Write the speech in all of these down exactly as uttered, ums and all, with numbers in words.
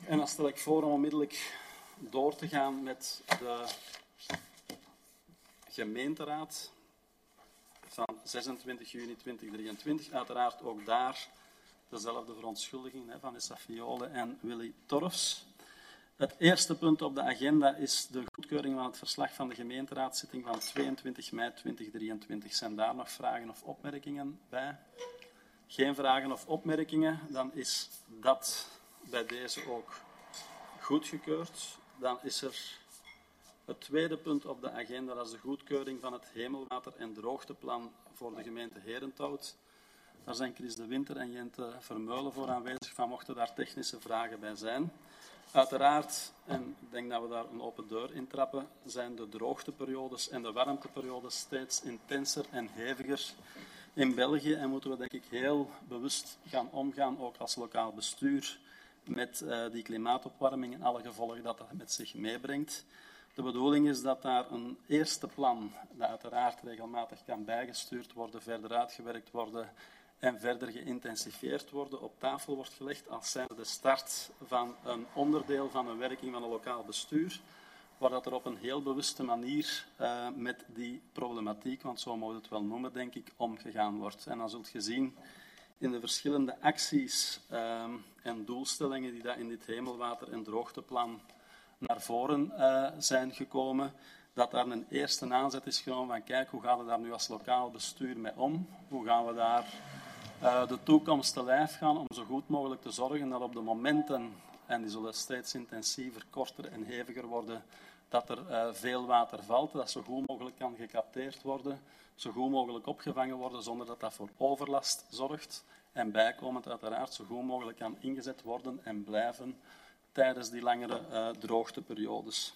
En dan stel ik voor om onmiddellijk door te gaan met de gemeenteraad van zesentwintig juni tweeduizend drieëntwintig. Uiteraard ook daar dezelfde verontschuldiging hè, van Issa Fiole en Willy Torfs. Het eerste punt op de agenda is de goedkeuring van het verslag van de gemeenteraadszitting van tweeëntwintig mei tweeduizend drieëntwintig. Zijn daar nog vragen of opmerkingen bij? Geen vragen of opmerkingen, dan is dat bij deze ook goedgekeurd. Dan is er het tweede punt op de agenda, dat is de goedkeuring van het hemelwater- en droogteplan voor de gemeente Herenthout. Daar zijn Chris de Winter en Jente Vermeulen voor aanwezig, van mochten daar technische vragen bij zijn. Uiteraard, en ik denk dat we daar een open deur in trappen, zijn de droogteperiodes en de warmteperiodes steeds intenser en heviger in België en moeten we denk ik heel bewust gaan omgaan, ook als lokaal bestuur, met uh, die klimaatopwarming en alle gevolgen dat dat met zich meebrengt. De bedoeling is dat daar een eerste plan, dat uiteraard regelmatig kan bijgestuurd worden, verder uitgewerkt worden en verder geïntensifieerd worden, op tafel wordt gelegd als zijnde de start van een onderdeel van een werking van een lokaal bestuur, waar dat er op een heel bewuste manier uh, met die problematiek, want zo moet je het wel noemen, denk ik, omgegaan wordt. En dan zult je zien in de verschillende acties uh, en doelstellingen die dat in dit hemelwater- en droogteplan naar voren uh, zijn gekomen, dat daar een eerste aanzet is genomen van kijk, hoe gaan we daar nu als lokaal bestuur mee om? Hoe gaan we daar uh, de toekomst te lijf gaan om zo goed mogelijk te zorgen dat op de momenten, en die zullen steeds intensiever, korter en heviger worden, dat er uh, veel water valt, dat zo goed mogelijk kan gecapteerd worden, zo goed mogelijk opgevangen worden zonder dat dat voor overlast zorgt. En bijkomend uiteraard zo goed mogelijk kan ingezet worden en blijven tijdens die langere uh, droogteperiodes.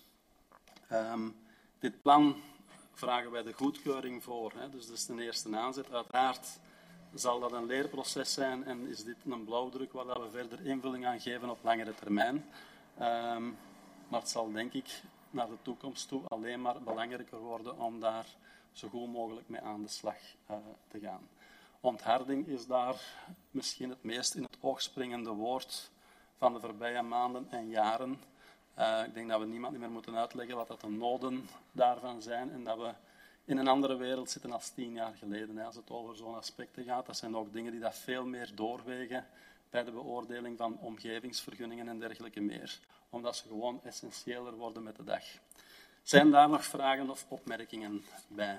Um, dit plan vragen wij de goedkeuring voor, hè, dus dat is de eerste aanzet. Uiteraard zal dat een leerproces zijn en is dit een blauwdruk waar we verder invulling aan geven op langere termijn. Um, maar het zal denk ik naar de toekomst toe alleen maar belangrijker worden om daar zo goed mogelijk mee aan de slag uh, te gaan. Ontharding is daar misschien het meest in het oog springende woord van de voorbije maanden en jaren. Uh, ik denk dat we niemand meer moeten uitleggen wat dat de noden daarvan zijn en dat we in een andere wereld zitten als tien jaar geleden. Hè, als het over zo'n aspecten gaat, dat zijn ook dingen die dat veel meer doorwegen bij de beoordeling van omgevingsvergunningen en dergelijke meer, omdat ze gewoon essentiëler worden met de dag. Zijn daar nog vragen of opmerkingen bij?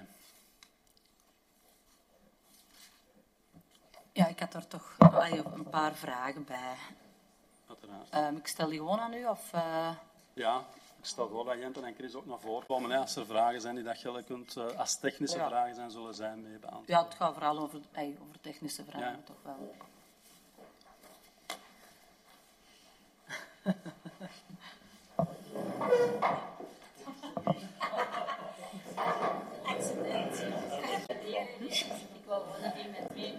Ja, ik had er toch een paar vragen bij. Um, ik stel die gewoon aan u? Of, uh... Ja, ik stel voor dat Jente en Chris ook naar voren komen. Hè, als er vragen zijn die dat je kunt, uh, als technische ja. vragen zijn, zullen zij mee beantwoorden. Ja, het gaat vooral over, ey, over technische vragen, ja. Toch wel. Ik wou gewoon dat je met mee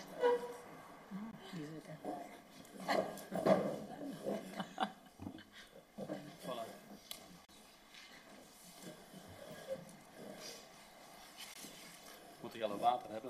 Moet je alle water hebben?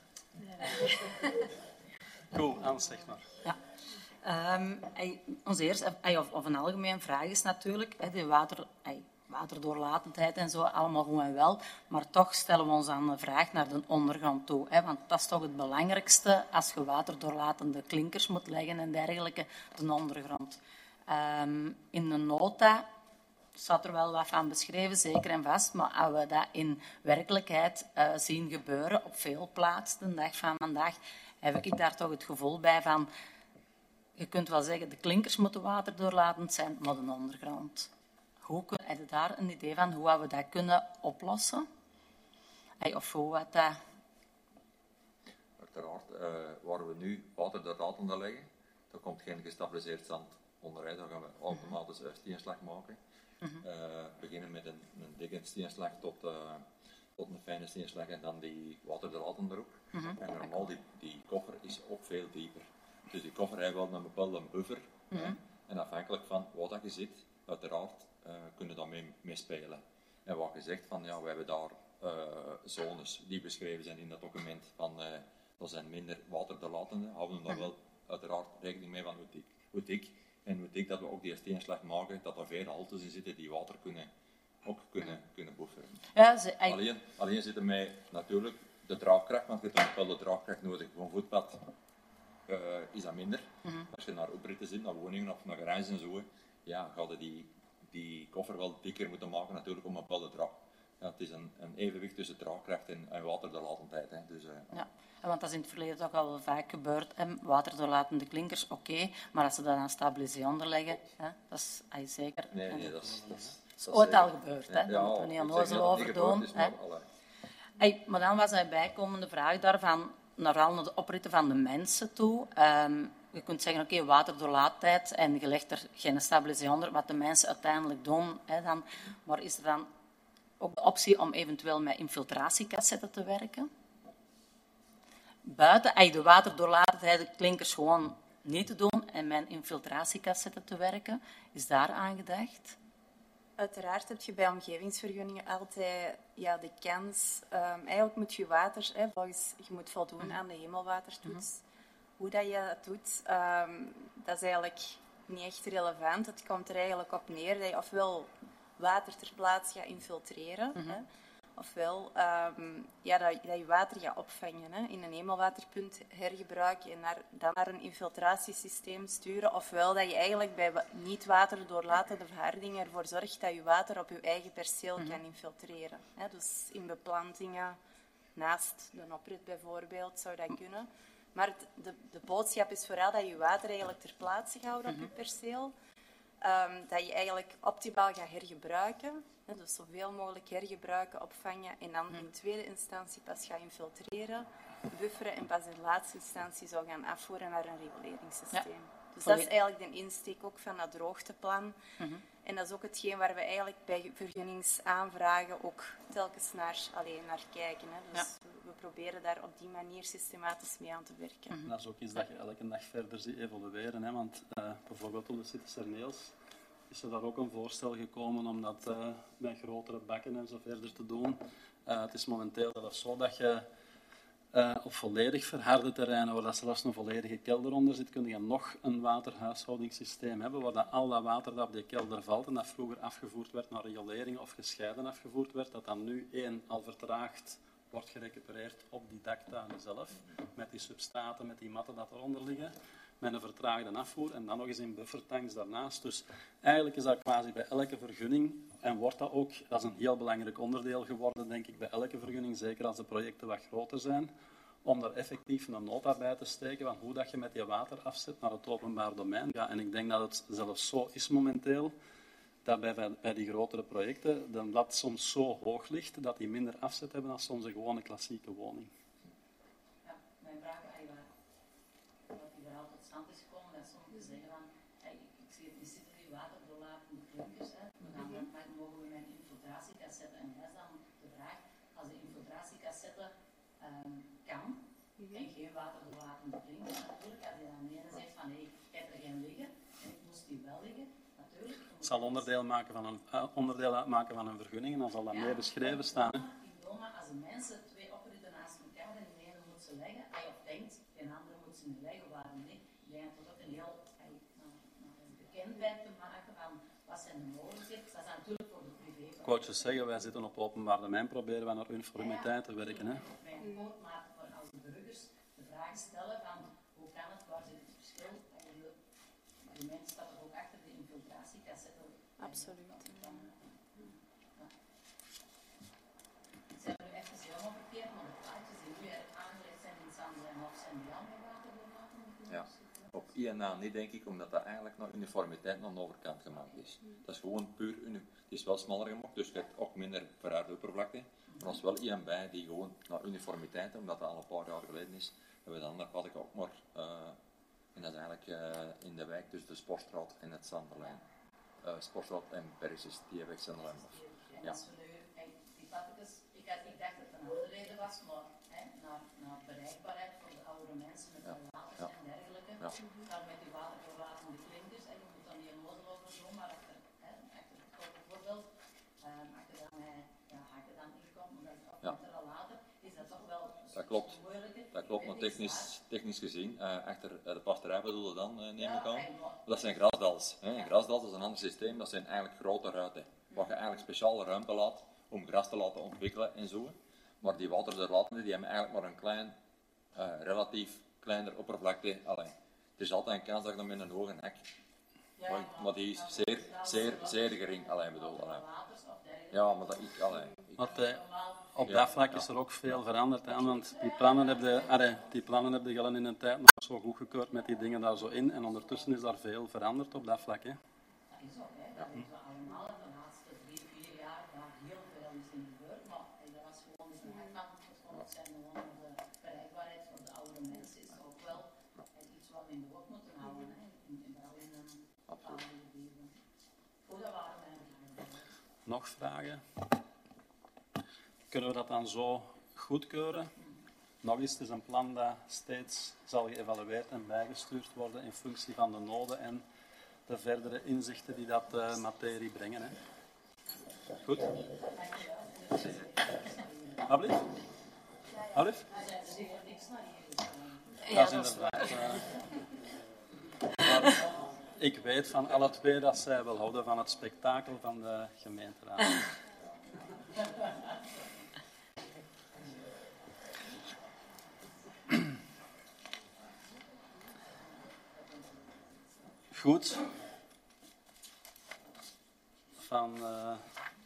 Goed, Ans, zeg maar. Ja. Um, ey, ons eerste, ey, of, of een algemene vraag is natuurlijk, ey, de water, ey, waterdoorlatendheid en zo, allemaal goed en wel, maar toch stellen we ons aan de vraag naar de ondergrond toe. Hè, want dat is toch het belangrijkste als je waterdoorlatende klinkers moet leggen en dergelijke, de ondergrond. Um, in de nota staat er wel wat van beschreven, zeker en vast, maar als we dat in werkelijkheid uh, zien gebeuren op veel plaatsen de dag van vandaag, heb ik daar toch het gevoel bij van, je kunt wel zeggen, de klinkers moeten waterdoorlatend zijn, maar de ondergrond. Hoe kun, heb je daar een idee van hoe we dat kunnen oplossen? Hey, of hoe wat dat... Uiteraard, uh, waar we nu waterdoorlatende leggen, daar komt geen gestabiliseerd zand onderuit, dan gaan we automatisch een steenslag maken. Uh, beginnen met een, een dikke steenslag tot, uh, tot een fijne steenslag en dan die waterdoorlatende erop. Mm-hmm. En normaal, die, die koffer is ook veel dieper. Dus die koffer heeft wel een bepaalde buffer. Mm-hmm. uh, en afhankelijk van wat dat je ziet, uiteraard uh, kunnen daar mee, mee spelen. En wat je zegt van, ja, we hebben daar uh, zones die beschreven zijn in dat document van, uh, dat zijn minder waterdoorlatende, houden we daar wel uiteraard rekening mee van hoe dik, hoe dik En we denken dat we ook die steenslag maken, dat er veel haltes in zitten die water kunnen, ook kunnen, kunnen bufferen. Ja, ze, ey, Alleen, alleen zitten wij natuurlijk de draagkracht, want je hebt een bepaalde draagkracht nodig. Voor een voetpad uh, is dat minder. Mm-hmm. Als je naar opritten zit, naar woningen of naar garages en zo, ja, ga je die, die koffer wel dikker moeten maken natuurlijk om een bepaalde draag. Ja, het is een, een evenwicht tussen draagkracht en, en waterdoorlatendheid. Hè. Dus, uh, ja. Want dat is in het verleden toch al vaak gebeurd. Hè. Waterdoorlatende klinkers, oké, okay, maar als ze dat aan stabiliseren leggen, hè, dat is ay, zeker. Nee, nee, dat is... Dat is Dat is ooit al gebeurd, hè? Ja, Daar moeten we niet onnozel ja, over doen. Is, hè? maar, hey, maar dan was een bijkomende vraag daarvan, vooral naar de opritten van de mensen toe. Um, je kunt zeggen, oké, okay, waterdoorlaattijd en je legt er geen stabilisatie onder, wat de mensen uiteindelijk doen. Hè, dan, maar is er dan ook de optie om eventueel met infiltratiecassetten te werken? Buiten, hey, de waterdoorlaattijd, de klinkers gewoon niet te doen en met infiltratiecassetten te werken, is daar aan gedacht? Uiteraard heb je bij omgevingsvergunningen altijd ja, de kans. Um, eigenlijk moet je water, hè, volgens, je moet voldoen mm-hmm. aan de hemelwatertoets. Mm-hmm. Hoe dat je dat doet, um, dat is eigenlijk niet echt relevant. Het komt er eigenlijk op neer dat je ofwel water ter plaatse gaat infiltreren, mm-hmm. hè, ofwel um, ja, dat, dat je water gaat opvangen, hè, in een hemelwaterpunt hergebruiken en naar, dan naar een infiltratiesysteem sturen. Ofwel dat je eigenlijk bij niet waterdoorlatende verhardingen ervoor zorgt dat je water op je eigen perceel mm-hmm. kan infiltreren. Hè. Dus in beplantingen, naast de oprit bijvoorbeeld, zou dat kunnen. Maar het, de, de boodschap is vooral dat je water eigenlijk ter plaatse gaat houden mm-hmm. op je perceel. Um, dat je eigenlijk optimaal gaat hergebruiken. Hè, dus zoveel mogelijk hergebruiken, opvangen en dan in tweede instantie pas gaan infiltreren, bufferen en pas in laatste instantie zou gaan afvoeren naar een reguleringssysteem. Ja. Dus dat is eigenlijk de insteek ook van dat droogteplan. Mm-hmm. En dat is ook hetgeen waar we eigenlijk bij vergunningsaanvragen ook telkens naar, alleen naar kijken. Hè. Dus ja. we, we proberen daar op die manier systematisch mee aan te werken. Mm-hmm. Dat is ook iets dat je elke dag verder ziet evolueren. Hè. Want uh, bijvoorbeeld op de Cité Serneels is er daar ook een voorstel gekomen om dat uh, met grotere bakken en zo verder te doen. Uh, het is momenteel zelfs zo dat je uh, op volledig verharde terreinen, waar dat zelfs een volledige kelder onder zit, kun je nog een waterhuishoudingssysteem hebben, waar dat al dat water dat op die kelder valt en dat vroeger afgevoerd werd naar riolering of gescheiden afgevoerd werd, dat dan nu één al vertraagd wordt gerecupereerd op die daktuinen zelf, met die substraten, met die matten dat eronder liggen, met een vertraagde afvoer en dan nog eens in buffertanks daarnaast. Dus eigenlijk is dat quasi bij elke vergunning en wordt dat ook, dat is een heel belangrijk onderdeel geworden, denk ik, bij elke vergunning, zeker als de projecten wat groter zijn, om daar effectief een nota bij te steken van hoe dat je met je water afzet naar het openbaar domein. Ja, en ik denk dat het zelfs zo is momenteel, dat bij, bij die grotere projecten de lat soms zo hoog ligt dat die minder afzet hebben dan soms een gewone klassieke woning. Ja, mijn vraag eigenlijk, wat die verhaal tot stand is gekomen, dat sommigen zeggen van, hey, ik zie het, die zitten die waterdoorlatende klinkers, hè, we gaan dat, maar mogen we mijn infiltratiecassette, en dat is dan de vraag, als de infiltratiecassette um, kan, mm-hmm. en geen waterdoorlatende klinkers natuurlijk, als je dan ene zegt van, hé, hey, ik heb er geen liggen, en ik moest die wel liggen, natuurlijk. Het zal onderdeel, maken van een, uh, onderdeel uitmaken van een vergunning en dan zal dat ja, meer beschreven staan. Hè? Als de mensen twee opritten naast elkaar en de ene moet ze leggen, als je denkt, de andere moet ze niet leggen, waarom niet? Ik denk dat ook een heel uh, bekendheid te maken van wat zijn de mogelijkheden. Dat is natuurlijk voor de privé. Ik wou je zeggen, wij zitten op openbaar domein, proberen we naar uniformiteit te werken. Hè? Maar voor als de burgers de vraag stellen van hoe kan het, waar zit het verschil? De mensen stappen ook achter de infiltratiecassette. Absoluut. Zijn er nu even helemaal verkeerd, maar de plaatjes die nu aangelegd zijn in San zijn of zijn die andere waterdoorlatende? Ja, op I N A niet denk ik, omdat dat eigenlijk naar uniformiteit aan de overkant gemaakt is. Dat is gewoon puur, het is wel smaller gemaakt, dus je hebt ook minder verharde oppervlakte. Maar als wel I N bij die gewoon naar uniformiteit, omdat dat al een paar jaar geleden is, hebben we dan, dat had ik ook maar, uh, en dat is eigenlijk uh, in de wijk tussen de Sportstraat en het Sanderlijn. Uh, Sportstraat en Persis, die heb ik Sanderlijn. Ja. Die pappetjes, ik, had, ik dacht dat het een andere reden was, maar hè, naar, naar bereikbaarheid voor de oudere mensen met ja. waters ja. en dergelijke. Ja. Dan met die waterdoorlatende klinkers, en je moet dan niet een nozel over doen, maar achter, hè, achter het kop bijvoorbeeld, um, achter dan, ja, hakken dan inkomt, maar dat ja. er al later, is dat toch wel dat klopt. Dat klopt, maar technisch, technisch gezien, uh, achter uh, de pasterij bedoelde dan, uh, neem ik aan. Dat zijn grasdals. Hè. Grasdals is een ander systeem, dat zijn eigenlijk grote ruiten. Waar je eigenlijk speciale ruimte laat om gras te laten ontwikkelen en zo. Maar die waterdoorlatenden, die hebben eigenlijk maar een klein, uh, relatief kleiner oppervlakte. Allee, het is altijd een kans dat je dan met een hoge hek. Maar, maar die is zeer, zeer, zeer gering. Allee, bedoel, allee. Ja, maar dat ik, allee. Ik, Want, uh, op Ja, dat vlak ja. is er ook veel veranderd. Hè? Want die plannen heb je, allee, die plannen heb je al in een tijd nog zo goedgekeurd met die dingen daar zo in. En ondertussen is daar veel veranderd op dat vlak. Hè? Dat is ook, hè. Dat weten we allemaal. De laatste drie, vier jaar daar heel veel is in gebeurd. Maar dat was gewoon niet meer van. Het zijn gewoon de bereikbaarheid voor de oude mensen is ook wel iets wat we in de hoofd moeten houden. Hè. In, in, vooral in een bepaalde gebieden. Goed, dat waren mijn vragen. Nog vragen? Kunnen we dat dan zo goedkeuren? Nog eens, het is een plan dat steeds zal geëvalueerd en bijgestuurd worden in functie van de noden en de verdere inzichten die dat uh, materie brengen. Hè. Goed? Alblieft? Alblieft? Ja, Dat dat is is waar. inderdaad. Uh, maar ik weet van alle twee dat zij wel houden van het spektakel van de gemeenteraad. Goed. Van uh,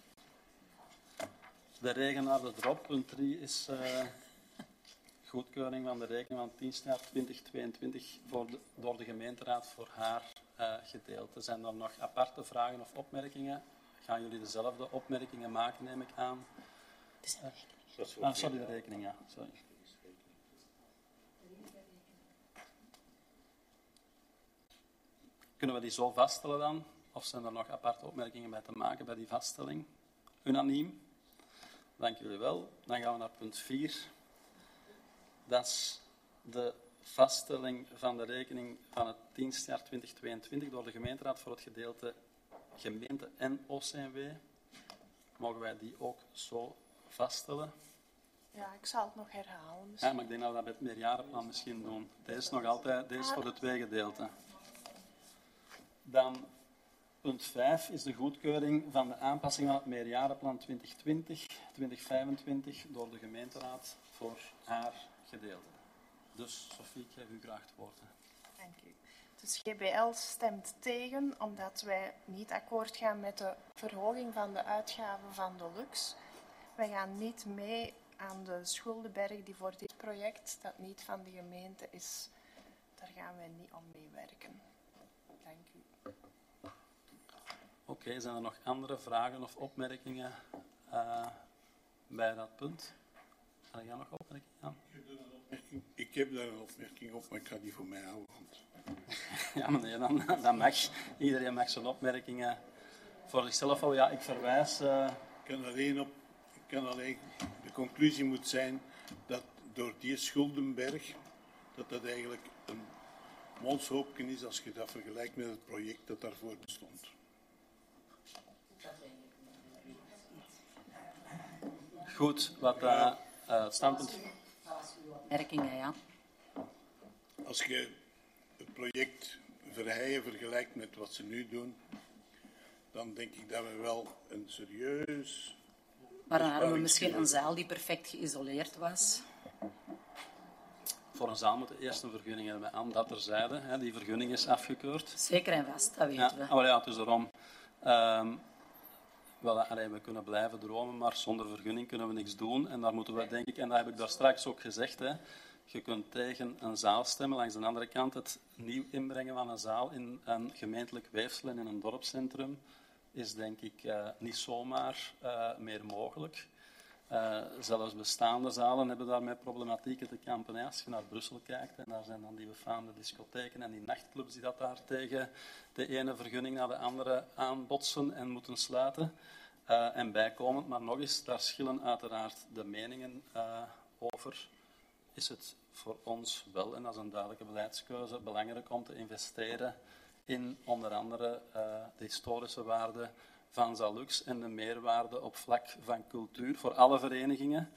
de regen naar de drop. Punt drie is uh, goedkeuring van de rekening van het dienstjaar twintig tweeëntwintig voor de, door de gemeenteraad voor haar uh, gedeelte. Zijn er nog aparte vragen of opmerkingen? Gaan jullie dezelfde opmerkingen maken, neem ik aan? Uh, ah, sorry, de rekening, ja. Sorry. Kunnen we die zo vaststellen dan? Of zijn er nog aparte opmerkingen bij te maken bij die vaststelling? Unaniem? Dank jullie wel. Dan gaan we naar punt vier. Dat is de vaststelling van de rekening van het dienstjaar twintig tweeëntwintig door de gemeenteraad voor het gedeelte gemeente en O C M W. Mogen wij die ook zo vaststellen? Ja, ik zal het nog herhalen. Ja, maar ik denk dat we dat bij het meerjarenplan misschien doen. Deze is nog altijd, deze is voor de twee gedeelten. Dan punt vijf is de goedkeuring van de aanpassing van het meerjarenplan twintig twintig tot twintig vijfentwintig door de gemeenteraad voor haar gedeelte. Dus, Sophie, ik geef u graag het woord. Dank u. Dus G B L stemt tegen, omdat wij niet akkoord gaan met de verhoging van de uitgaven van de Lux. Wij gaan niet mee aan de schuldenberg die voor dit project, dat niet van de gemeente is, daar gaan wij niet aan meewerken. Dank u. Oké, okay, zijn er nog andere vragen of opmerkingen uh, bij dat punt? Heb jij nog opmerkingen aan? Ik heb daar een opmerking op, maar ik ga die voor mij houden. Want... Ja, meneer, dan, dan mag. Iedereen mag zijn opmerkingen voor zichzelf houden. Ja, ik verwijs... Uh... Ik kan alleen op... Ik kan alleen... De conclusie moet zijn dat door die schuldenberg, dat dat eigenlijk een monshoopje is als je dat vergelijkt met het project dat daarvoor bestond. Goed, wat uh, uh, het standpunt... Opmerkingen, ja. Als je het project Verheijen vergelijkt met wat ze nu doen, dan denk ik dat we wel een serieus... Maar dan hadden we misschien een zaal die perfect geïsoleerd was. Voor een zaal moeten we eerst een vergunning hebben aan dat terzijde. Hè, die vergunning is afgekeurd. Zeker en vast, dat weten ja, we. Maar ja, het is erom... Um, wel, allee, we kunnen blijven dromen, maar zonder vergunning kunnen we niks doen. En daar moeten we, denk ik, en dat heb ik daar straks ook gezegd, hè, je kunt tegen een zaal stemmen. Langs de andere kant, het nieuw inbrengen van een zaal in een gemeentelijk weefsel en in een dorpscentrum is, denk ik, uh, niet zomaar uh, meer mogelijk. Uh, zelfs bestaande zalen hebben daarmee problematieken te kampen. Hè. Als je naar Brussel kijkt, en daar zijn dan die befaamde discotheken en die nachtclubs die dat daar tegen de ene vergunning naar de andere aanbotsen en moeten sluiten. Uh, en bijkomend, maar nog eens, daar schillen uiteraard de meningen uh, over. Is het voor ons wel, en dat is een duidelijke beleidskeuze, belangrijk om te investeren in onder andere uh, de historische waarde van Zalux en de meerwaarde op vlak van cultuur voor alle verenigingen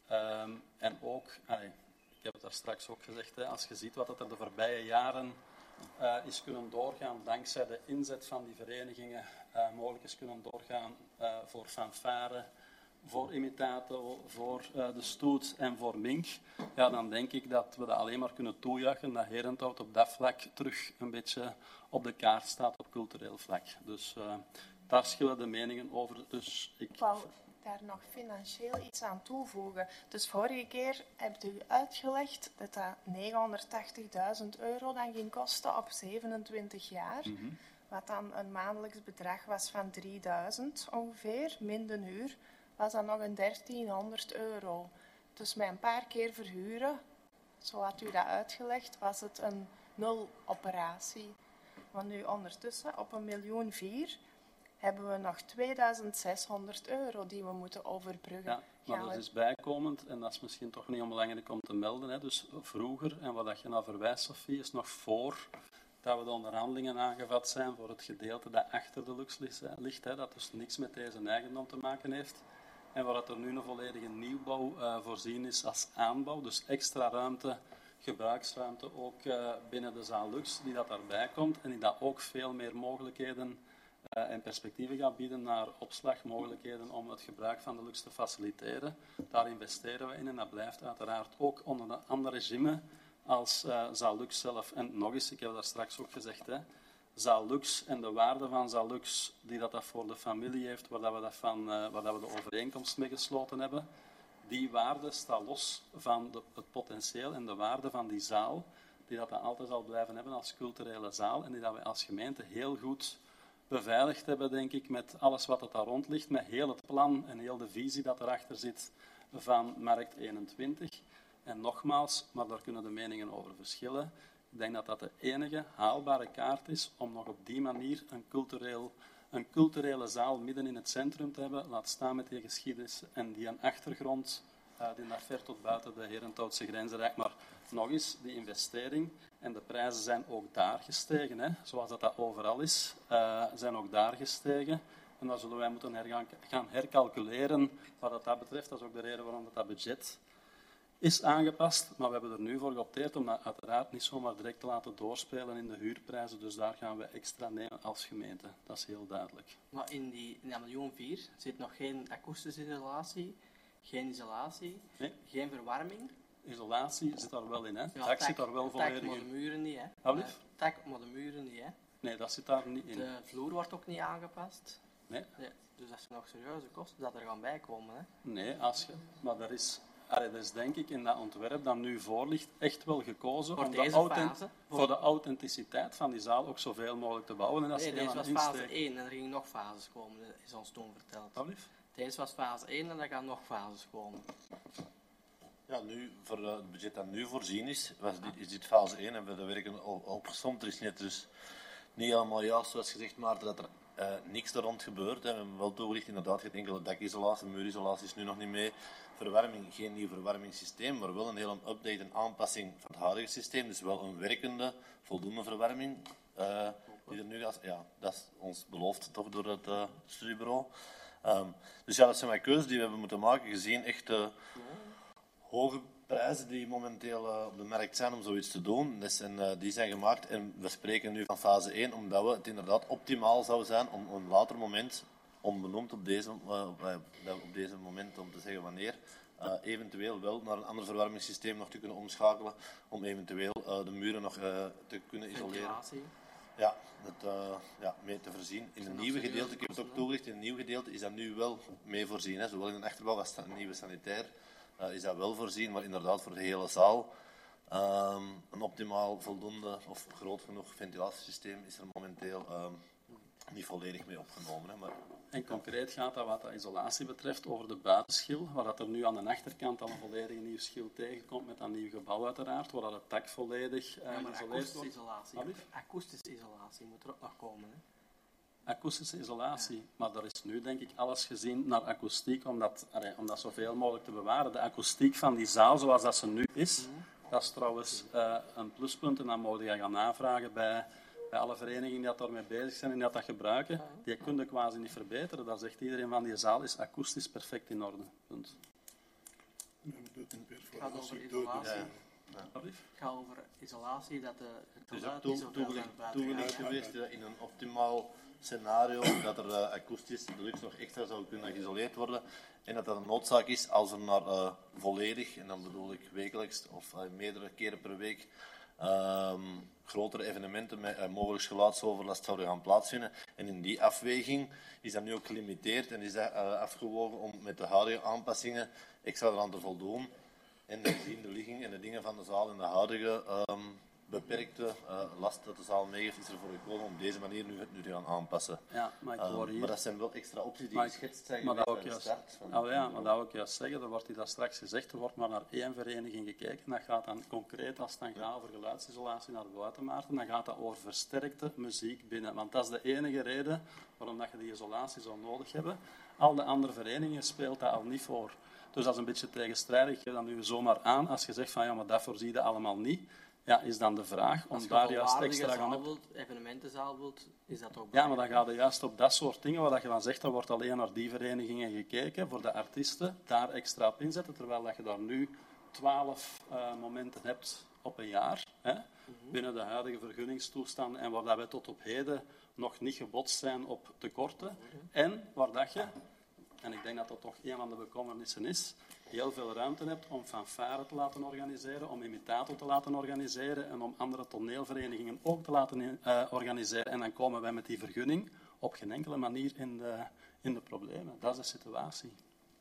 Um, en ook, allee, ik heb het daar straks ook gezegd, hè, als je ziet wat het er de voorbije jaren uh, is kunnen doorgaan, dankzij de inzet van die verenigingen, uh, mogelijk is kunnen doorgaan uh, voor fanfare, voor imitato, voor uh, de stoet en voor Mink, ja, dan denk ik dat we dat alleen maar kunnen toejuichen, dat Herenthout op dat vlak terug een beetje op de kaart staat op cultureel vlak. Dus uh, daar schillen de meningen over. Dus ik... Ik wou daar nog financieel iets aan toevoegen. Dus vorige keer hebt u uitgelegd dat dat negenhonderdtachtigduizend euro dan ging kosten op zevenentwintig jaar. Mm-hmm. Wat dan een maandelijks bedrag was van drieduizend ongeveer, min de huur, was dan nog een dertienhonderd euro. Dus met een paar keer verhuren, zo had u dat uitgelegd, was het een nul operatie. Want nu ondertussen op een miljoen vier hebben we nog tweeduizend zeshonderd euro die we moeten overbruggen. Ja, maar dat is bijkomend en dat is misschien toch niet onbelangrijk om te melden. Hè. Dus vroeger, en wat je nou verwijst, Sophie, is nog voor dat we de onderhandelingen aangevat zijn voor het gedeelte dat achter de Lux ligt, hè, dat dus niks met deze eigendom te maken heeft. En waar er nu een volledige nieuwbouw uh, voorzien is als aanbouw, dus extra ruimte, gebruiksruimte ook uh, binnen de zaal Lux, die dat daarbij komt en die dat ook veel meer mogelijkheden uh, en perspectieven gaat bieden naar opslagmogelijkheden om het gebruik van de Lux te faciliteren. Daar investeren we in en dat blijft uiteraard ook onder een ander regime als uh, zaal Lux zelf. En nog eens, ik heb dat straks ook gezegd, hè, zaal Lux en de waarde van zaal Lux die dat, dat voor de familie heeft, waar, dat we, dat van, uh, waar dat we de overeenkomst mee gesloten hebben, die waarde staat los van de, het potentieel en de waarde van die zaal, die dat, dat altijd zal blijven hebben als culturele zaal en die dat we als gemeente heel goed beveiligd hebben, denk ik, met alles wat er daar rond ligt, met heel het plan en heel de visie dat erachter zit van Markt eenentwintig. En nogmaals, maar daar kunnen de meningen over verschillen. Ik denk dat dat de enige haalbare kaart is om nog op die manier een, cultureel, een culturele zaal midden in het centrum te hebben. Laat staan met die geschiedenis en die een achtergrond uh, die naar ver tot buiten de Herenthoutse grenzen reikt. Maar nog eens, die investering en de prijzen zijn ook daar gestegen. Hè, zoals dat, dat overal is, uh, zijn ook daar gestegen. En daar zullen wij moeten hergaan, gaan hercalculeren wat dat, dat betreft. Dat is ook de reden waarom dat, dat budget is aangepast, maar we hebben er nu voor geopteerd om dat uiteraard niet zomaar direct te laten doorspelen in de huurprijzen. Dus daar gaan we extra nemen als gemeente. Dat is heel duidelijk. Maar in die in dat miljoen vier zit nog geen akoestische isolatie, geen isolatie, nee. Geen verwarming. Isolatie zit daar wel in, hè? Ja, tak zit daar wel volledig in. Tak, maar de muren niet, hè? Allief? Uh, tak, maar de muren niet, hè? Nee, dat zit daar niet in. De vloer wordt ook niet aangepast. Nee. Nee. Dus dat zijn nog serieuze kosten dat er gaan bijkomen, hè? Nee, als je... Maar er is... Allee, dat is denk ik in dat ontwerp dat nu voor ligt echt wel gekozen voor, om deze de authent- fase, voor... voor de authenticiteit van die zaal ook zoveel mogelijk te bouwen. En dat nee, is deze was insteek. fase één en er gingen nog fases komen, is ons toen verteld. Allief? Deze was fase één en er gaan nog fases komen. Ja, nu, voor het budget dat nu voorzien is, was dit, is dit fase één en we hebben de werken al opgesomd. Er is net dus niet helemaal juist, zoals gezegd, maar dat er uh, niks er rond gebeurt. Hè. We hebben wel toegelicht, inderdaad, je enkele dakisolatie, muurisolatie is nu nog niet mee. Verwarming, geen nieuw verwarmingssysteem, maar wel een hele update en aanpassing van het huidige systeem. Dus wel een werkende, voldoende verwarming. Uh, die er nu gaat. Ja, dat is ons beloofd toch door het uh, studiebureau. Um, dus ja, dat zijn mijn keuzes die we hebben moeten maken, gezien echt uh, hoge prijzen die momenteel uh, op de markt zijn om zoiets te doen. Dat zijn, uh, die zijn gemaakt en we spreken nu van fase één, omdat we het inderdaad optimaal zou zijn om op een later moment, onbenoemd op deze, uh, op deze moment om te zeggen wanneer, uh, eventueel wel naar een ander verwarmingssysteem nog te kunnen omschakelen, om eventueel uh, de muren nog uh, te kunnen isoleren. Ventilatie. Ja, dat, uh, ja, mee te voorzien. In een nieuwe gedeelte, ik heb het ook toegelicht, in een nieuw gedeelte is dat nu wel mee voorzien. Hè. Zowel in een achterbouw als een nieuwe sanitair uh, is dat wel voorzien, maar inderdaad voor de hele zaal. Um, een optimaal, voldoende of groot genoeg ventilatiesysteem is er momenteel um, niet volledig mee opgenomen. Hè, maar... En concreet gaat dat wat de isolatie betreft over de buitenschil, waar dat er nu aan de achterkant al een volledig nieuw schil tegenkomt met een nieuw gebouw uiteraard, waar dat het dak volledig uh, ja, maar geïsoleerd akoestische wordt. isolatie. Allief? Akoestische isolatie moet er ook nog komen. Hè? Akoestische isolatie, ja. Maar daar is nu denk ik alles gezien naar akoestiek, om dat, allee, om dat zoveel mogelijk te bewaren. De akoestiek van die zaal zoals dat ze nu is, mm-hmm. Dat is trouwens uh, een pluspunt en dan moet je gaan navragen bij... Bij alle verenigingen die daarmee bezig zijn en die dat gebruiken, die kun je quasi niet verbeteren. Daar zegt iedereen van die zaal is akoestisch perfect in orde. Punt. Doet een Het gaat over perforatie door de isolatie. zee. Het gaat over isolatie, dat de, het Het is ook geluid toe- niet zo ver toegelicht naar buiten toegelicht gaat. geweest dat in een optimaal scenario dat er uh, akoestisch de lucht nog extra zou kunnen geïsoleerd worden en dat dat een noodzaak is als er maar uh, volledig, en dan bedoel ik wekelijks of uh, meerdere keren per week, um, grotere evenementen met uh, mogelijk geluidsoverlast zouden gaan plaatsvinden. En in die afweging is dat nu ook gelimiteerd en is dat uh, afgewogen om met de huidige aanpassingen extra eraan te voldoen. En gezien de ligging en de dingen van de zaal en de huidige um, beperkte uh, last dat de zaal meegeeft, is ervoor gekozen om op deze manier nu, nu te gaan aanpassen. Ja, maar ik Um, hoor hier... maar dat zijn wel extra opties die Maar ik- geschetst zijn maar geweest dat bij ook de juist, start. Van, oh ja, maar dat wil ik juist zeggen, er wordt hier dat straks gezegd, er wordt maar naar één vereniging gekeken. Dat gaat dan concreet, als het dan gaat over geluidsisolatie naar buiten, Maarten, dan gaat dat over versterkte muziek binnen. Want dat is de enige reden waarom dat je die isolatie zou nodig hebben. Al de andere verenigingen speelt dat al niet voor. Dus dat is een beetje tegenstrijdig. Ik geef dat nu zomaar aan. Als je zegt van ja, maar dat voorzie je allemaal niet, ja, is dan de vraag om Als je daar een juist volwaardige extra gaan zaal op... wilt, evenementenzaal wilt, is dat ook Ja, maar dan belangrijk. gaat het juist op dat soort dingen, waar je dan zegt, er wordt alleen naar die verenigingen gekeken, voor de artiesten, daar extra op inzetten, terwijl dat je daar nu twaalf uh, momenten hebt op een jaar, hè, binnen de huidige vergunningstoestanden, en waar dat wij tot op heden nog niet gebotst zijn op tekorten, en waar dat je, en ik denk dat dat toch een van de bekommernissen is, heel veel ruimte hebt om fanfare te laten organiseren, om imitator te laten organiseren en om andere toneelverenigingen ook te laten uh, organiseren. En dan komen wij met die vergunning op geen enkele manier in de, in de problemen. Dat is de situatie.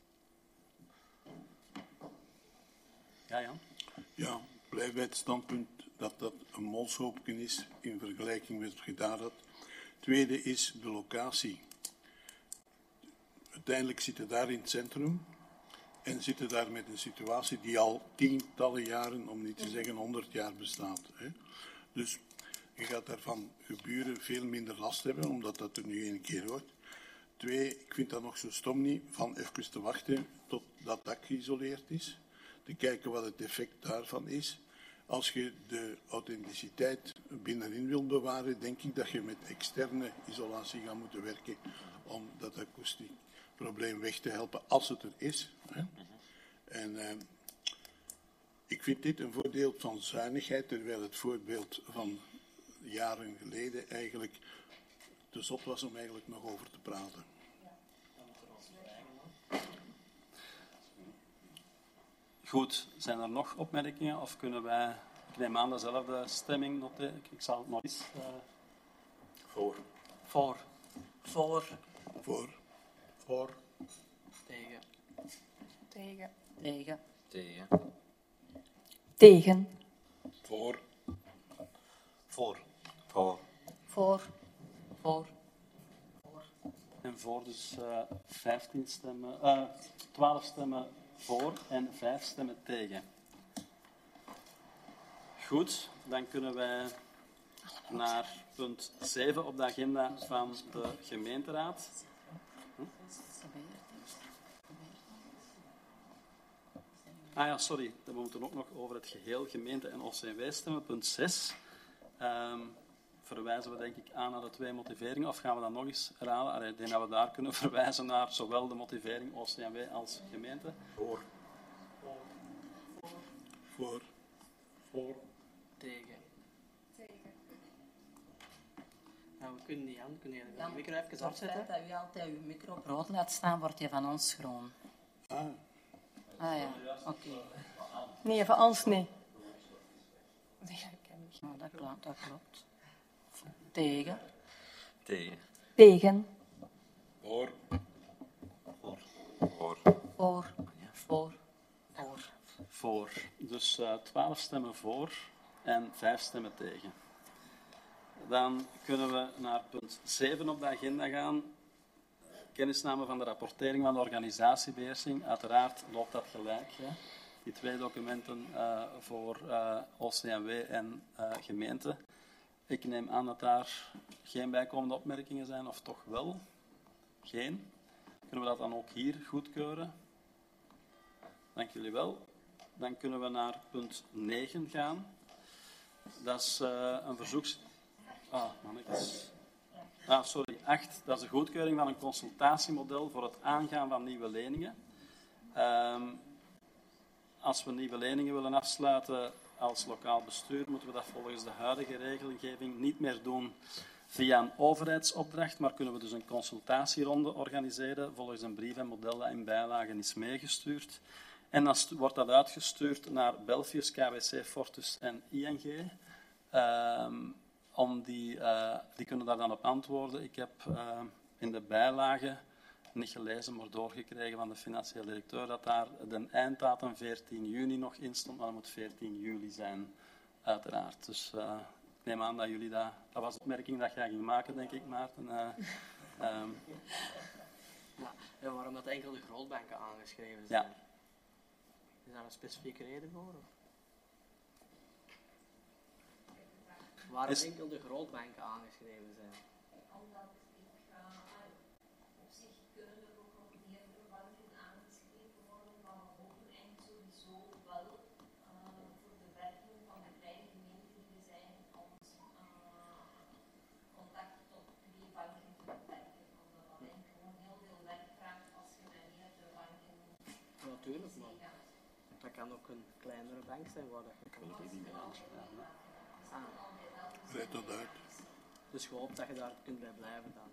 Ja, Jan? Ja, ik blijf bij het standpunt dat dat een molshoopje is in vergelijking met wat je daar had. Tweede is de locatie. Uiteindelijk zitten daar in het centrum en zitten daar met een situatie die al tientallen jaren, om niet te zeggen honderd jaar bestaat. Hè. Dus je gaat daarvan geburen veel minder last hebben, omdat dat er nu één keer hoort. Twee, ik vind dat nog zo stom niet, van even te wachten tot dat dak geïsoleerd is, te kijken wat het effect daarvan is. Als je de authenticiteit binnenin wilt bewaren, denk ik dat je met externe isolatie gaat moeten werken om dat akoestiekprobleem weg te helpen, als het er is. Hè. En eh, ik vind dit een voorbeeld van zuinigheid, terwijl het voorbeeld van jaren geleden eigenlijk te zot was om eigenlijk nog over te praten. Goed, zijn er nog opmerkingen of kunnen wij, ik neem aan dezelfde stemming noteren. Ik zal het nog eens... Uh... Voor. Voor. Voor. Voor. Voor. Tegen. Tegen. Tegen. Tegen. Tegen. Voor. Voor. Voor. Voor. Voor. En voor dus uh, vijftien stemmen, uh, twaalf stemmen voor en vijf stemmen tegen. Goed, dan kunnen wij naar punt zeven op de agenda van de gemeenteraad. Hm? Ah ja, sorry, we moeten ook nog over het geheel gemeente en O C W stemmen. Punt zes. Um, verwijzen we denk ik aan naar de twee motiveringen, of gaan we dat nog eens herhalen? Allee, ik denk dat we daar kunnen verwijzen naar zowel de motivering O C W als gemeente. Voor. Voor. Voor. Tegen. Nou, we kunnen niet aan. Kunnen jullie de micro even afzetten? Het feit dat u altijd uw micro op rood laat staan, wordt je van ons groen. Ah. Ah ja, oké. Okay. Nee, van ons niet. Nee, dat ken ik. Nou, dat klopt, dat klopt. Tegen. Tegen. Tegen. Voor. Voor. Voor. Voor. Voor. Voor. Dus uh, twaalf stemmen voor en vijf stemmen tegen. Dan kunnen we naar punt zeven op de agenda gaan. Kennisname van de rapportering van de organisatiebeheersing. Uiteraard loopt dat gelijk. Hè. Die twee documenten uh, voor uh, O C M W en uh, gemeente. Ik neem aan dat daar geen bijkomende opmerkingen zijn, of toch wel? Geen. Kunnen we dat dan ook hier goedkeuren? Dank jullie wel. Dan kunnen we naar punt negen gaan. Dat is uh, een verzoeks... Ah, mannetjes. Ah, sorry, acht. Dat is de goedkeuring van een consultatiemodel voor het aangaan van nieuwe leningen. Um, als we nieuwe leningen willen afsluiten als lokaal bestuur, moeten we dat volgens de huidige regelgeving niet meer doen via een overheidsopdracht, maar kunnen we dus een consultatieronde organiseren volgens een brief en model dat in bijlagen is meegestuurd. En dan wordt dat uitgestuurd naar Belfius, K W C, Fortus en I N G. Um, om die, uh, die kunnen daar dan op antwoorden. Ik heb uh, in de bijlagen, niet gelezen, maar doorgekregen van de financieel directeur, dat daar de einddatum veertien juni nog in stond, maar dat moet veertien juli zijn, uiteraard. Dus uh, ik neem aan dat jullie dat... Dat was de opmerking dat jij ging maken, denk ik, Maarten. Uh, um. Ja, en waarom dat enkel de grootbanken aangeschreven zijn? Ja. Is daar een specifieke reden voor? Of? Waarom Is... enkel de grootbanken aangeschreven zijn? Omdat ik uh, op zich kunnen er ook nog meerdere banken aangeschreven worden, maar we hopen eigenlijk sowieso wel uh, voor de werking van de kleine gemeenten die we zijn, om uh, contact tot twee banken te beperken. Omdat dat denk ik gewoon heel veel werk vraagt als je met meerdere banken. Ja, natuurlijk, maar dat kan ook een kleinere bank zijn waar dat je kan die meer aanschrijven. Ah. Rijdt dat uit. Dus je hoopt dat je daar kunt bij blijven dan.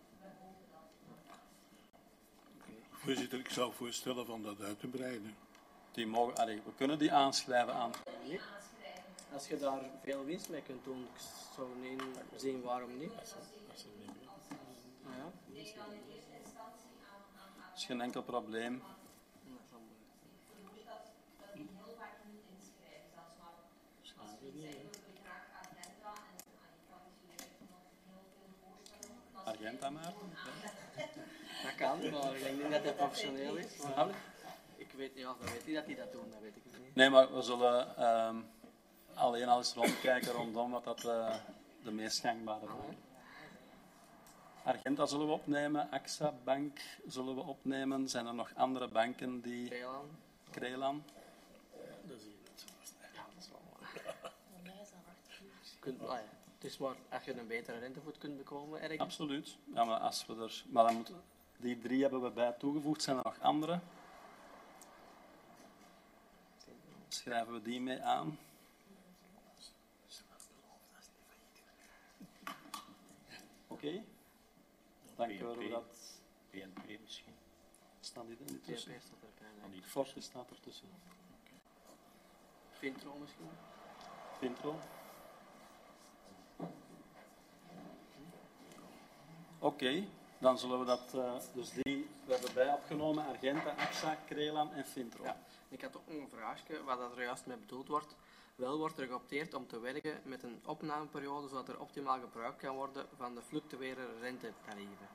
Okay. Voorzitter, ik zou voorstellen van dat uit te breiden. Die mogen, allee, we kunnen die aanschrijven aan. Nee. Als je daar veel winst mee kunt doen, ik zou niet zien waarom niet. Als er niet meer. Ah, ja. Dat is geen enkel probleem. Argenta, Maarten? Dat kan, maar ik denk niet dat hij professioneel is. Maar ik weet niet, of dat weet niet dat hij dat doet, dat weet ik niet. Nee, maar we zullen um, alleen al eens rondkijken rondom wat dat uh, de meest gangbare is. Argenta zullen we opnemen, A X A Bank zullen we opnemen. Zijn er nog andere banken die... Krelan. Krelan. Dat zie je niet. Ja, dat is wel waar. Kunt, ah, ja. Het is maar als je een betere rentevoet kunt bekomen, ergens. Absoluut. Ja, maar als we er... Maar dan moeten... Die drie hebben we bij toegevoegd. Zijn er nog andere? Schrijven we die mee aan? Oké. Okay. Dan kunnen we dat... P N P misschien. Staan die er niet tussen? P N P staat er bij. Fortis staat er tussen. Vintro misschien? Vintro. Oké, okay, dan zullen we dat... Uh, dus die we hebben bij opgenomen. Argenta, A X A, Krelan en Vintro. Ja. Ik had ook nog een vraagje, wat er juist mee bedoeld wordt. Wel wordt er geopteerd om te werken met een opnameperiode, zodat er optimaal gebruik kan worden van de fluctuerende rentetarieven.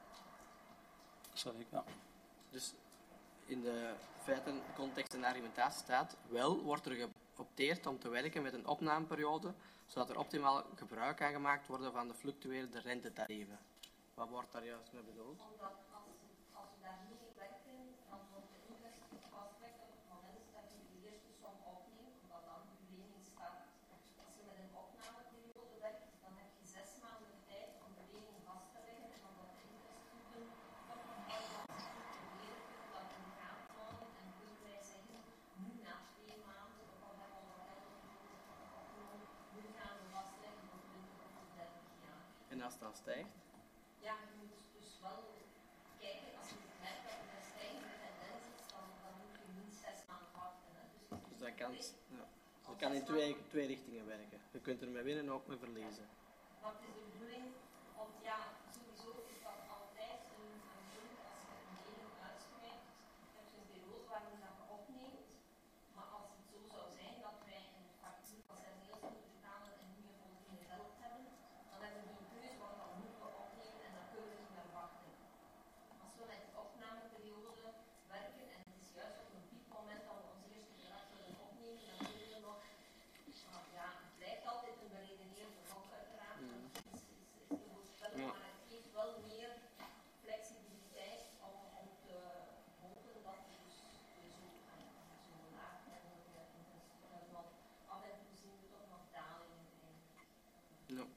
Sorry, ja. Dus in de feiten, context en argumentatie staat, wel wordt er geopteerd om te werken met een opnameperiode, zodat er optimaal gebruik kan gemaakt worden van de fluctuerende rentetarieven. Wat wordt daar juist mee bedoeld? Omdat als, als we daar niet mee werken, dan wordt de interest vastgelegd op het moment dat je de eerste som opneemt, omdat dan je lening start. Als je met een opnameperiode werkt, dan heb je zes maanden de tijd om de lening vast te leggen en dan wordt de interestvoeten toch nog wel wat fluctueren, dat we gaan vallen en kunnen wij zeggen, nu na twee maanden, of al hebben we al geld opgenomen, nu gaan we vastleggen voor twintig of dertig jaar. En als dat stijgt? Ja, je moet dus wel kijken, als je merkt dat er een stijgende tendens is, dan, dan moet je minstens zes maanden wachten. Hè. Dus, dus dat kan, ja. dat kan in twee, twee richtingen werken. Je kunt er mee winnen en ook mee verliezen. Wat is de bedoeling? Want ja, sowieso is dat altijd een, een punt als je een lening uitschrijft. Heb je een periode waarin dat je opneemt. Maar als het zo zou zijn dat wij een factuur van zes heel moeten betalen en nu een voldoende geld hebben, dan hebben we geen keuze, want dan moeten we opnemen en dan kunnen we niet meer wachten. Als we met de opnameperiode werken en het is juist op een piekmoment dat we ons eerste bedrag willen opnemen, dan kunnen we nog, uh, ja, het blijft altijd een beredeneerde gok uiteraard, mm. het is, is, is te voorspellen, ja. Maar het geeft wel meer flexibiliteit om, om te hopen dat we dus zo, zo laag mogelijke interesse hebben, want af en toe zien we toch nog dalingen. En, uh, ja.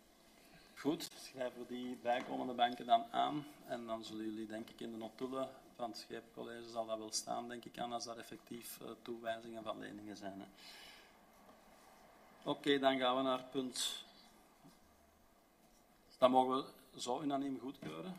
Goed, schrijven we die bijkomende banken dan aan en dan zullen jullie denk ik in de notulen van het Scheepcollege zal dat wel staan, denk ik aan, als daar effectief uh, toewijzingen van leningen zijn. Oké, okay, dan gaan we naar punt... Dat mogen we zo unaniem goedkeuren.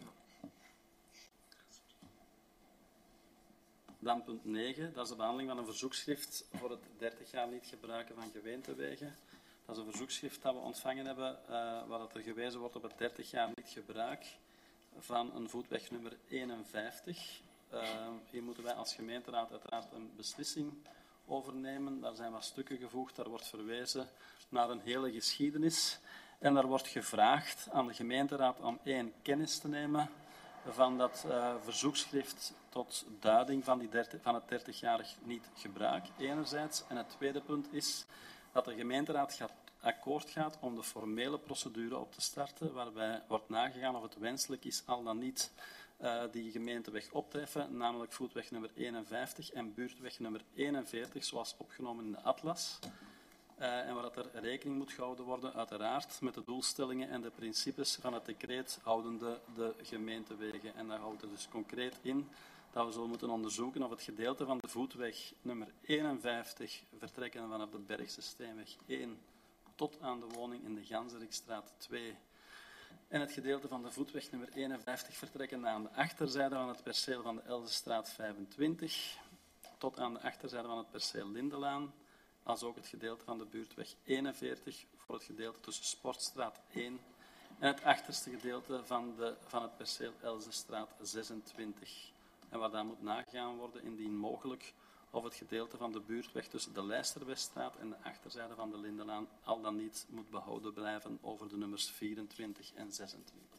Dan punt negen, dat is de behandeling van een verzoekschrift voor het dertig jaar niet gebruiken van gemeentewegen. Dat is een verzoekschrift dat we ontvangen hebben, uh, waar dat er gewezen wordt op het dertig jaar niet gebruik van een voetweg nummer eenenvijftig. Uh, hier moeten wij als gemeenteraad uiteraard een beslissing over nemen. Daar zijn wat stukken gevoegd, daar wordt verwezen naar een hele geschiedenis. En daar wordt gevraagd aan de gemeenteraad om één kennis te nemen van dat uh, verzoekschrift tot duiding van, die dertig, van het dertigjarig niet gebruik, enerzijds. En het tweede punt is dat de gemeenteraad gaat, akkoord gaat om de formele procedure op te starten, waarbij wordt nagegaan of het wenselijk is al dan niet uh, die gemeenteweg op te heffen, namelijk voetweg nummer eenenvijftig en buurtweg nummer eenenveertig, zoals opgenomen in de atlas. Uh, en waar dat er rekening moet gehouden worden, uiteraard, met de doelstellingen en de principes van het decreet houdende de gemeentewegen. En dat houdt er dus concreet in dat we zullen moeten onderzoeken of het gedeelte van de voetweg nummer eenenvijftig, vertrekken vanaf de Bergse Steenweg één, tot aan de woning in de Ganzerikstraat twee, en het gedeelte van de voetweg nummer eenenvijftig, vertrekken aan de achterzijde van het perceel van de Elzenstraat vijfentwintig, tot aan de achterzijde van het perceel Lindelaan, als ook het gedeelte van de buurtweg eenenveertig voor het gedeelte tussen Sportstraat één en het achterste gedeelte van, de, van het perceel Elzenstraat zesentwintig. En waar dan moet nagegaan worden, indien mogelijk, of het gedeelte van de buurtweg tussen de Lijsterweststraat en de achterzijde van de Lindelaan al dan niet moet behouden blijven over de nummers vierentwintig en zesentwintig.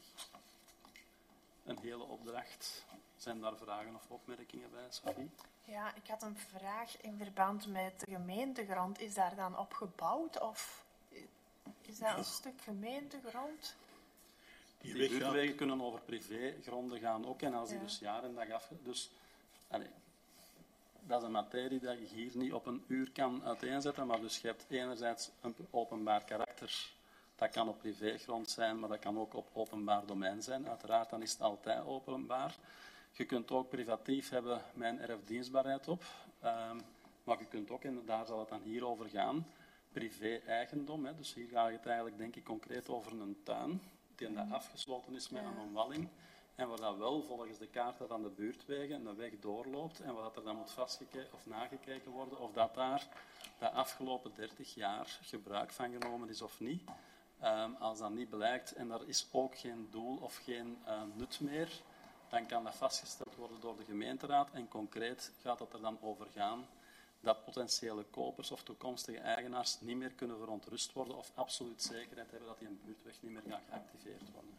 Een hele opdracht. Zijn daar vragen of opmerkingen bij, Sophie? Ja, ik had een vraag in verband met de gemeentegrond. Is daar dan op gebouwd of is dat een stuk gemeentegrond? Die, die buurtwegen kunnen over privégronden gaan ook, en als die ja. dus jaar en dag af... Dus, allez, dat is een materie dat je hier niet op een uur kan uiteenzetten, maar dus je hebt enerzijds een openbaar karakter. Dat kan op privégrond zijn, maar dat kan ook op openbaar domein zijn. Uiteraard, dan is het altijd openbaar. Je kunt ook privatief hebben met een erfdienstbaarheid op. Um, maar je kunt ook, en daar zal het dan hier over gaan, privé-eigendom. Hè. Dus hier gaat het eigenlijk, denk ik, concreet over een tuin, die dat afgesloten is met een omwalling. En waar dat wel volgens de kaarten van de buurtwegen een weg doorloopt. En waar dat er dan moet vastgekeken of nagekeken worden of dat daar de afgelopen dertig jaar gebruik van genomen is of niet. Um, als dat niet blijkt en er is ook geen doel of geen uh, nut meer, dan kan dat vastgesteld worden door de gemeenteraad. En concreet gaat het er dan over gaan dat potentiële kopers of toekomstige eigenaars niet meer kunnen verontrust worden of absoluut zekerheid hebben dat die een buurtweg niet meer gaat geactiveerd worden.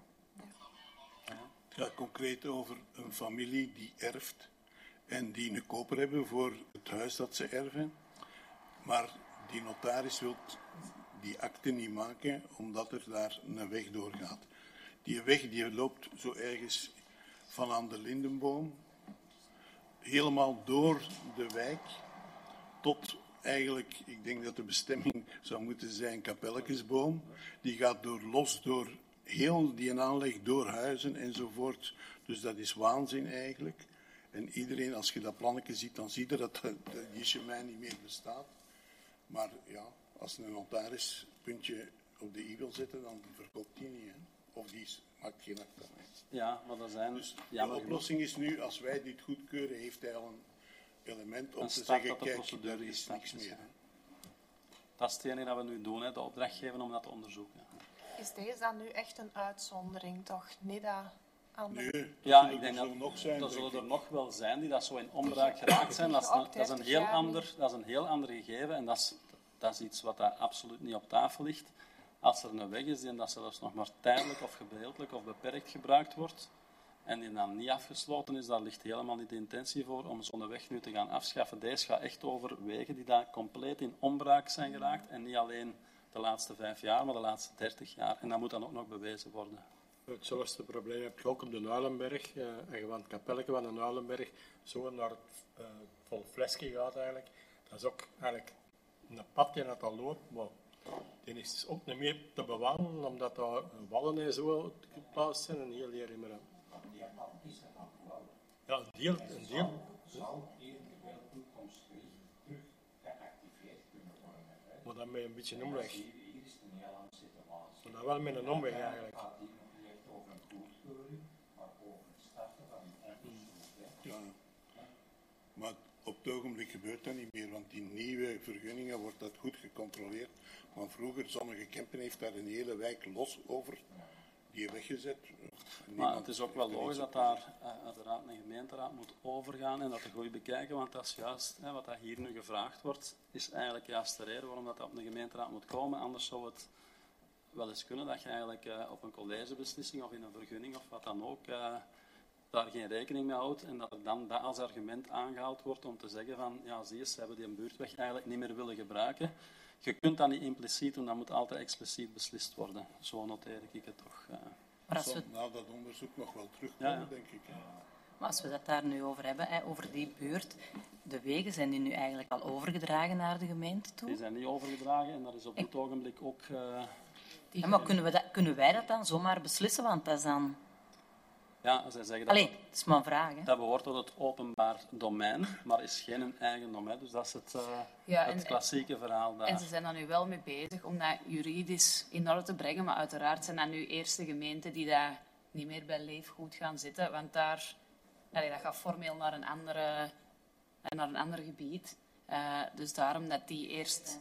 Ja. Het gaat concreet over een familie die erft en die een koper hebben voor het huis dat ze erven. Maar die notaris wil die akte niet maken omdat er daar een weg doorgaat. Die weg die loopt zo ergens van aan de Lindenboom, helemaal door de wijk, tot eigenlijk, ik denk dat de bestemming zou moeten zijn Kapelletjesboom. Die gaat door los door heel die aanleg, door huizen enzovoort. Dus dat is waanzin eigenlijk. En iedereen, als je dat plannetje ziet, dan zie je dat die chemin niet meer bestaat. Maar ja, als een notaris puntje op de i wil zetten, dan verkoopt die niet. Hè. Of die maakt geen akte mee. Ja, maar dat zijn... Dus ja, de oplossing is nu, als wij dit goedkeuren, heeft hij al een element om een te start zeggen, dat de kijk, procedure er is gestart niks is, meer. ja. Hè. Dat is het enige dat we nu doen, hè, de opdracht geven om dat te onderzoeken. Is deze dan nu echt een uitzondering, toch? Niet dat andere... Nee, Ja, zullen ik denk er dat zo nog zijn, er denk zullen er ik. nog wel zijn die dat zo in onbraak geraakt zijn. Dat is, een, dat is, een, heel jaar ander, dat is een heel ander gegeven en dat is, dat is iets wat daar absoluut niet op tafel ligt. Als er een weg is die dat zelfs nog maar tijdelijk of gedeeltelijk of beperkt gebruikt wordt en die dan niet afgesloten is, daar ligt helemaal niet de intentie voor om zo'n weg nu te gaan afschaffen. Deze gaat echt over wegen die daar compleet in onbraak zijn geraakt en niet alleen de laatste vijf jaar, maar de laatste dertig jaar. En dat moet dan ook nog bewezen worden. Hetzelfde probleem heb je ook op de Nuilenberg. Uh, en je van het kapelletje van de Nuilenberg zo naar het uh, vol flesje gaat eigenlijk. Dat is ook eigenlijk een pad die dat al loopt, maar die is ook niet meer te bewandelen, omdat daar wallen en zo geplaatst zijn en heel hier in mijn... Ja, een deel. Een deel. Zal eventueel toekomstgericht terug geactiveerd kunnen worden. Hè? Maar dan met een beetje een omweg. Hier is het een heel andere situatie. Maar dan wel met een omweg eigenlijk. Het gaat hier nog niet echt over een goedkeuring, maar over het starten van een onderzoek. Ja. Maar op het ogenblik gebeurt dat niet meer, want in nieuwe vergunningen wordt dat goed gecontroleerd. Want vroeger, sommige Kempen heeft daar een hele wijk los over, die weggezet. Maar het is ook wel logisch dat daar uh, uiteraard een gemeenteraad moet overgaan en dat te goed bekijken, want dat is juist hè, wat dat hier nu gevraagd wordt, is eigenlijk juist de reden waarom dat, dat op een gemeenteraad moet komen. Anders zou het wel eens kunnen dat je eigenlijk uh, op een collegebeslissing of in een vergunning of wat dan ook uh, daar geen rekening mee houdt en dat er dan dat als argument aangehaald wordt om te zeggen van ja, zie je, ze hebben die buurtweg eigenlijk niet meer willen gebruiken. Je kunt dat niet impliciet doen, dat moet altijd expliciet beslist worden. Zo noteer ik het toch. Uh. Maar als we, na dat onderzoek nog wel terugkomen, ja, ja. denk ik. maar als we dat daar nu over hebben, hè, over die buurt, de wegen zijn die nu eigenlijk al overgedragen naar de gemeente toe? Die zijn niet overgedragen en dat is op dit ogenblik ook... Uh, ja, maar kunnen, we dat, kunnen wij dat dan zomaar beslissen? Want dat is dan... Ja, zij zeggen dat... Allee, dat is maar een vraag. Hè? Dat behoort tot het openbaar domein, maar is geen een eigendom. Hè. Dus dat is het, uh, ja, het en, klassieke verhaal daar. En ze zijn er nu wel mee bezig om dat juridisch in orde te brengen, maar uiteraard zijn dat nu eerst de gemeenten die daar niet meer bij leefgoed gaan zitten, want daar, allee, dat gaat formeel naar een, andere, naar een ander gebied. Uh, dus daarom dat die eerst...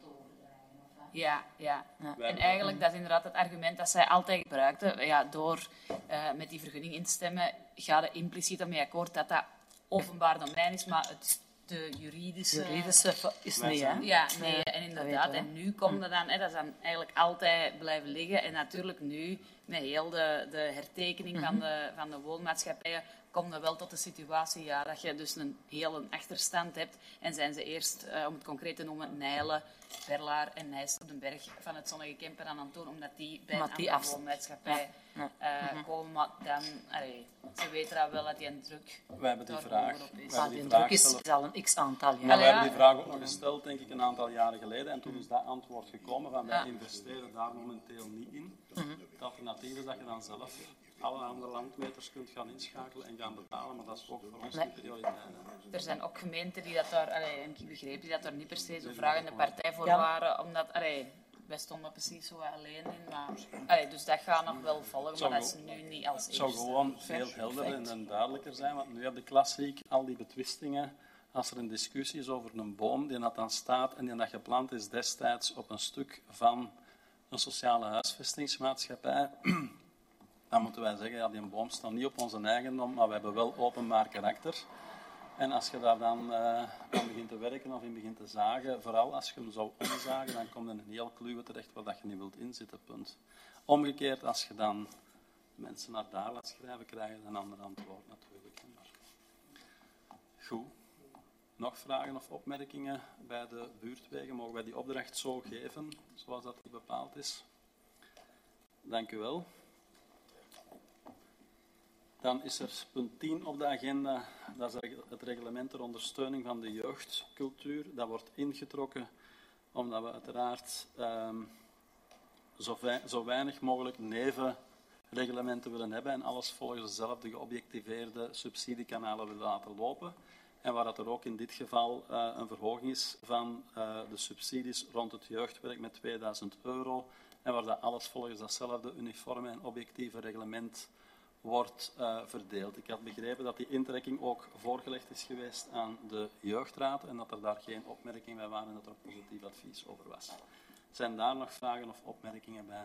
Ja, ja. ja. En eigenlijk, dat is inderdaad het argument dat zij altijd gebruikten. Ja, door uh, met die vergunning in te stemmen, gaat er impliciet mee akkoord dat dat openbaar domein is, maar het, de juridische... Juridische is niet, hè? Ja, nee, en inderdaad. En nu komt dat dan, hè, dat is dan eigenlijk altijd blijven liggen. En natuurlijk nu, met heel de, de hertekening van de, van de woonmaatschappijen, komt er wel tot de situatie ja, dat je dus een hele achterstand hebt. En zijn ze eerst, uh, om het concreet te noemen, Nijlen, Berlaar en Nijst op den Berg van het Zonnige Kempen aan het doen, omdat die bij omdat een die andere woonmaatschappij ja. uh, mm-hmm. komen. Maar dan, allee, ze weten dat wel dat die een druk Wij hebben die vraag, op is. Ah, die druk is, is al een x-aantal jaar. Maar wij ja. hebben die vraag ook nog gesteld, denk ik, een aantal jaren geleden. En toen is dat antwoord gekomen van wij Ja. investeren daar momenteel niet in. Mm-hmm. Het alternatief is dat je dan zelf alle andere landmeters kunt gaan inschakelen en gaan betalen, maar dat is ook voor ons Nee. niet prioriteit. Er zijn ook gemeenten die dat daar, allee, heb ik begrepen, die dat daar niet per se zo vragende partij voor Ja. waren, omdat, allee, wij stonden precies zo alleen in, maar, allee, dus dat gaat nog wel volgen, Zou maar dat is go- nu niet als Het zou eerste. gewoon veel helderder en duidelijker zijn, want nu heb je klassiek al die betwistingen. Als er een discussie is over een boom die dat dan staat en die dat geplant is destijds op een stuk van een sociale huisvestingsmaatschappij, dan moeten wij zeggen, ja, die boom staat niet op onze eigendom, maar we hebben wel openbaar karakter. En als je daar dan uh, aan begint te werken of in begint te zagen, vooral als je hem zou omzagen, dan komt er een heel kluwe terecht waar dat je niet wilt inzitten, punt. Omgekeerd, als je dan mensen naar daar laat schrijven, krijg je een ander antwoord natuurlijk. Maar... Goed. Nog vragen of opmerkingen bij de buurtwegen? Mogen wij die opdracht zo geven, zoals dat die bepaald is? Dank u wel. Dan is er punt tien op de agenda, dat is het reglement ter ondersteuning van de jeugdcultuur. Dat wordt ingetrokken omdat we uiteraard um, zo, zo weinig mogelijk nevenreglementen willen hebben en alles volgens dezelfde geobjectiveerde subsidiekanalen willen laten lopen. En waar dat er ook in dit geval uh, een verhoging is van uh, de subsidies rond het jeugdwerk met tweeduizend euro en waar dat alles volgens datzelfde uniforme en objectieve reglement wordt uh, verdeeld. Ik had begrepen dat die intrekking ook voorgelegd is geweest aan de jeugdraad en dat er daar geen opmerkingen bij waren en dat er ook positief advies over was. Zijn daar nog vragen of opmerkingen bij?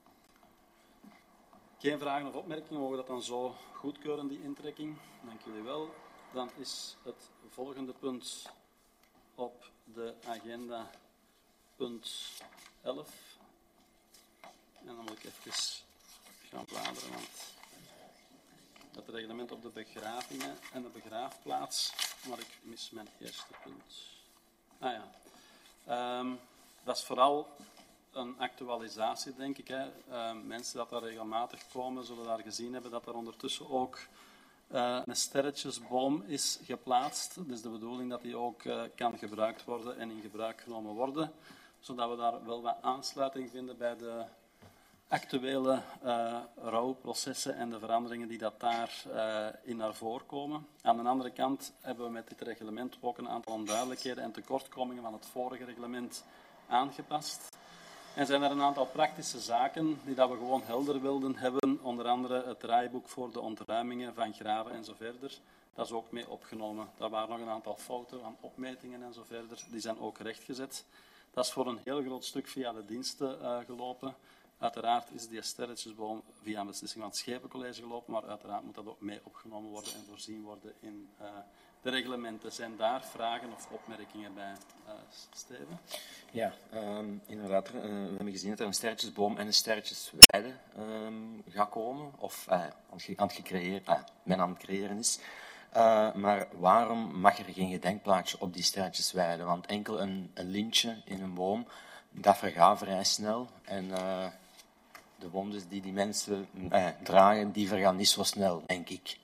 Geen vragen of opmerkingen, mogen we dat dan zo goedkeuren, die intrekking? Dank jullie wel. Dan is het volgende punt op de agenda punt elf. En dan moet ik even gaan bladeren, want het reglement op de begravingen en de begraafplaats, maar ik mis mijn eerste punt. Ah ja, um, dat is vooral een actualisatie, denk ik. Hè. Uh, mensen dat daar regelmatig komen, zullen daar gezien hebben dat er ondertussen ook uh, een sterretjesboom is geplaatst. Het is de bedoeling dat die ook uh, kan gebruikt worden en in gebruik genomen worden, zodat we daar wel wat aansluiting vinden bij de actuele uh, rouwprocessen en de veranderingen die dat daar uh, in naar voren komen. Aan de andere kant hebben we met dit reglement ook een aantal onduidelijkheden en tekortkomingen van het vorige reglement aangepast. En zijn er een aantal praktische zaken die dat we gewoon helder wilden hebben, onder andere het draaiboek voor de ontruimingen van graven en zo verder. Dat is ook mee opgenomen. Daar waren nog een aantal fouten van opmetingen en zo verder. Die zijn ook rechtgezet. Dat is voor een heel groot stuk via de diensten uh, gelopen. Uiteraard is die sterretjesboom via een beslissing van het Schepencollege gelopen, maar uiteraard moet dat ook mee opgenomen worden en voorzien worden in uh, de reglementen. Zijn daar vragen of opmerkingen bij, uh, Steven? Ja, um, inderdaad. Uh, we hebben gezien dat er een sterretjesboom en een sterretjesweide um, gaat komen, of uh, aan, het, aan het gecreëerd, uh, men aan het creëren is. Uh, maar waarom mag er geen gedenkplaatje op die sterretjesweide? Want enkel een, een lintje in een boom, dat vergaat vrij snel. En uh, de wondes die die mensen uh, dragen, die vergaan niet zo snel, denk ik.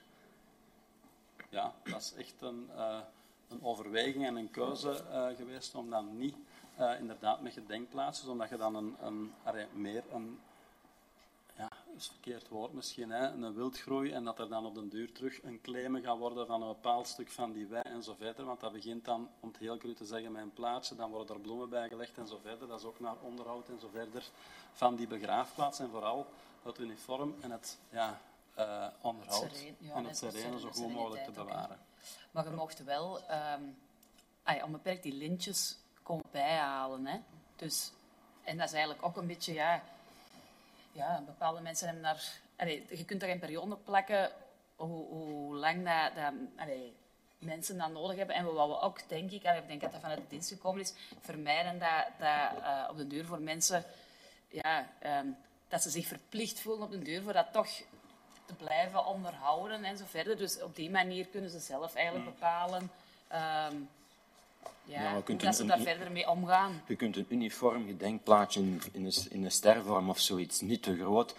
Ja, dat is echt een, uh, een overweging en een keuze uh, geweest om dan niet uh, inderdaad met gedenkplaatsen, omdat je dan een, een, allee, meer een, ja, dat is een verkeerd woord misschien, hè, een wildgroei en dat er dan op den duur terug een claim gaat worden van een bepaald stuk van die wei en zo verder, want dat begint dan, om het heel cru te zeggen, met een plaatje, dan worden er bloemen bij gelegd en zo verder. Dat is ook naar onderhoud en zo verder van die begraafplaats en vooral het uniform en het, ja, Uh, onderhoud het sereen, ja, en het serene zo goed mogelijk te bewaren. Okay. Maar je mocht wel um, ah, onbeperkt die lintjes komen bijhalen. Hè? Dus, en dat is eigenlijk ook een beetje, ja, ja bepaalde mensen hebben daar... Allee, je kunt daar een periode op plakken hoe, hoe lang dat, dat allee, mensen dat nodig hebben. En wat we ook, denk ik, allee, ik denk dat dat vanuit de dienst gekomen is, vermijden dat, dat uh, op de deur voor mensen, ja, um, dat ze zich verplicht voelen op de deur voor dat toch te blijven onderhouden en zo verder. Dus op die manier kunnen ze zelf eigenlijk bepalen um, ja, ja, hoe dat een, ze daar een, verder mee omgaan. Je kunt een uniform gedenkplaatje in, in, een, in een stervorm of zoiets, niet te groot.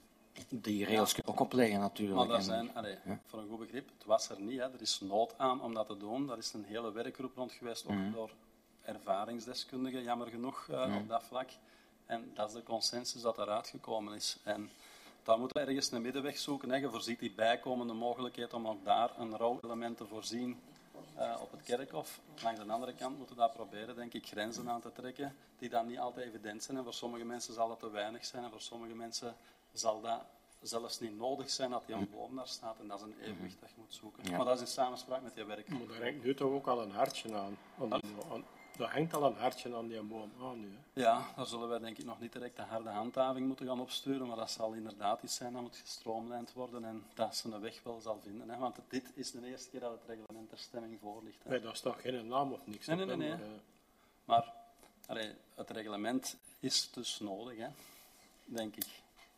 Die regels ja. kun je ook opleggen natuurlijk. Maar daar zijn, allee, ja. voor een goed begrip, het was er niet. Hè. Er is nood aan om dat te doen. Daar is een hele werkgroep rond geweest, ook mm. door ervaringsdeskundigen, jammer genoeg, uh, mm. op dat vlak. En dat is de consensus dat eruit gekomen is. En daar moeten we ergens een middenweg zoeken. Hè. Je voorziet die bijkomende mogelijkheid om ook daar een rouwelement te voorzien uh, op het kerkhof. Langs de andere kant moeten we daar proberen, denk ik, grenzen aan te trekken die dan niet altijd evident zijn. En voor sommige mensen zal dat te weinig zijn en voor sommige mensen zal dat zelfs niet nodig zijn dat die een boom daar staat. En dat is een evenwicht dat je moet zoeken. Ja. Maar dat is in samenspraak met je werk. Maar daar hangt nu toch ook al een hartje aan. aan, die, aan Daar hangt al een hartje aan die boom aan nu. Hè? Ja, daar zullen wij denk ik nog niet direct een harde handhaving moeten gaan opsturen, maar dat zal inderdaad iets zijn dat moet gestroomlijnd worden en dat ze een weg wel zal vinden. Hè? Want dit is de eerste keer dat het reglement ter stemming voor ligt. Hè? Nee, dat is toch geen naam of niks? Nee, nee, nee. nee. Maar, uh... maar allee, het reglement is dus nodig, hè? Denk ik.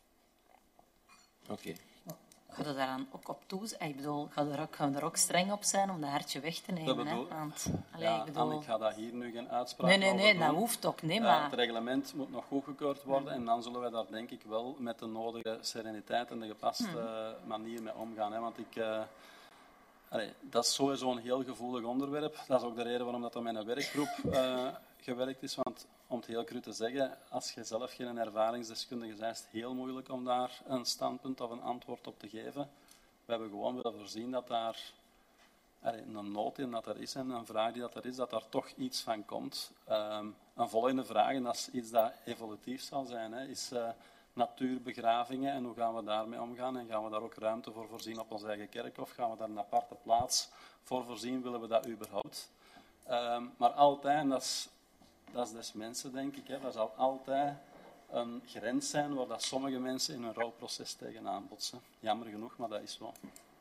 Oké. Okay. Ga je daar dan ook op toe? Ik bedoel, gaan we er ook, gaan we er ook streng op zijn om dat hartje weg te nemen? Dat bedoel... hè? Want, allee, ja, ik bedoel... en ik ga daar hier nu geen uitspraak nee, nee, nee, over doen. dat hoeft ook niet, maar... Uh, het reglement moet nog goedgekeurd worden en dan zullen wij daar denk ik wel met de nodige sereniteit en de gepaste hmm. manier mee omgaan. Hè? Want ik... Uh, allee, dat is sowieso een heel gevoelig onderwerp. Dat is ook de reden waarom dat met een werkgroep uh, gewerkt is. Want om het heel cru te zeggen, als je zelf geen ervaringsdeskundige bent, is het heel moeilijk om daar een standpunt of een antwoord op te geven. We hebben gewoon willen voorzien dat daar allee, een nood in dat er is en een vraag die dat er is, dat daar toch iets van komt. Um, een volgende vraag, en dat is iets dat evolutief zal zijn, hè, is uh, natuurbegravingen en hoe gaan we daarmee omgaan? En gaan we daar ook ruimte voor voorzien op ons eigen kerkhof? Gaan we daar een aparte plaats voor voorzien? Willen we dat überhaupt? Um, maar altijd, en dat is, dat is des mensen, denk ik, hè, er zal altijd een grens zijn waar dat sommige mensen in een rouwproces tegenaan botsen. Jammer genoeg, maar dat is wel.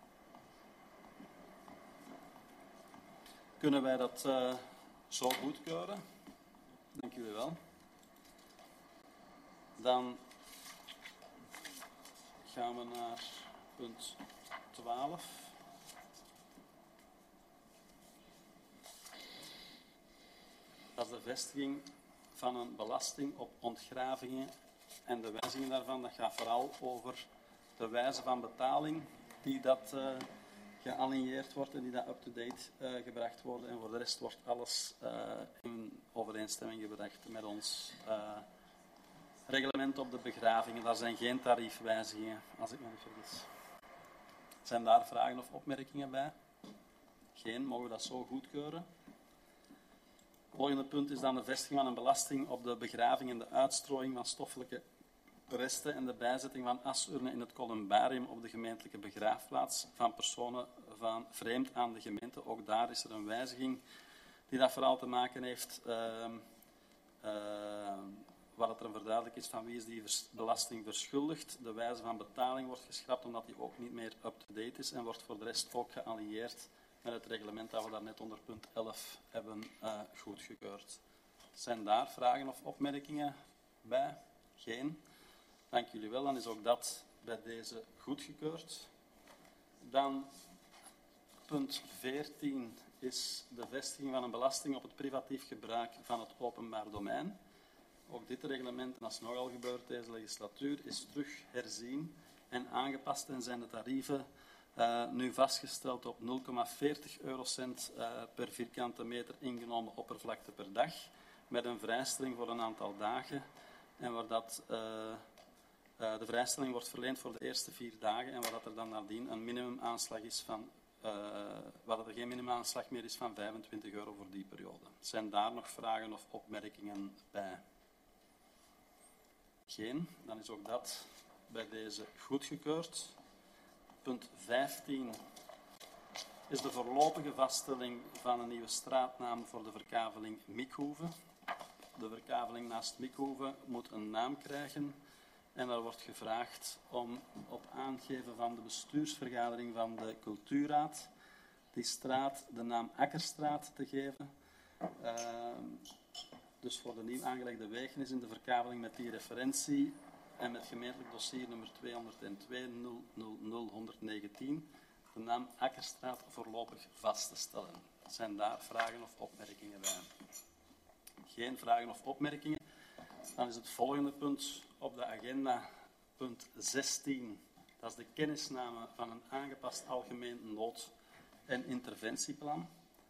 Kunnen wij dat uh, zo goedkeuren? Dank jullie wel. Dan gaan we naar punt twaalf. Dat is de vestiging van een belasting op ontgravingen en de wijziging daarvan. Dat gaat vooral over de wijze van betaling die dat uh, gealigneerd wordt en die dat up-to-date uh, gebracht wordt. En voor de rest wordt alles uh, in overeenstemming gebracht met ons uh, reglement op de begravingen. Daar zijn geen tariefwijzigingen, als ik me niet vergis. Zijn daar vragen of opmerkingen bij? Geen, mogen we dat zo goedkeuren? Het volgende punt is dan de vestiging van een belasting op de begraving en de uitstrooiing van stoffelijke resten en de bijzetting van asurnen in het columbarium op de gemeentelijke begraafplaats van personen van vreemd aan de gemeente. Ook daar is er een wijziging die dat vooral te maken heeft uh, uh, waar het er een verduidelijk is van wie is die belasting verschuldigd. De wijze van betaling wordt geschrapt omdat die ook niet meer up-to-date is en wordt voor de rest ook geallieerd met het reglement dat we daarnet onder punt elf hebben uh, goedgekeurd. Zijn daar vragen of opmerkingen bij? Geen. Dank jullie wel. Dan is ook dat bij deze goedgekeurd. Dan punt veertien is de vestiging van een belasting op het privatief gebruik van het openbaar domein. Ook dit reglement, en dat is nogal gebeurd deze legislatuur, is terug herzien en aangepast en zijn de tarieven uh, nu vastgesteld op nul komma veertig eurocent uh, per vierkante meter ingenomen oppervlakte per dag, met een vrijstelling voor een aantal dagen en waar dat... Uh, Uh, de vrijstelling wordt verleend voor de eerste vier dagen en waar dat er dan nadien een minimumaanslag is van, uh, waar dat er geen minimumaanslag meer is van vijfentwintig euro voor die periode. Zijn daar nog vragen of opmerkingen bij? Geen. Dan is ook dat bij deze goedgekeurd. Punt vijftien is de voorlopige vaststelling van een nieuwe straatnaam voor de verkaveling Mikhoeve. De verkaveling naast Mikhoeve moet een naam krijgen. En daar wordt gevraagd om op aangeven van de bestuursvergadering van de Cultuurraad die straat de naam Akkerstraat te geven. Uh, dus voor de nieuw aangelegde wegen is in de verkaveling met die referentie en met gemeentelijk dossier nummer tweehonderdtwee nul nul nul honderdnegentien de naam Akkerstraat voorlopig vast te stellen. Zijn daar vragen of opmerkingen bij? Geen vragen of opmerkingen. Dan is het volgende punt op de agenda, punt zestien. Dat is de kennisname van een aangepast algemeen nood- en interventieplan.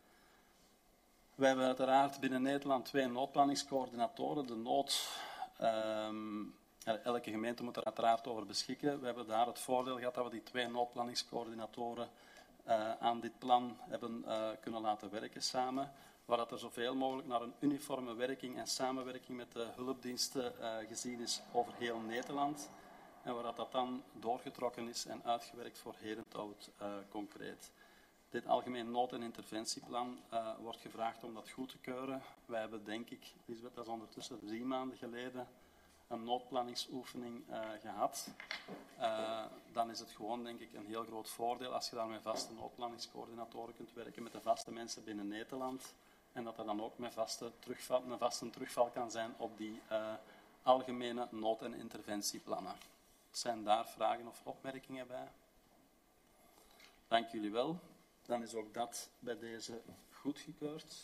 Wij hebben uiteraard binnen Nederland twee noodplanningscoördinatoren. De nood, um, elke gemeente moet er uiteraard over beschikken. We hebben daar het voordeel gehad dat we die twee noodplanningscoördinatoren uh, aan dit plan hebben uh, kunnen laten werken samen. Waar dat er zoveel mogelijk naar een uniforme werking en samenwerking met de hulpdiensten uh, gezien is over heel Nederland. En waar dat, dat dan doorgetrokken is en uitgewerkt voor Herenthout uh, concreet. Dit algemeen nood- en interventieplan uh, wordt gevraagd om dat goed te keuren. Wij hebben, denk ik, Lisbeth, dat is ondertussen drie maanden geleden, een noodplanningsoefening uh, gehad. Uh, dan is het gewoon, denk ik, een heel groot voordeel als je daar met vaste noodplanningscoördinatoren kunt werken, met de vaste mensen binnen Nederland. En dat er dan ook met vaste terugval, een vaste terugval kan zijn op die uh, algemene nood- en interventieplannen. Zijn daar vragen of opmerkingen bij? Dank jullie wel. Dan is ook dat bij deze goedgekeurd.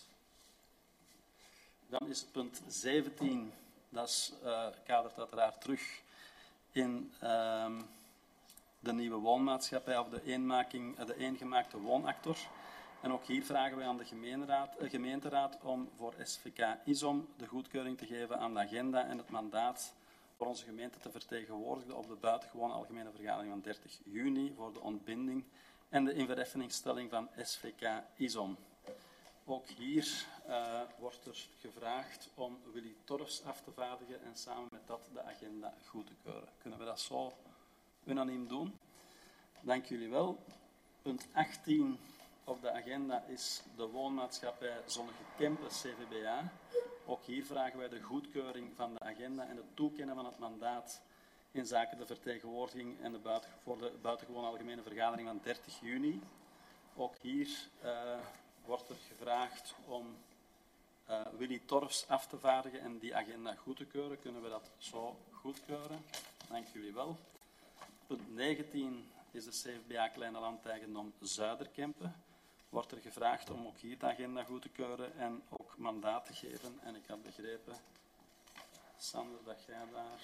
Dan is het punt zeventien. Dat is, uh, kadert uiteraard terug in uh, de nieuwe woonmaatschappij of de, eenmaking, uh, de eengemaakte woonactor. En ook hier vragen wij aan de gemeenteraad, uh, gemeenteraad om voor S V K ISOM de goedkeuring te geven aan de agenda en het mandaat voor onze gemeente te vertegenwoordigen op de buitengewone algemene vergadering van dertig juni voor de ontbinding en de invereffeningsstelling van S V K ISOM. Ook hier uh, wordt er gevraagd om Willy Torfs af te vaardigen en samen met dat de agenda goed te keuren. Kunnen we dat zo unaniem doen? Dank jullie wel. Punt achttien op de agenda is de woonmaatschappij Zonnige Kempen C V B A. Ook hier vragen wij de goedkeuring van de agenda en het toekennen van het mandaat in zaken de vertegenwoordiging en de buiten, voor de buitengewone algemene vergadering van dertig juni. Ook hier uh, wordt er gevraagd om uh, Willy Torfs af te vaardigen en die agenda goed te keuren. Kunnen we dat zo goedkeuren? Dank jullie wel. Punt negentien is de C V B A Kleine Landeigendom Zuiderkempen. Wordt er gevraagd om ook hier de agenda goed te keuren en ook mandaat te geven. En ik had begrepen, Sander, dat jij daar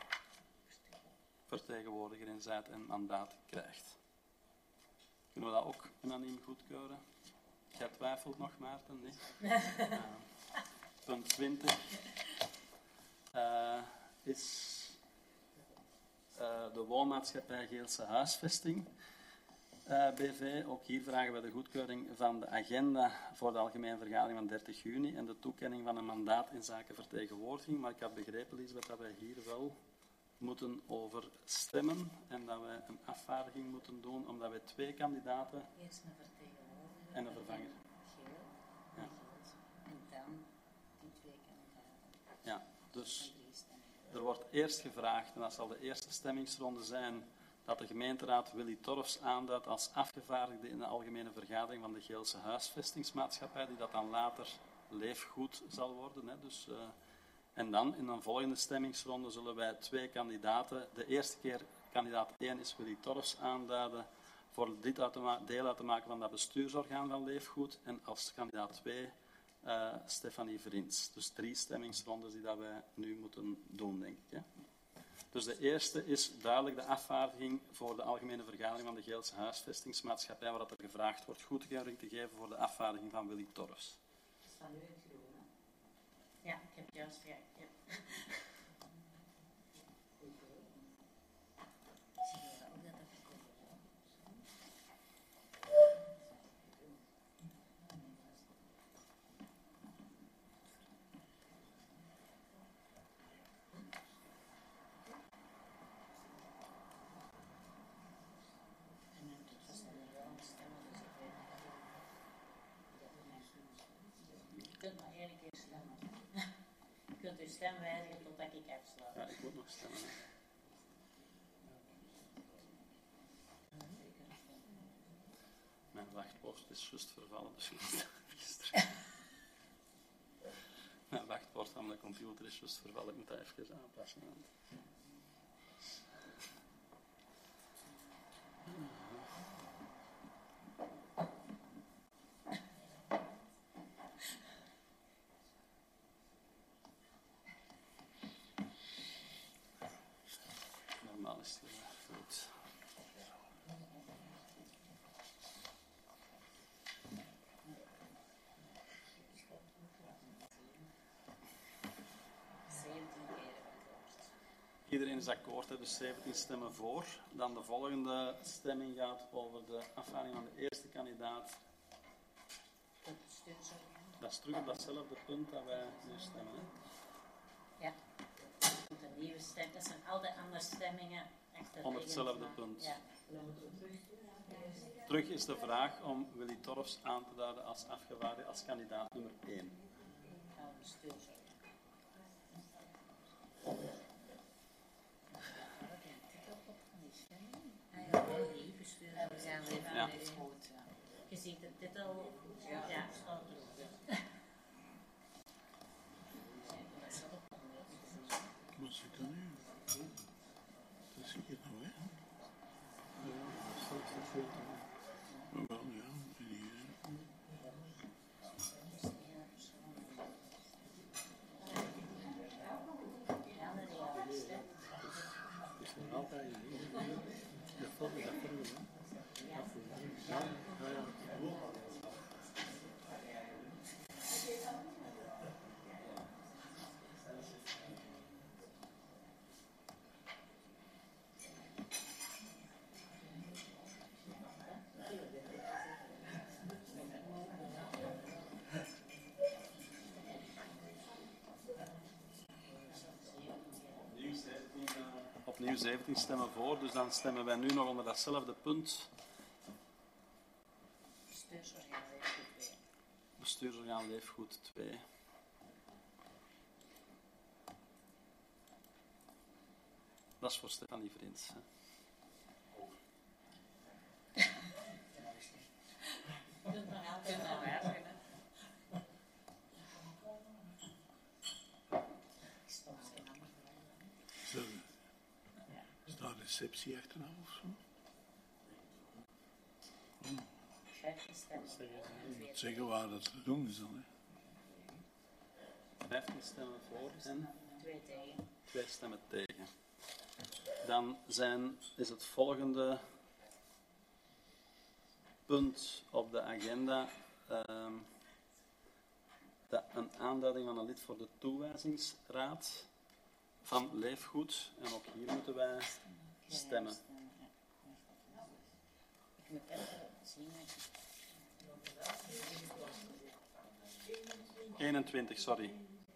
vertegenwoordiger in bent en mandaat krijgt. Kunnen we dat ook unaniem goedkeuren? Jij twijfelt nog, Maarten, niet? uh, punt twintig uh, is uh, de woonmaatschappij Geelse Huisvesting uh, B V. Ook hier vragen we de goedkeuring van de agenda voor de algemene vergadering van dertig juni en de toekenning van een mandaat in zaken vertegenwoordiging. Maar ik had begrepen, Lisbeth, dat wij hier wel moeten over stemmen en dat wij een afvaardiging moeten doen, omdat wij twee kandidaten Eerst een vertegenwoordiger en een vervanger. Geel Ja. en dan die twee kandidaten. Ja, dus En drie stemmen. er wordt eerst gevraagd, en dat zal de eerste stemmingsronde zijn, dat de gemeenteraad Willy Torfs aanduidt als afgevaardigde in de algemene vergadering van de Geelse Huisvestingsmaatschappij, die dat dan later leefgoed zal worden. Hè. Dus, uh, en dan in een volgende stemmingsronde zullen wij twee kandidaten, de eerste keer kandidaat één is Willy Torfs aanduiden voor dit uit te ma- deel uit te maken van dat bestuursorgaan van leefgoed en als kandidaat twee uh, Stefanie Vriends. Dus drie stemmingsrondes die dat wij nu moeten doen, denk ik. Hè. Dus de eerste is duidelijk de afvaardiging voor de algemene vergadering van de Geelse Huisvestingsmaatschappij, waar dat er gevraagd wordt goedkeuring te geven voor de afvaardiging van Willy Torfs. Dat is van u in het groen, hè? Ja, ik heb juist, ja. Ik heb... Zie je wel dat dat gekomen is? En dan doet ze er wel een stemmen, dus ik weet niet dat het niet is. Je kunt maar één keer stemmen. Je kunt uw stem wijzigen totdat ik afsluit. Ja, ik moet nog stemmen. Hè. Mijn wachtwoord is juist vervallen, dus ik moet gisteren. Mijn wachtwoord van de computer is juist vervallen, ik moet dat even aanpassen. Normaal is het wel goed. zeventien keer akkoord. Iedereen is akkoord, hè, dus zeventien stemmen voor. Dan de volgende stemming gaat over de afvaardiging van de eerste kandidaat. Het bestuursorgaan. Dat is terug op datzelfde punt dat wij nu stemmen. Hè. Ja. Je moet een nieuwe stem. Dat zijn altijd andere stemmingen. Om hetzelfde punt. Ja. Dan moeten we terug. Terug is de vraag om Willy Torfs aan te duiden als afgevaardigde, als kandidaat nummer één. Gaan we bestuursorgaan. We gaan weer Ja. goed. Je ziet de titel. Ja, ja staat erop. Ja. Dat staat op. Wat zit er nu? Dat is hier nou, hè? Ja, wel, ja. En hier, hè. Ja, dat is wel best, hè. is nog altijd niet. Dat valt me dat voor me. Ja, ja, ja. Opnieuw zeventien stemmen voor, dus dan stemmen wij nu nog onder datzelfde punt. Bestuursorgaan leefgoed twee. Bestuursorgaan leefgoed twee. Dat is voor Stefanie Vriends. Hè. Je kunt nog altijd nog wijzigen, hè. Ik stond zo aan de vraag. Zo. Staat receptie achteraf of zo? vijftien stemmen. Ik moet zeggen waar dat te doen is dan, hè. vijftien stemmen voor en Twee tegen. twee stemmen tegen. Dan zijn, is het volgende punt op de agenda uh, de, een aanduiding van een lid voor de toewijzingsraad van leefgoed. En ook hier moeten wij stemmen. Ik moet even zien. eenentwintig, sorry.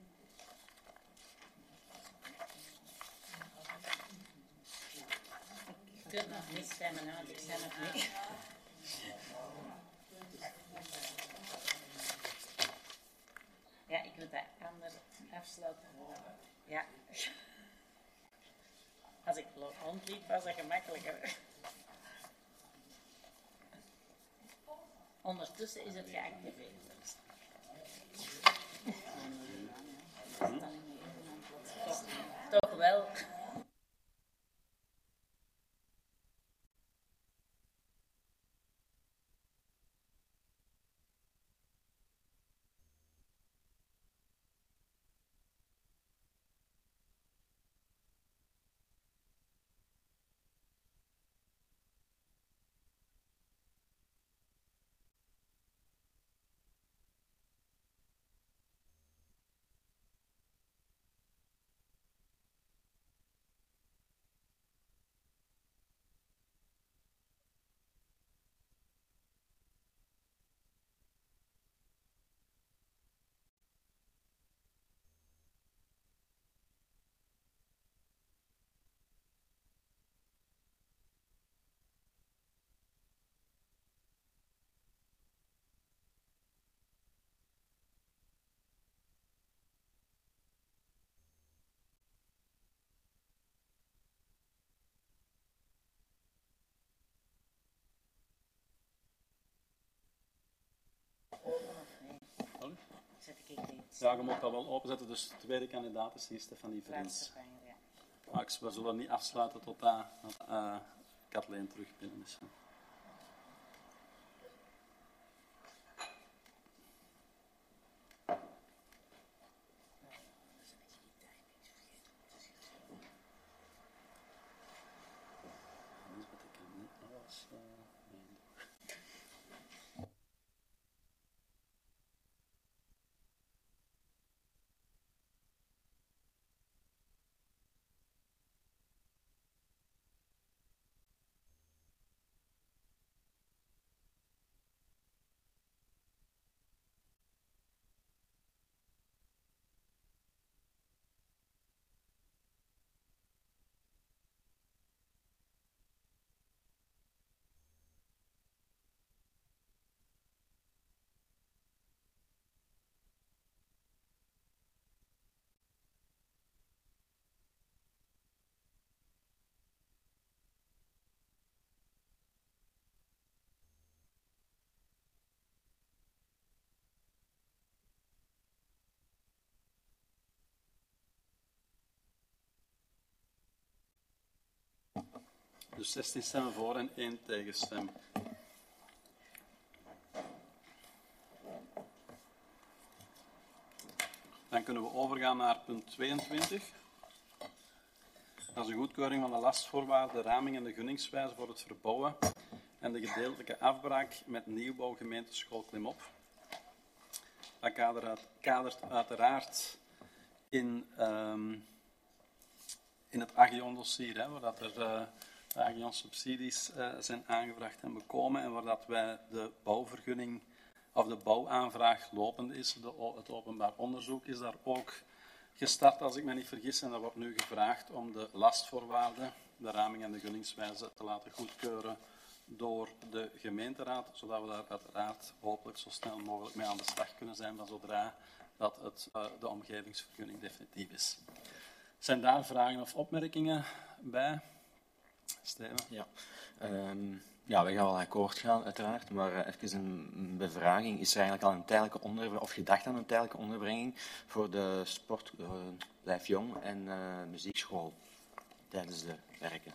Ik durf nog niet stemmen, hè, want ik stem nog niet. Ja, ik moet dat anders afsluiten. Ja. Als ik rondliep, was dat gemakkelijker. Ondertussen is het geactiveerd. Toch, toch wel. Zet ik dit. Ja, je moet dat wel openzetten. Dus de tweede kandidaat is hier Stefanie Verins. Maar ik- we zullen niet afsluiten tot dat uh, Kathleen terug binnen is. Dus zestien stemmen voor en één tegenstem. Dan kunnen we overgaan naar punt tweeëntwintig. Dat is de goedkeuring van de lastvoorwaarden, raming en de gunningswijze voor het verbouwen en de gedeeltelijke afbraak met nieuwbouw gemeenteschool Klimop. Dat kadert, kadert uiteraard in, um, in het Agion-dossier, hè, waar dat er uh, de Agion-subsidies uh, zijn aangevraagd en bekomen en waar dat wij de bouwvergunning of de bouwaanvraag lopend is. De, het openbaar onderzoek is daar ook gestart, als ik me niet vergis, en er wordt nu gevraagd om de lastvoorwaarden, de raming en de gunningswijze te laten goedkeuren door de gemeenteraad, zodat we daar uiteraard hopelijk zo snel mogelijk mee aan de slag kunnen zijn van zodra dat het, uh, de omgevingsvergunning definitief is. Zijn daar vragen of opmerkingen bij? Steven? Ja. Um, ja, we gaan wel akkoord gaan, uiteraard, maar uh, even een bevraging. Is er eigenlijk al een tijdelijke onderbrenging, of gedacht aan een tijdelijke onderbrenging voor de sport, uh, Blijf Jong en uh, muziekschool tijdens de werken?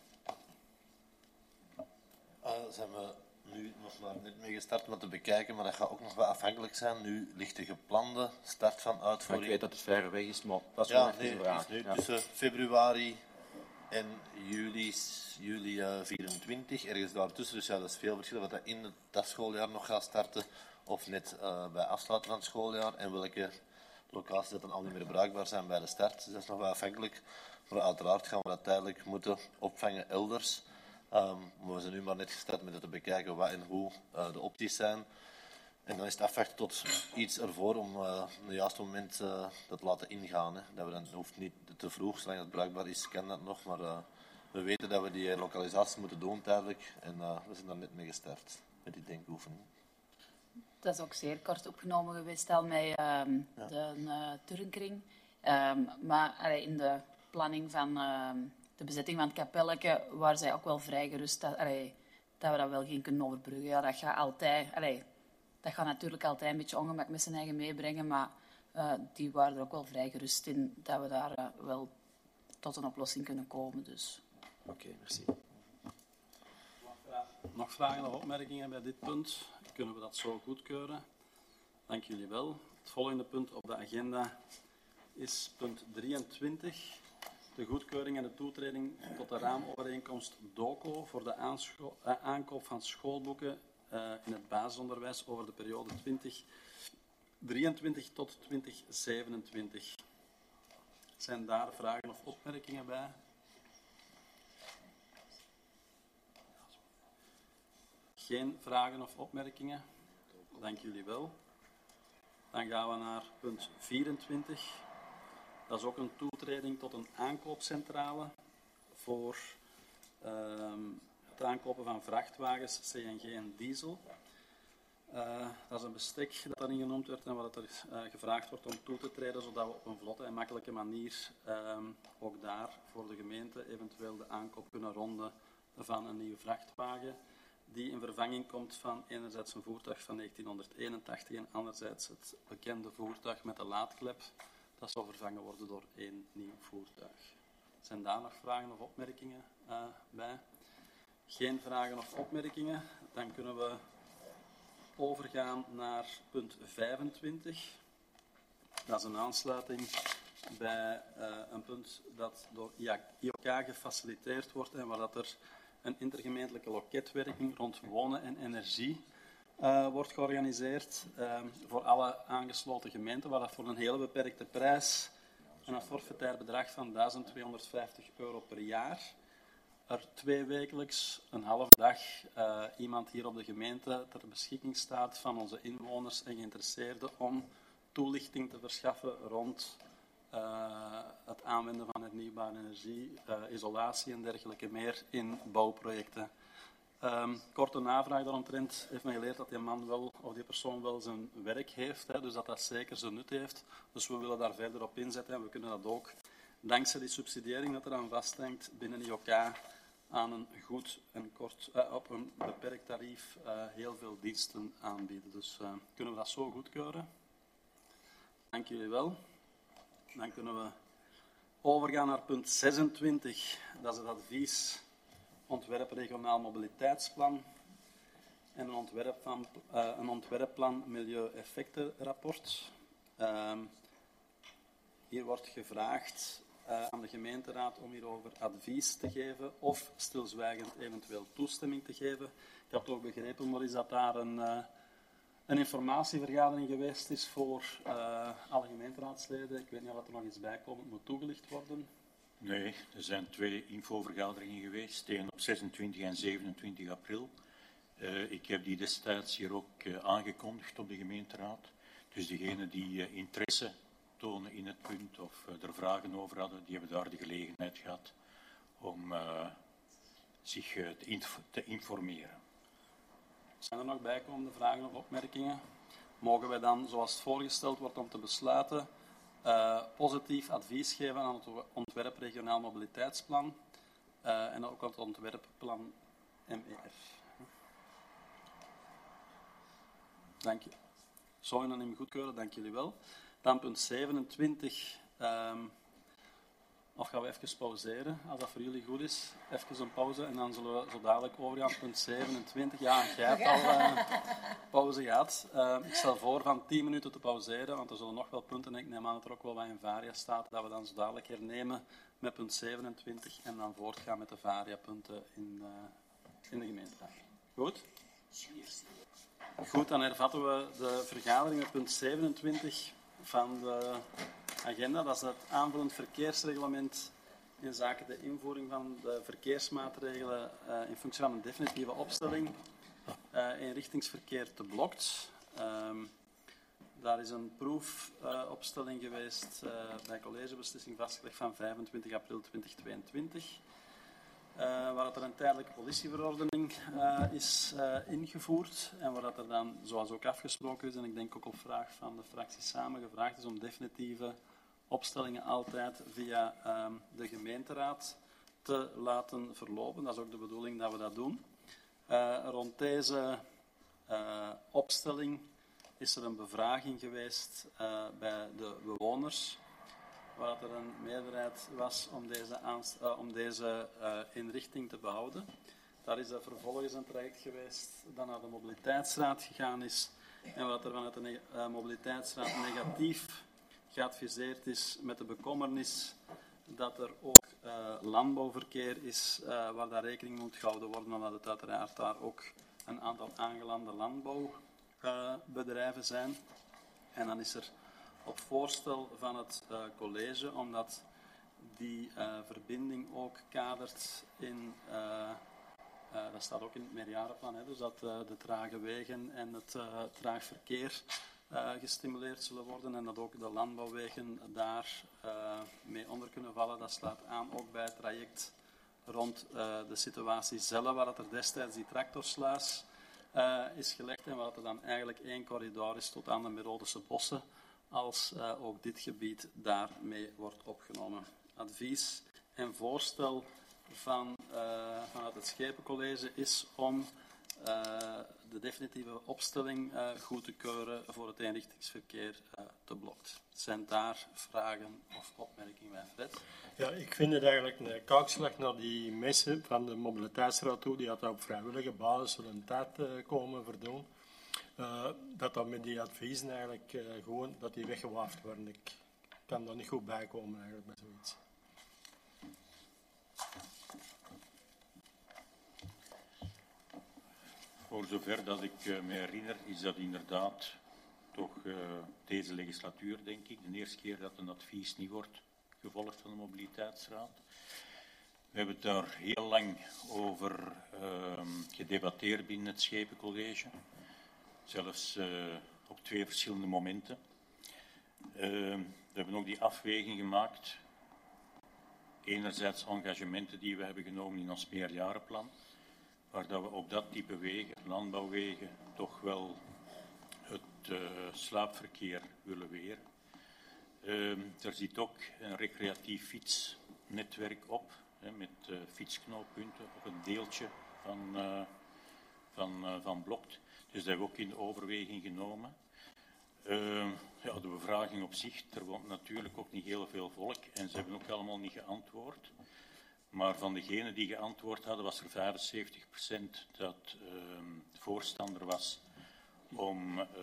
Uh, zijn we nu nog maar net mee gestart met te bekijken, maar dat gaat ook nog wel afhankelijk zijn. Nu ligt de geplande start van uitvoering. Ik weet dat het ver weg is, maar dat is ja, wel even nee, een vraag. het is nu Ja. tussen februari en juli, juli uh, vierentwintig, ergens daartussen. Dus ja, dat is veel verschil wat dat in het, dat schooljaar nog gaat starten of net uh, bij afsluiten van het schooljaar en welke locaties dat dan al niet meer bruikbaar zijn bij de start. Dus dat is nog wel afhankelijk Maar uiteraard gaan we dat tijdelijk moeten opvangen elders. Um, we zijn nu maar net gestart met het te bekijken wat en hoe uh, de opties zijn. En dan is het afwachten tot iets ervoor om uh, op het juiste moment uh, dat te laten ingaan. Hè. Dat we dan hoeft niet te vroeg, zolang het bruikbaar is, kan dat nog. Maar uh, we weten dat we die lokalisatie moeten doen tijdelijk. En uh, we zijn daar net mee gestart met die denkoefening. Dat is ook zeer kort opgenomen geweest al met um, ja. de uh, turnkring. Um, maar allee, in de planning van uh, de bezetting van het kapelletje waren zij ook wel vrij gerust dat, allee, dat we dat wel geen kunnen overbruggen. Ja, dat gaat altijd... Allee, dat gaat natuurlijk altijd een beetje ongemak met zijn eigen meebrengen, maar uh, die waren er ook wel vrij gerust in dat we daar uh, wel tot een oplossing kunnen komen. Dus. Oké, okay, merci. Nog vragen of opmerkingen bij dit punt? Kunnen we dat zo goedkeuren? Dank jullie wel. Het volgende punt op de agenda is punt drieëntwintig. De goedkeuring en de toetreding tot de raamovereenkomst DOCO voor de aanscho- uh, aankoop van schoolboeken uh, in het basisonderwijs over de periode twintig drieëntwintig tot twintig zevenentwintig. Zijn daar vragen of opmerkingen bij? Geen vragen of opmerkingen? Dank jullie wel. Dan gaan we naar punt vierentwintig. Dat is ook een toetreding tot een aankoopcentrale voor uh, het aankopen van vrachtwagens, C N G en diesel. Uh, dat is een bestek dat daarin genoemd werd en wat er uh, gevraagd wordt om toe te treden, zodat we op een vlotte en makkelijke manier uh, ook daar voor de gemeente eventueel de aankoop kunnen ronden van een nieuwe vrachtwagen, die in vervanging komt van enerzijds een voertuig van negentienhonderdeenentachtig en anderzijds het bekende voertuig met de laadklep. Dat zal vervangen worden door één nieuw voertuig. Zijn daar nog vragen of opmerkingen uh, bij? Geen vragen of opmerkingen. Dan kunnen we overgaan naar punt vijfentwintig. Dat is een aansluiting bij uh, een punt dat door I O K gefaciliteerd wordt en waar dat er een intergemeentelijke loketwerking rond wonen en energie uh, wordt georganiseerd uh, voor alle aangesloten gemeenten, waar dat voor een hele beperkte prijs en een forfaitair bedrag van duizend tweehonderdvijftig euro per jaar er twee wekelijks een halve dag uh, iemand hier op de gemeente ter beschikking staat van onze inwoners en geïnteresseerden om toelichting te verschaffen rond uh, het aanwenden van hernieuwbare energie, uh, isolatie en dergelijke meer in bouwprojecten. Um, korte navraag daaromtrent heeft mij geleerd dat die man wel, of die persoon wel zijn werk heeft, hè, dus dat dat zeker zijn nut heeft. Dus we willen daar verder op inzetten en we kunnen dat ook, dankzij die subsidiëring dat eraan vasthangt binnen I O K, aan een goed en kort, uh, op een beperkt tarief uh, heel veel diensten aanbieden. Dus uh, kunnen we dat zo goedkeuren? Dank jullie wel. Dan kunnen we overgaan naar punt zesentwintig. Dat is het advies ontwerp regionaal mobiliteitsplan en een, ontwerp van, uh, een ontwerpplan milieueffectenrapport. Uh, hier wordt gevraagd uh, aan de gemeenteraad om hierover advies te geven of stilzwijgend eventueel toestemming te geven. Ik heb ook begrepen, Maurice, dat daar een, uh, een informatievergadering geweest is voor uh, alle gemeenteraadsleden. Ik weet niet of er nog iets bij komt, moet toegelicht worden. Nee, er zijn twee infovergaderingen geweest, één op zesentwintig en zevenentwintig april. Uh, ik heb die destijds hier ook uh, aangekondigd op de gemeenteraad. Dus diegenen die uh, interesse tonen in het punt of uh, er vragen over hadden, die hebben daar de gelegenheid gehad om uh, zich uh, te, inf- te informeren. Zijn er nog bijkomende vragen of opmerkingen? Mogen wij dan, zoals het voorgesteld wordt om te besluiten, Uh, positief advies geven aan het ontwerp regionaal mobiliteitsplan uh, en ook aan het ontwerpplan M E F. Dank je. Zo unaniem goedkeuren, dank jullie wel. Dan punt zevenentwintig. Um, of gaan we even pauzeren, als dat voor jullie goed is. Even een pauze en dan zullen we zo dadelijk overgaan. Punt zevenentwintig. Ja, jij hebt al uh, pauze gehad. Uh, ik stel voor van tien minuten te pauzeren, want er zullen nog wel punten, en ik neem aan dat er ook wel wat in Varia staat, dat we dan zo dadelijk hernemen met punt zevenentwintig en dan voortgaan met de Varia-punten in, uh, in de gemeenteraad. Goed? Goed, dan hervatten we de vergadering met punt zevenentwintig van de agenda. Dat is het aanvullend verkeersreglement in zaken de invoering van de verkeersmaatregelen uh, in functie van een definitieve opstelling uh, eenrichtingsverkeer te Blokt. Um, daar is een proefopstelling uh, geweest uh, bij collegebeslissing vastgelegd van vijfentwintig april tweeduizend tweeëntwintig. Uh, waar dat er een tijdelijke politieverordening uh, is uh, ingevoerd en waar dat er dan, zoals ook afgesproken is, en ik denk ook op vraag van de fractie samen gevraagd is om definitieve opstellingen altijd via uh, de gemeenteraad te laten verlopen. Dat is ook de bedoeling dat we dat doen. Uh, rond deze uh, opstelling is er een bevraging geweest uh, bij de bewoners, waar er een meerderheid was om deze, aanst- uh, om deze uh, inrichting te behouden. Daar is er vervolgens een traject geweest dat naar de mobiliteitsraad gegaan is en wat er vanuit de neg- uh, mobiliteitsraad negatief geadviseerd is met de bekommernis dat er ook uh, landbouwverkeer is uh, waar daar rekening moet gehouden worden, omdat het uiteraard daar ook een aantal aangelande landbouwbedrijven uh, zijn. En dan is er op voorstel van het uh, college, omdat die uh, verbinding ook kadert in, uh, uh, dat staat ook in het meerjarenplan, hè, dus dat uh, de trage wegen en het uh, traag verkeer uh, gestimuleerd zullen worden en dat ook de landbouwwegen daar uh, mee onder kunnen vallen. Dat slaat aan ook bij het traject rond uh, de situatie zelf, waar dat er destijds die tractorsluis uh, is gelegd en waar er dan eigenlijk één corridor is tot aan de Merodische bossen, als uh, ook dit gebied daarmee wordt opgenomen. Advies en voorstel van, uh, vanuit het Schepencollege is om uh, de definitieve opstelling uh, goed te keuren voor het eenrichtingsverkeer uh, te Blokt. Zijn daar vragen of opmerkingen bij Fred? Ja, ik vind het eigenlijk een kaakslag naar die mensen van de mobiliteitsraad toe, die had dat op vrijwillige basis voor een tijd uh, komen verdoen. Uh, dat dat met die adviezen eigenlijk uh, gewoon, dat die weggewaafd worden. Ik kan daar niet goed bij komen eigenlijk bij zoiets. Voor zover dat ik uh, me herinner, is dat inderdaad toch uh, deze legislatuur, denk ik, de eerste keer dat een advies niet wordt gevolgd van de mobiliteitsraad. We hebben het daar heel lang over uh, gedebatteerd binnen het Schepencollege. Zelfs uh, op twee verschillende momenten. Uh, we hebben ook die afweging gemaakt. Enerzijds engagementen die we hebben genomen in ons meerjarenplan, waar dat we op dat type wegen, landbouwwegen, toch wel het uh, slaapverkeer willen weren. Uh, er zit ook een recreatief fietsnetwerk op, hè, met uh, fietsknooppunten op een deeltje van, uh, van, uh, van Blokt. Dus dat hebben we ook in de overweging genomen. Uh, ja, de bevraging op zich, er woont natuurlijk ook niet heel veel volk en ze hebben ook allemaal niet geantwoord. Maar van degenen die geantwoord hadden, was er vijfenzeventig procent dat uh, voorstander was om uh,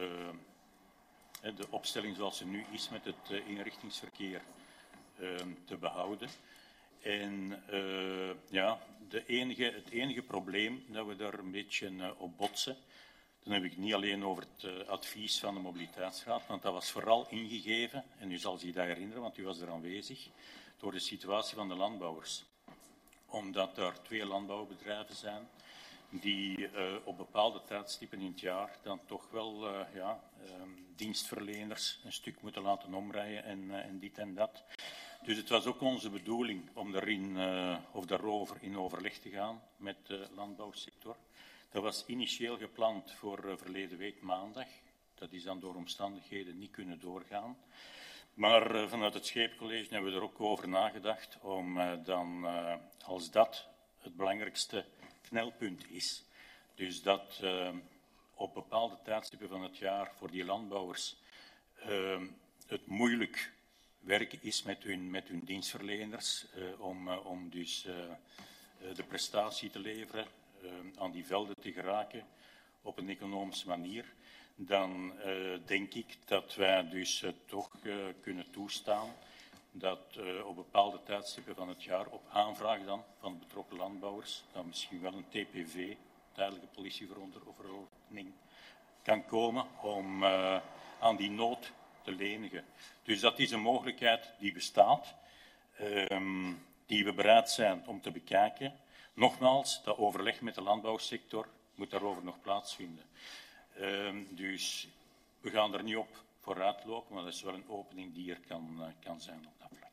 de opstelling zoals ze nu is met het uh, inrichtingsverkeer uh, te behouden. En uh, ja, de enige, het enige probleem dat we daar een beetje uh, op botsen, dan heb ik het niet alleen over het uh, advies van de mobiliteitsraad, want dat was vooral ingegeven, en u zal zich dat herinneren, want u was er aanwezig, door de situatie van de landbouwers. Omdat er twee landbouwbedrijven zijn die uh, op bepaalde tijdstippen in het jaar dan toch wel uh, ja, uh, dienstverleners een stuk moeten laten omrijden en, uh, en dit en dat. Dus het was ook onze bedoeling om daarin, uh, of daarover in overleg te gaan met de landbouwsector. Dat was initieel gepland voor uh, verleden week maandag. Dat is dan door omstandigheden niet kunnen doorgaan. Maar uh, vanuit het Scheepcollege hebben we er ook over nagedacht om uh, dan, uh, als dat het belangrijkste knelpunt is, dus dat uh, op bepaalde tijdstippen van het jaar voor die landbouwers uh, het moeilijk werken is met hun, met hun dienstverleners, uh, om, uh, om dus uh, de prestatie te leveren, uh, aan die velden te geraken op een economische manier, dan uh, denk ik dat wij dus uh, toch uh, kunnen toestaan dat uh, op bepaalde tijdstippen van het jaar op aanvraag dan van betrokken landbouwers dan misschien wel een T P V, tijdelijke politieverordening, kan komen om uh, aan die nood te lenigen. Dus dat is een mogelijkheid die bestaat, um, die we bereid zijn om te bekijken. Nogmaals, dat overleg met de landbouwsector moet daarover nog plaatsvinden. Uh, dus we gaan er niet op vooruit lopen, maar dat is wel een opening die er kan, uh, kan zijn op dat vlak.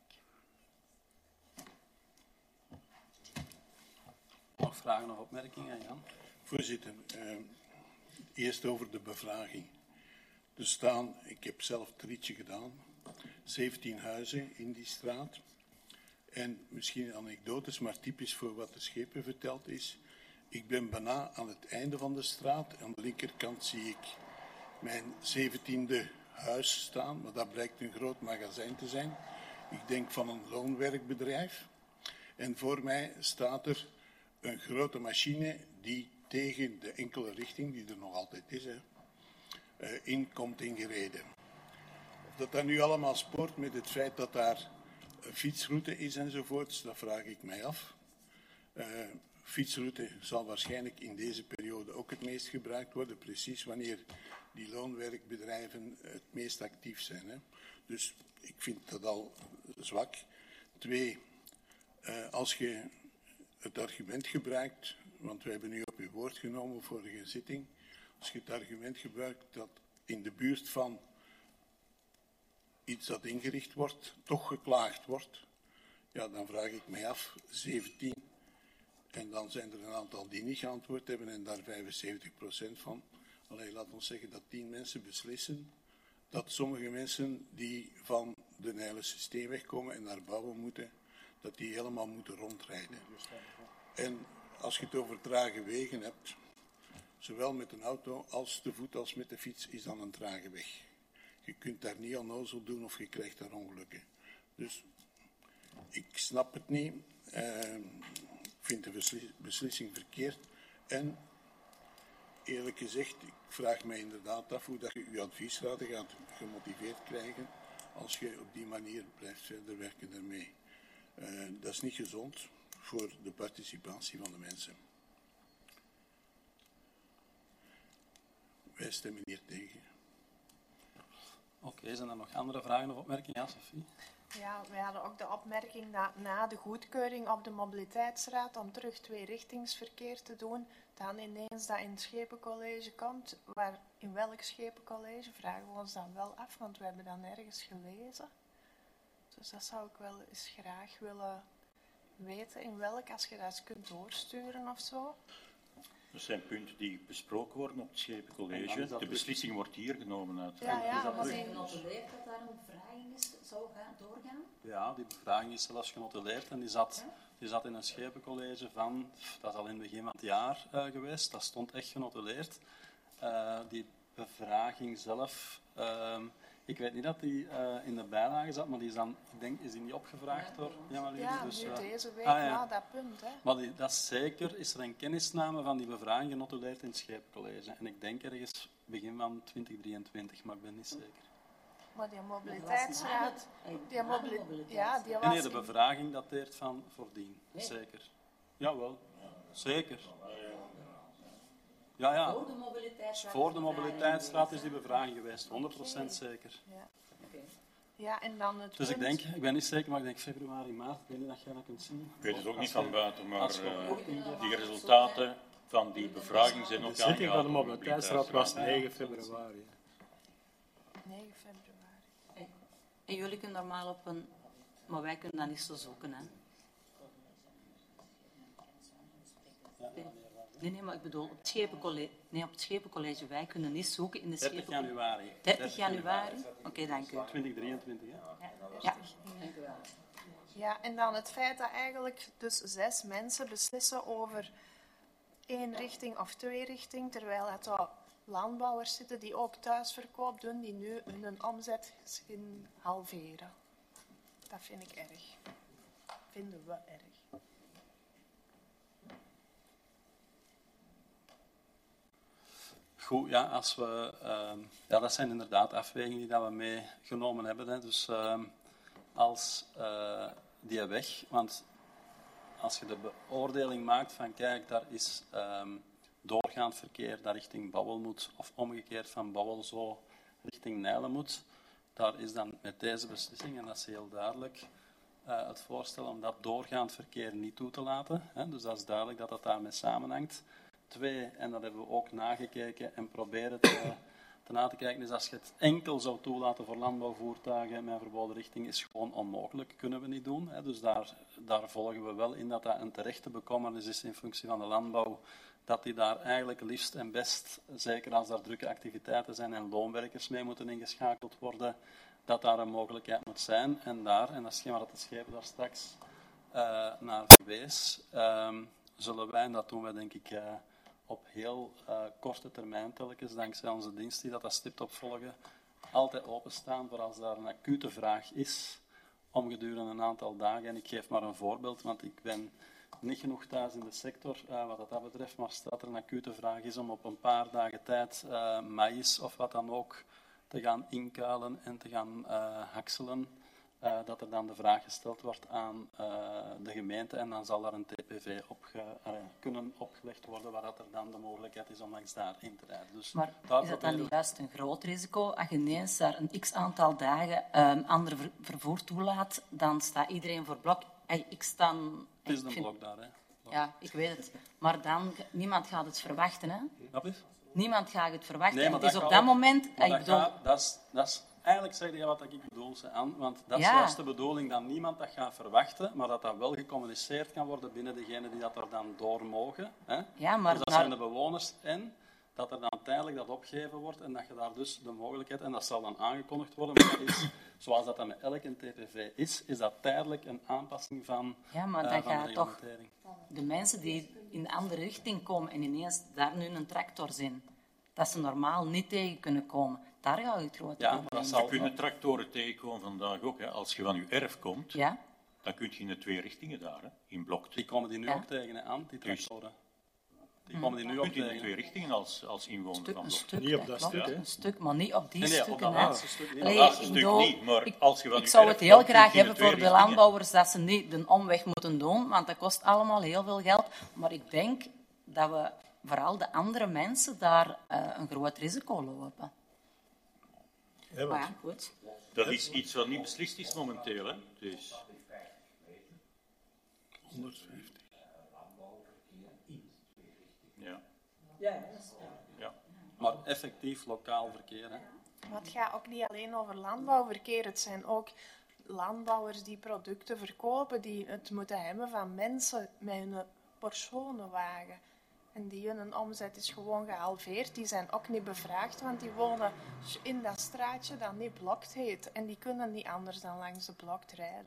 Nog vragen of opmerkingen, Jan? Voorzitter, uh, eerst over de bevraging. Er staan, ik heb zelf het ritje gedaan, zeventien huizen in die straat. En misschien anekdotes, maar typisch voor wat de schepen verteld is. Ik ben bijna aan het einde van de straat. Aan de linkerkant zie ik mijn zeventiende huis staan, maar dat blijkt een groot magazijn te zijn. Ik denk van een loonwerkbedrijf. En voor mij staat er een grote machine die tegen de enkele richting, die er nog altijd is, hè, uh, in komt ingereden. Of dat dat nu allemaal spoort met het feit dat daar een fietsroute is enzovoorts, dat vraag ik mij af. Uh, fietsroute zal waarschijnlijk in deze periode ook het meest gebruikt worden, precies wanneer die loonwerkbedrijven het meest actief zijn. Hè. Dus ik vind dat al zwak. Twee, uh, als je het argument gebruikt, want we hebben nu op uw woord genomen vorige zitting, als je het argument gebruikt dat in de buurt van iets dat ingericht wordt, toch geklaagd wordt, ja, dan vraag ik mij af, zeventien. En dan zijn er een aantal die niet geantwoord hebben en daar vijfenzeventig procent van. Allee, laat ons zeggen dat tien mensen beslissen dat sommige mensen die van de hele systeemweg komen en naar bouwen moeten, dat die helemaal moeten rondrijden. En als je het over trage wegen hebt, zowel met een auto als te voet als met de fiets, is dan een trage weg. Je kunt daar niet onnozel doen of je krijgt daar ongelukken. Dus ik snap het niet. Uh, ik vind de beslis- beslissing verkeerd. En eerlijk gezegd, ik vraag mij inderdaad af hoe dat je je adviesraden gaat gemotiveerd krijgen als je op die manier blijft verder werken daarmee. Uh, dat is niet gezond voor de participatie van de mensen. Wij stemmen hier tegen. Oké, okay, zijn er nog andere vragen of opmerkingen? Ja, Sophie? Ja, wij hadden ook de opmerking dat na de goedkeuring op de mobiliteitsraad om terug tweerichtingsverkeer te doen, dan ineens dat in het schepencollege komt. Waar, in welk schepencollege vragen we ons dan wel af, want we hebben dat nergens gelezen. Dus dat zou ik wel eens graag willen weten, in welk, als je dat eens kunt doorsturen of zo. Dat zijn punten die besproken worden op het Schepencollege. De beslissing wordt hier genomen uit. Ja, ja, is maar dat in... genotuleerd dat daar een bevraging is, zou gaan, doorgaan? Ja, die bevraging is zelfs genotuleerd en die zat, die zat in een schepencollege van, dat is al in het begin van het jaar uh, geweest, dat stond echt genotuleerd. Uh, die bevraging zelf, uh, ik weet niet dat die uh, in de bijlage zat, maar die is dan, ik denk, is die niet opgevraagd door Jan Ja, dus, nu uh, deze week ah, ja. na dat punt. Hè. Maar die, dat is zeker, is er een kennisname van die bevraging genotuleerd in het schepencollege. En ik denk ergens begin van twintig drieëntwintig, maar ik ben niet zeker. Maar die mobiliteitsraad, die mobili- ja, die was... Nee, nee, de bevraging dateert van voordien, zeker. Jawel, zeker. Ja, ja. Voor de mobiliteitsraad? Voor de mobiliteitsraad is die bevraging geweest, honderd procent zeker. Ja. Okay. Ja, en dan het Dus ik punt... denk, ik ben niet zeker, maar ik denk februari, maart, ik weet niet dat jij dat kunt zien. Ik weet het ook niet van buiten, maar we, uh, die resultaten van die bevraging zijn ook de zitting van de aangehaald. mobiliteitsraad was negen februari. negen februari. En jullie kunnen normaal op een... Maar wij kunnen dat niet zo zoeken, hè. Nee, nee, maar ik bedoel, op het Schepencollege, nee, op het Schepencollege, wij kunnen niet zoeken in de dertig Schepencollege. januari. dertig januari? Oké, okay, dank u. twintig drieëntwintig, hè? Ja, dank u wel. Ja, en dan het feit dat eigenlijk dus zes mensen beslissen over één richting of twee richting, terwijl het al landbouwers zitten die ook thuisverkoop doen, die nu hun omzet zien halveren. Dat vind ik erg. Vinden we erg. Goed, ja, als we, uh, ja, dat zijn inderdaad afwegingen die dat we meegenomen hebben. Hè. Dus uh, als uh, die weg, want als je de beoordeling maakt van kijk, daar is um, doorgaand verkeer dat richting Bouwel moet, of omgekeerd van Bouwel zo richting Nijlen moet, daar is dan met deze beslissing, en dat is heel duidelijk, uh, het voorstel om dat doorgaand verkeer niet toe te laten. Hè? Dus dat is duidelijk dat dat daarmee samenhangt. Twee, en dat hebben we ook nagekeken en proberen te, te na te kijken, is als je het enkel zou toelaten voor landbouwvoertuigen met een verboden richting, is gewoon onmogelijk. Kunnen we niet doen. Hè? Dus daar, daar volgen we wel in dat dat een terechte bekommernis is in functie van de landbouw, dat die daar eigenlijk liefst en best, zeker als er drukke activiteiten zijn en loonwerkers mee moeten ingeschakeld worden, dat daar een mogelijkheid moet zijn. En daar, en dat is hetgeen wat het schepen daar straks uh, naar verwees, uh, zullen wij, en dat doen wij denk ik uh, op heel uh, korte termijn telkens, dankzij onze dienst die dat, dat stipt opvolgen, altijd openstaan voor als daar een acute vraag is, om gedurende een aantal dagen, en ik geef maar een voorbeeld, want ik ben niet genoeg thuis in de sector, uh, wat dat betreft, maar staat er een acute vraag is om op een paar dagen tijd uh, maïs of wat dan ook te gaan inkuilen en te gaan uh, hakselen, uh, dat er dan de vraag gesteld wordt aan uh, de gemeente en dan zal daar een T P V op ge, uh, kunnen opgelegd worden waar dat er dan de mogelijkheid is om langs daarin te rijden. Dus maar daar is dat dan proberen niet juist een groot risico? Als je ineens daar een x-aantal dagen een ander ver- vervoer toelaat, dan staat iedereen voor blok. Hey, ik sta... Het is een vind... blok daar, hè. Blok. Ja, ik weet het. Maar dan, niemand gaat het verwachten, hè? Snap je? Niemand gaat het verwachten. Nee, en maar het is dat op gaat dat ook- moment... maar ik dat, bedoel, gaat, dat, is, dat is eigenlijk zeg je wat ik bedoel, ze aan, want dat is Ja. juist de bedoeling dat niemand dat gaat verwachten, maar dat dat wel gecommuniceerd kan worden binnen degenen die dat er dan door mogen. Hè? Ja, maar dus dat naar- zijn de bewoners en dat er dan tijdelijk dat opgegeven wordt en dat je daar dus de mogelijkheid, en dat zal dan aangekondigd worden, maar dat is, zoals dat dan met elk T P V is, is dat tijdelijk een aanpassing van, ja, maar uh, dan van de gaat toch reglementering. de mensen die in de andere richting komen en ineens daar nu een tractor zien, dat ze normaal niet tegen kunnen komen, daar gaat het grote Ja, probleem dat Je zal kunt tractoren tegenkomen vandaag ook. Hè. Als je van je erf komt, Ja? dan kun je in de twee richtingen daar, hè, in blok. Die komen die nu Ja. ook tegen, hè, aan, die Dus- tractoren. Die komen die nu Je ook kunt in de tegen. twee richtingen als, als inwoner Stuk, van een blok. stuk, Niet op dat klopt, stuk, hè? een stuk, maar niet op die Nee, nee, op stukken. dat hè. laatste stuk niet. Allee, Dat laatste ik stuk bedoel, niet, maar ik, als je van ik je zou erf het heel komt, kun je graag in de hebben twee voor de richtingen. landbouwers dat ze niet de omweg moeten doen, want dat kost allemaal heel veel geld. Maar ik denk dat we vooral de andere mensen daar uh, een groot risico lopen. Ja, Maar want ja, goed. Dat is iets wat niet beslist is momenteel. Hè. Dus, honderdvijftig. ja. Ja. Maar effectief lokaal verkeer. Hè. Maar het gaat ook niet alleen over landbouwverkeer. Het zijn ook landbouwers die producten verkopen, die het moeten hebben van mensen met hun personenwagen. En die hun omzet is gewoon gehalveerd. Die zijn ook niet bevraagd, want die wonen in dat straatje dat niet blokt heet. En die kunnen niet anders dan langs de blokt rijden.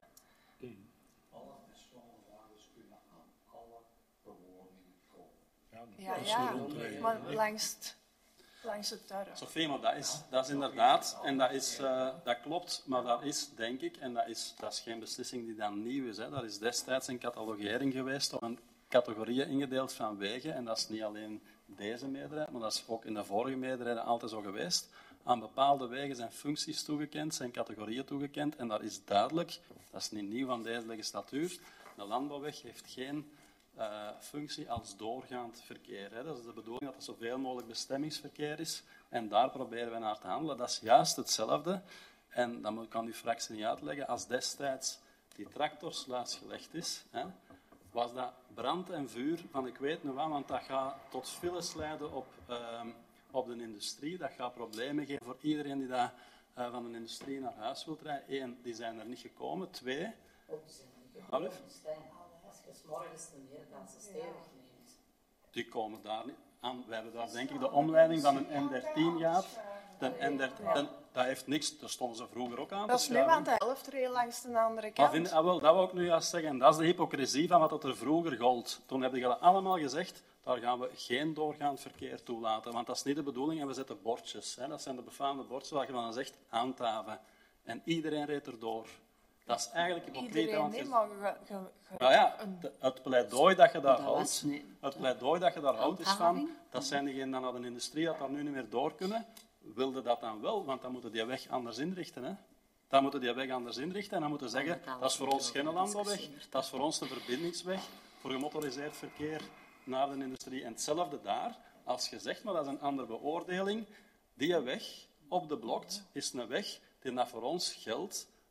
Ja, Als ze ja, rondrijden. maar langs het, langs het dorp. Sophie, maar dat is, dat is inderdaad, en dat, is, uh, dat klopt, maar dat is, denk ik, en dat is, dat is geen beslissing die dan nieuw is. Hè. Dat is destijds een catalogering geweest op een categorieën ingedeeld van wegen, en dat is niet alleen deze meerderheid, maar dat is ook in de vorige meerderheden altijd zo geweest. Aan bepaalde wegen zijn functies toegekend, zijn categorieën toegekend, en dat is duidelijk, dat is niet nieuw van deze legislatuur, de landbouwweg heeft geen uh, functie als doorgaand verkeer. Hè. Dat is de bedoeling dat er zoveel mogelijk bestemmingsverkeer is, en daar proberen we naar te handelen. Dat is juist hetzelfde, en dat kan uw fractie niet uitleggen, als destijds die tractorsluis gelegd is, hè, was dat brand en vuur van ik weet nu wat, want dat gaat tot files leiden op, uh, op de industrie. Dat gaat problemen geven voor iedereen die dat, uh, van de industrie naar huis wil rijden. Eén, die zijn er niet gekomen. Twee... Half? Als je 's morgens de Nederlandse stevig neemt. Die komen daar niet aan. We hebben daar denk ik de omleiding van een N dertien gehad. De N dertien, de, dat heeft niks, daar stonden ze vroeger ook aan Dat te is nu schuiven. aan de helft rail langs de andere Maar kant. vind, ah, wel, dat wil ik nu juist zeggen. En dat is de hypocrisie van wat dat er vroeger gold. Toen hebben jullie allemaal gezegd, daar gaan we geen doorgaand verkeer toelaten. Want dat is niet de bedoeling. En we zetten bordjes. Hè. Dat zijn de befaamde bordjes waar je dan zegt, handhaven. En iedereen reed erdoor. Dat is eigenlijk hypocriet. Iedereen want niet, je- maar ge, ge, ge- Nou ja, een- de- het pleidooi dat je daar Dat was houdt, niet- het pleidooi dat je daar houdt is van, Handhaving? dat zijn diegenen die naar de industrie dat daar nu niet meer door kunnen, wilde dat dan wel, want dan moeten die weg anders inrichten. Hè? Dan moeten die weg anders inrichten en dan moeten zeggen, dat is voor ons geen landbouwweg, dat is voor ons de verbindingsweg voor gemotoriseerd verkeer naar de industrie. En hetzelfde daar, als je zegt, maar dat is een andere beoordeling, die weg op de blokt is een weg die dat voor ons geldt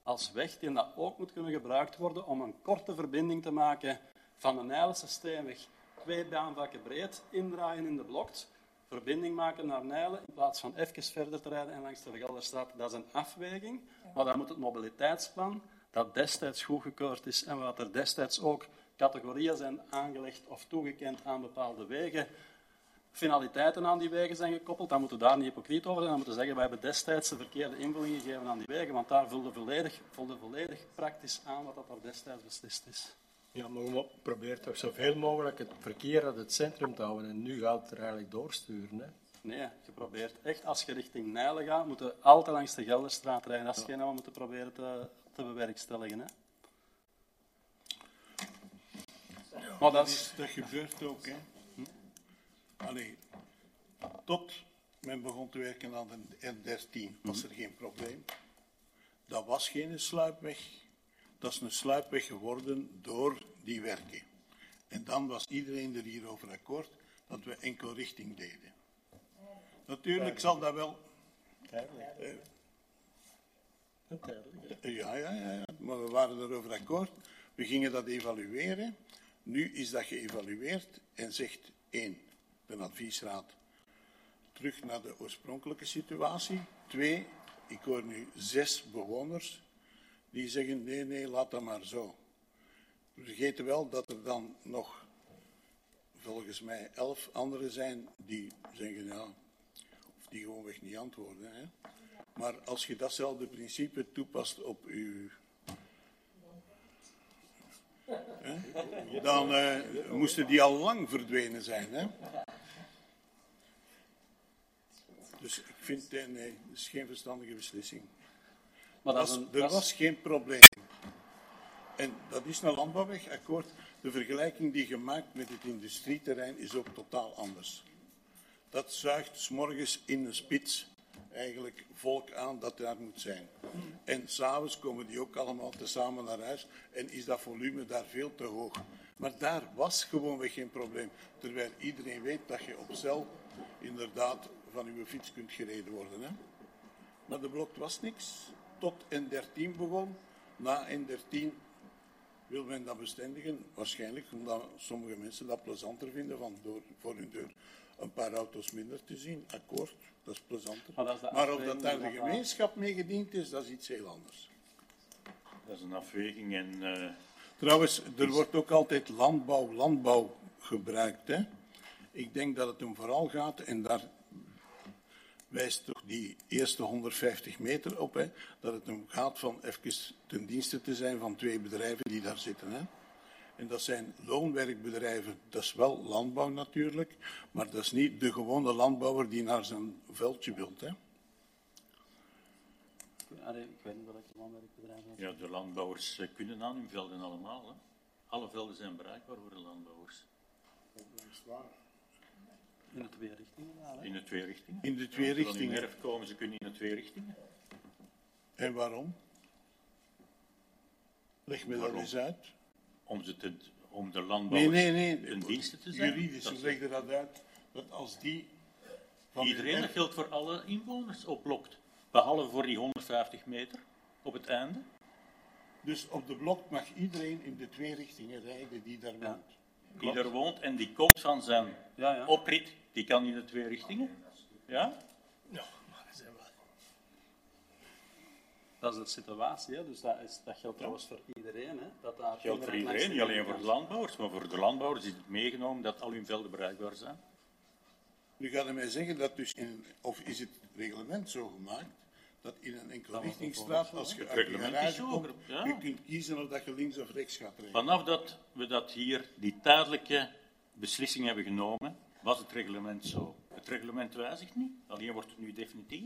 als weg die dat ook moet kunnen gebruikt worden om een korte verbinding te maken van de Nijlse Steenweg. Twee baanvakken breed, indraaien in de blokt, verbinding maken naar Nijlen in plaats van even verder te rijden en langs de Gelderstraat. Dat is een afweging, maar dan moet het mobiliteitsplan, dat destijds goedgekeurd is en wat er destijds ook categorieën zijn aangelegd of toegekend aan bepaalde wegen, finaliteiten aan die wegen zijn gekoppeld, dan moeten we daar niet hypocriet over zijn. Dan moeten we zeggen, wij hebben destijds de verkeerde invulling gegeven aan die wegen, want daar vulde volledig, vulde volledig praktisch aan wat dat er destijds beslist is. Ja, maar we proberen toch zoveel mogelijk het verkeer uit het centrum te houden en nu gaat het er eigenlijk doorsturen. Hè? Nee, je probeert echt, als je richting Nijlen gaat, moeten we altijd langs de Gelderstraat rijden. Dat is hetgeen wat we moeten proberen te, te bewerkstelligen. Hè. Ja, maar dat, dat, is... is, dat gebeurt ook. Hè. Hm? Allee, tot men begon te werken aan de N dertien was er geen probleem. Dat was geen sluipweg. Dat is een sluipweg geworden door die werken. En dan was iedereen er hier over akkoord dat we enkel richting deden. Natuurlijk zal dat wel... Eh, ja, ja, ja, maar we waren erover akkoord. We gingen dat evalueren. Nu is dat geëvalueerd en zegt één, de adviesraad, terug naar de oorspronkelijke situatie. Twee, ik hoor nu zes bewoners die zeggen, nee, nee, laat dat maar zo. We vergeten wel dat er dan nog, volgens mij, elf anderen zijn die zeggen, ja, of die gewoonweg niet antwoorden. Hè. Maar als je datzelfde principe toepast op uw... Hè, dan uh, moesten die al lang verdwenen zijn. Hè. Dus ik vind, nee, nee, dat is geen verstandige beslissing. Maar dat was, een, er dat was is... geen probleem. En dat is een landbouwweg, akkoord. De vergelijking die je maakt met het industrieterrein is ook totaal anders. Dat zuigt 's morgens in een spits eigenlijk volk aan dat daar moet zijn. En s'avonds komen die ook allemaal tezamen naar huis en is dat volume daar veel te hoog. Maar daar was gewoonweg geen probleem. Terwijl iedereen weet dat je op cel inderdaad van uw fiets kunt gereden worden. Hè? Maar de blok was niks. Tot N dertien begon. Na N dertien wil men dat bestendigen. Waarschijnlijk omdat sommige mensen dat plezanter vinden van door, voor hun deur een paar auto's minder te zien. Akkoord, dat is plezanter. Maar, dat is maar of dat daar de gemeenschap mee gediend is, dat is iets heel anders. Dat is een afweging en... Uh... Trouwens, er wordt ook altijd landbouw, landbouw gebruikt. Hè? Ik denk dat het hem vooral gaat, en daar wijst toch die eerste honderdvijftig meter op, hè, dat het hem gaat van even ten dienste te zijn van twee bedrijven die daar zitten. Hè. En dat zijn loonwerkbedrijven, dat is wel landbouw natuurlijk, maar dat is niet de gewone landbouwer die naar zijn veldje wilt. Hè. Ik weet niet welke loonwerkbedrijven dat zijn. Ja, de landbouwers kunnen aan hun velden allemaal. Hè. Alle velden zijn bereikbaar voor de landbouwers. Dat is waar. In de twee richtingen? Hè? In de twee richtingen. In de twee richtingen. Als ze in erf komen, ze kunnen in de twee richtingen. En waarom? Leg me dat eens uit. Om, ze te, om de landbouwers nee, nee, nee. ten dienste te zijn. Juridisch, dat leg je dat uit. Dat als die... Iedereen, dat geldt voor alle inwoners op blok. Behalve voor die honderdvijftig meter op het einde. Dus op de blok mag iedereen in de twee richtingen rijden die daar woont. Ja. Die daar woont en die komt van zijn ja, ja. oprit, die kan in de twee richtingen. Ja? Ja, maar dat zijn wel... Dat is de situatie, hè? Dus dat, is, dat geldt trouwens voor iedereen. Hè? Dat daar geldt voor iedereen, niet alleen voor de landbouwers, maar voor de landbouwers is het meegenomen dat al hun velden bereikbaar zijn. Nu gaat u mij zeggen dat dus in, of is het reglement zo gemaakt, dat in een enkelrichtingsstraat, als je uit de garage komt, ja. je kunt kiezen of dat je links of rechts gaat rijden. Vanaf dat we dat hier, die tijdelijke beslissing hebben genomen, was het reglement zo. Het reglement wijzigt niet, alleen wordt het nu definitief.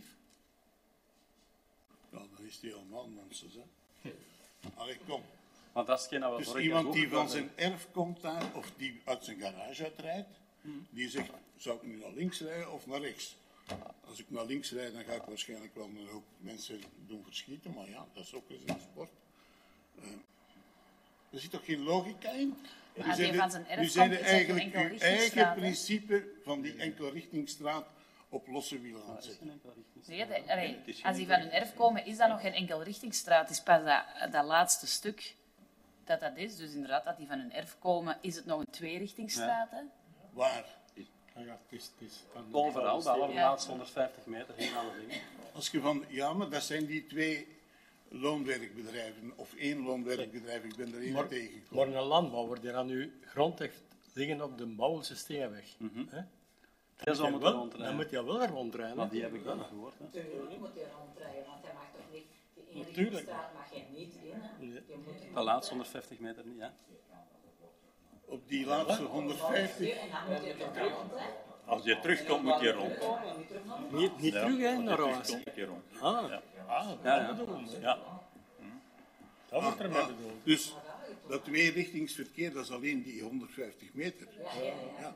Ja, dan is die helemaal nonsens, hè. Allee, kom. Want dat is geen dus iemand die van zijn erf komt daar, of die uit zijn garage uitrijdt, hmm. die zegt, zou ik nu naar links rijden of naar rechts? Als ik naar links rijd, dan ga ik waarschijnlijk wel een hoop mensen doen verschieten, maar ja, dat is ook eens een sport. Uh, er zit toch geen logica in? Maar nu zijn van zijn erf nu zijn komt, eigenlijk uw eigen principe van die enkelrichtingsstraat op losse wielen aan het zetten. Nee, de, allee, als die van hun erf komen, is dat nog geen enkelrichtingsstraat. Het is pas dat, dat laatste stuk dat dat is. Dus inderdaad, dat die van hun erf komen, is het nog een tweerichtingsstraat. Hè? Waar? Ja, ja, het is, het is van Overal, bij alle Ja. laatste honderdvijftig meter, geen alle dingen. Als je van, ja, maar dat zijn die twee loonwerkbedrijven, of één loonwerkbedrijf, ik ben er één Maar, tegengekomen. maar een landbouwer die aan nu grond heeft liggen op de Bouwelse Steenweg. Mm-hmm. Hè? Die zou Dan moeten wel- rondrijden. Dan moet hij wel er rondrijden. Maar die heb ik wel gehoord. Hè. Tuurlijk moet hij rondrijden, want hij mag toch niet... Die Natuurlijk. inrichtingsstraat mag je niet in. Hè? Nee. Je moet De laatste honderdvijftig meter niet, hè. Op die laatste honderdvijftig. en dan moet je toch rond, hè? Als je terugkomt, moet je rond. Niet, niet Ja, terug, hè, als je naar huis. terugkomt, moet je rond. Ah, Ja. ah dat Ja, ja. bedoelen ze. Ja. Dat wordt er mee Ah, bedoeld. dus dat tweerichtingsverkeer, dat is alleen die honderdvijftig meter. Ja.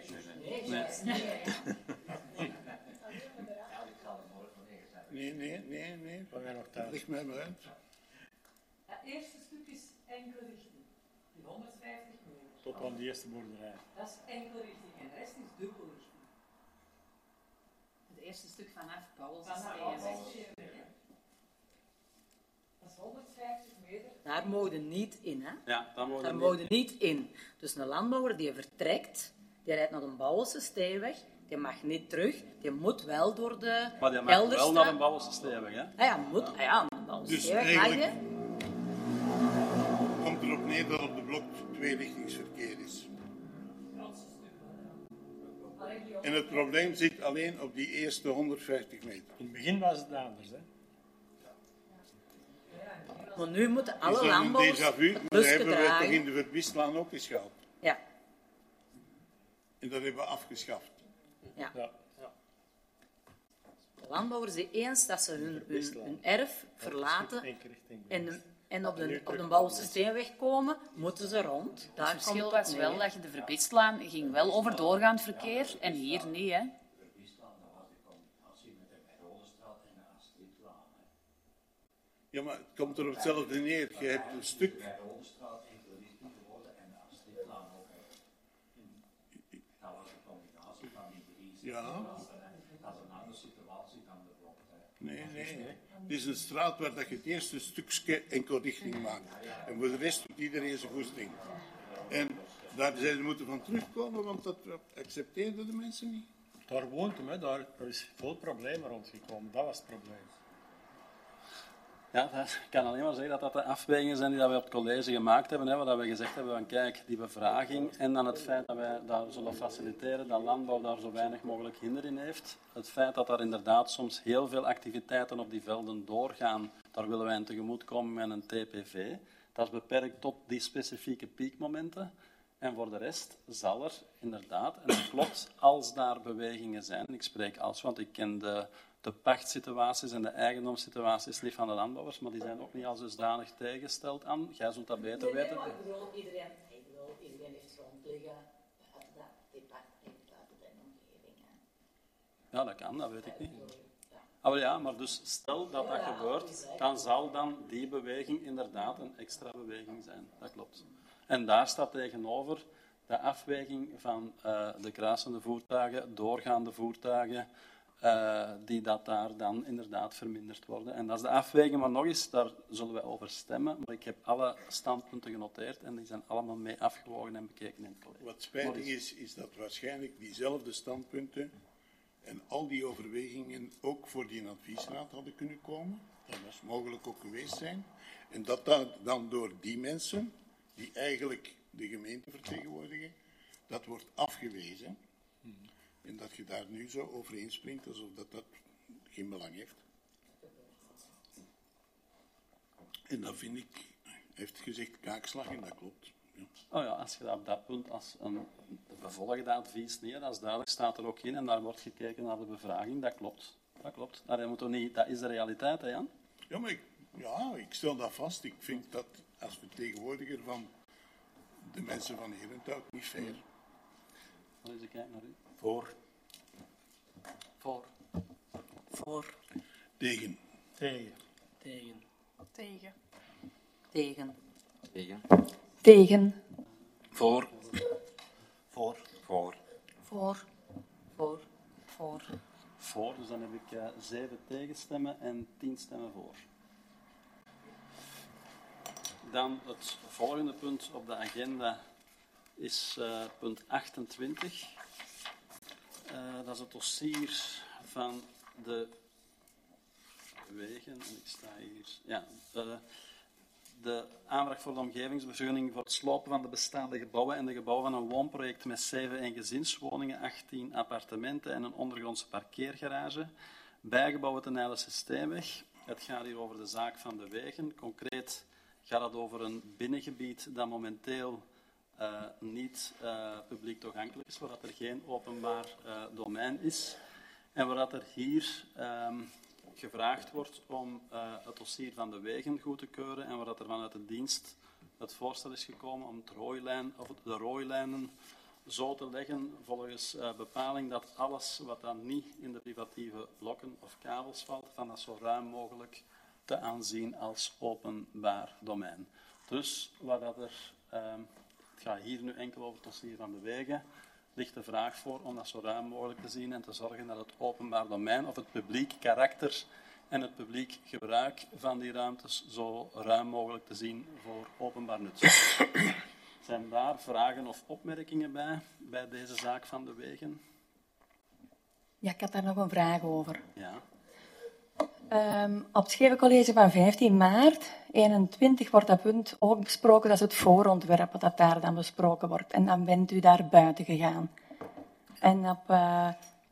Nee, nee, nee, nee. We zijn nog thuis. Leg mij maar uit. Het eerste stuk is enkel richting. Die honderdvijftig meter. Tot aan die eerste boerderij. Dat is enkel richting en de rest is dubbel richting. Het eerste stuk vanaf Pauwels Vanaf Steenweg. Alsteenweg. Dat is honderdvijftig meter. Daar mogen je niet in, hè? Ja, dan mogen Daar we mogen je niet in. Dus een landbouwer die vertrekt, die rijdt naar de Bouwelse Steenweg, die mag niet terug, die moet wel door de Maar die mag wel Gelderstraat. naar een Bouwelse Steenweg, hè. Ah ja, moet. Ah ja, de Bouwelse Dus Steenweg mag eigenlijk- je. Komt erop neer dat op de blok tweerichtingsverkeer is. En het probleem zit alleen op die eerste honderdvijftig meter. In het begin was het anders, hè. Maar nu moeten Is alle dat een landbouwers déjà vu? het Dat busje hebben we toch dragen. in de Verbislaan ook eens gehad. Ja, En dat hebben we afgeschaft. ja. Ja. De landbouwers die eens dat ze hun, hun, hun erf verlaten Eén keer richting. en, en op Nu de, op terug de Bouwelse Steenweg komen, moeten ze rond. Het Daar komt verschil het was op wel neer. dat je de Verbistlaan ging wel over doorgaand verkeer en hier niet, hè. Ja, maar het komt er op hetzelfde neer. Je hebt een stuk. Ja. Nee, nee. Het is een straat waar dat je het eerste stukje enkel richting maakt. En voor de rest doet iedereen zijn goesting. En daar zijn ze moeten van terugkomen, want dat accepteerden de mensen niet. Daar woont hem, hè. Daar, daar is veel problemen rondgekomen. Dat was het probleem. Ja, dat, ik kan alleen maar zeggen dat dat de afwegingen zijn die dat we op het college gemaakt hebben. Hè, waar we gezegd hebben van kijk, die bevraging en dan het feit dat wij daar zullen faciliteren, dat landbouw daar zo weinig mogelijk hinder in heeft. Het feit dat er inderdaad soms heel veel activiteiten op die velden doorgaan, daar willen wij een tegemoetkomen met een T P V. Dat is beperkt tot die specifieke piekmomenten. En voor de rest zal er inderdaad, en dat klopt, als daar bewegingen zijn, en ik spreek als, want ik ken de, de pachtsituaties en de eigendomssituaties niet van de landbouwers, maar die zijn ook niet als dusdanig tegengesteld aan. Jij zult dat beter Nee, nee, weten. maar ik bedoel, iedereen, ik bedoel, iedereen heeft grond liggen buiten dat departement, buiten de omgeving. Hè. Ja, dat kan, dat weet ik niet. Ah, wel ja, maar dus stel dat dat gebeurt, dan zal dan die beweging inderdaad een extra beweging zijn. Dat klopt. En daar staat tegenover de afweging van uh, de kruisende voertuigen, doorgaande voertuigen, uh, die dat daar dan inderdaad verminderd worden. En dat is de afweging, maar nog eens, daar zullen wij over stemmen. Maar ik heb alle standpunten genoteerd en die zijn allemaal mee afgewogen en bekeken in het college. Wat spijtig is, is dat waarschijnlijk diezelfde standpunten en al die overwegingen ook voor die adviesraad hadden kunnen komen. Dat was mogelijk ook geweest zijn. En dat dat dan door die mensen, die eigenlijk de gemeente vertegenwoordigen, dat wordt afgewezen. En dat je daar nu zo overheen springt, alsof dat, dat geen belang heeft. En dat vind ik, hij heeft gezegd kaakslag en dat klopt. Ja. Oh ja, als je dat op dat punt als een bevolgde advies neer, dat is duidelijk, staat er ook in en daar wordt gekeken naar de bevraging, dat klopt. Dat klopt. Dat, moet niet, dat is de realiteit, hè Jan? Ja, maar ik, ja, ik stel dat vast. Ik vind dat als vertegenwoordiger van de mensen van Herenthout niet fair. Dan eens kijken naar u. Voor. Voor. Voor. Tegen. Tegen. Tegen. Tegen. Tegen. Tegen. Tegen. Voor. Voor. Voor. Voor. Voor. Voor. voor, dus dan heb ik uh, zeven tegenstemmen en tien stemmen voor. Dan het volgende punt op de agenda is uh, punt achtentwintig. Uh, dat is het dossier van de wegen. En ik sta hier. Ja, uh, de aanvraag voor de omgevingsvergunning voor het slopen van de bestaande gebouwen en de gebouwen van een woonproject met zeven eengezinswoningen, achttien appartementen en een ondergrondse parkeergarage. Bijgebouwen ten Eile Systeemweg. Het gaat hier over de zaak van de wegen. Concreet gaat het over een binnengebied dat momenteel uh, niet uh, publiek toegankelijk is, waar dat er geen openbaar uh, domein is. En waar dat er hier um, gevraagd wordt om uh, het dossier van de wegen goed te keuren en waar dat er vanuit de dienst het voorstel is gekomen om het rooilijn, of de rooilijnen zo te leggen volgens uh, bepaling dat alles wat dan niet in de privatieve blokken of kabels valt, van dat zo ruim mogelijk te aanzien als openbaar domein. Dus wat dat er, uh, het gaat hier nu enkel over het dossier van de wegen, ligt de vraag voor om dat zo ruim mogelijk te zien en te zorgen dat het openbaar domein of het publiek karakter en het publiek gebruik van die ruimtes zo ruim mogelijk te zien voor openbaar nut. Zijn daar vragen of opmerkingen bij, bij deze zaak van de wegen? Ja, ik had daar nog een vraag over. Ja. Um, op het Schevencollege van vijftien maart eenentwintig wordt dat punt ook besproken, dat is het voorontwerp dat daar dan besproken wordt. En dan bent u daar buiten gegaan. En op uh,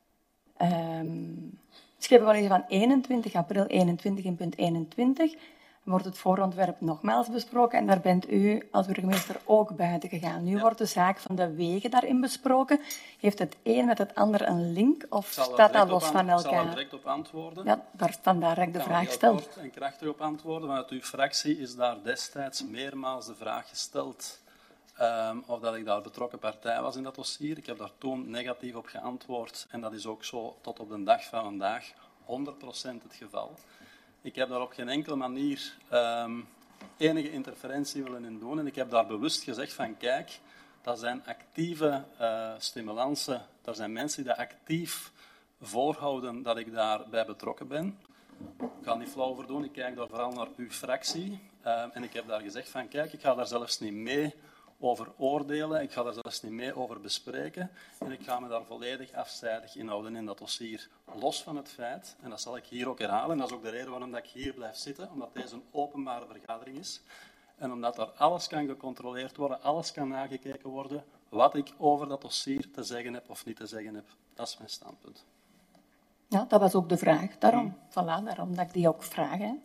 um, het Schevencollege van eenentwintig april eenentwintig in punt eenentwintig wordt het voorontwerp nogmaals besproken en daar bent u als burgemeester ook buiten gegaan. Nu ja. wordt de zaak van de wegen daarin besproken. Heeft het een met het ander een link of staat dat los van elkaar? Ik zal er direct op antwoorden. Ja, daar vandaar dat ik de vraag stel. Ik kan kort en krachtig op antwoorden. Vanuit uw fractie is daar destijds meermaals de vraag gesteld um, of dat ik daar betrokken partij was in dat dossier. Ik heb daar toen negatief op geantwoord en dat is ook zo tot op de dag van vandaag honderd procent het geval. Ik heb daar op geen enkele manier um, enige interferentie willen in doen. En ik heb daar bewust gezegd van, kijk, dat zijn actieve uh, stimulansen. Er zijn mensen die dat actief voorhouden dat ik daarbij betrokken ben. Ik ga niet flauw over doen. Ik kijk daar vooral naar uw fractie. Uh, en ik heb daar gezegd van, kijk, ik ga daar zelfs niet mee over oordelen. Ik ga daar zelfs niet mee over bespreken. En ik ga me daar volledig afzijdig in houden in dat dossier. Los van het feit, en dat zal ik hier ook herhalen, en dat is ook de reden waarom dat ik hier blijf zitten, omdat deze een openbare vergadering is. En omdat er alles kan gecontroleerd worden, alles kan nagekeken worden, wat ik over dat dossier te zeggen heb of niet te zeggen heb. Dat is mijn standpunt. Ja, dat was ook de vraag. Daarom, hmm. voilà, daarom dat ik die ook vraag. Hè.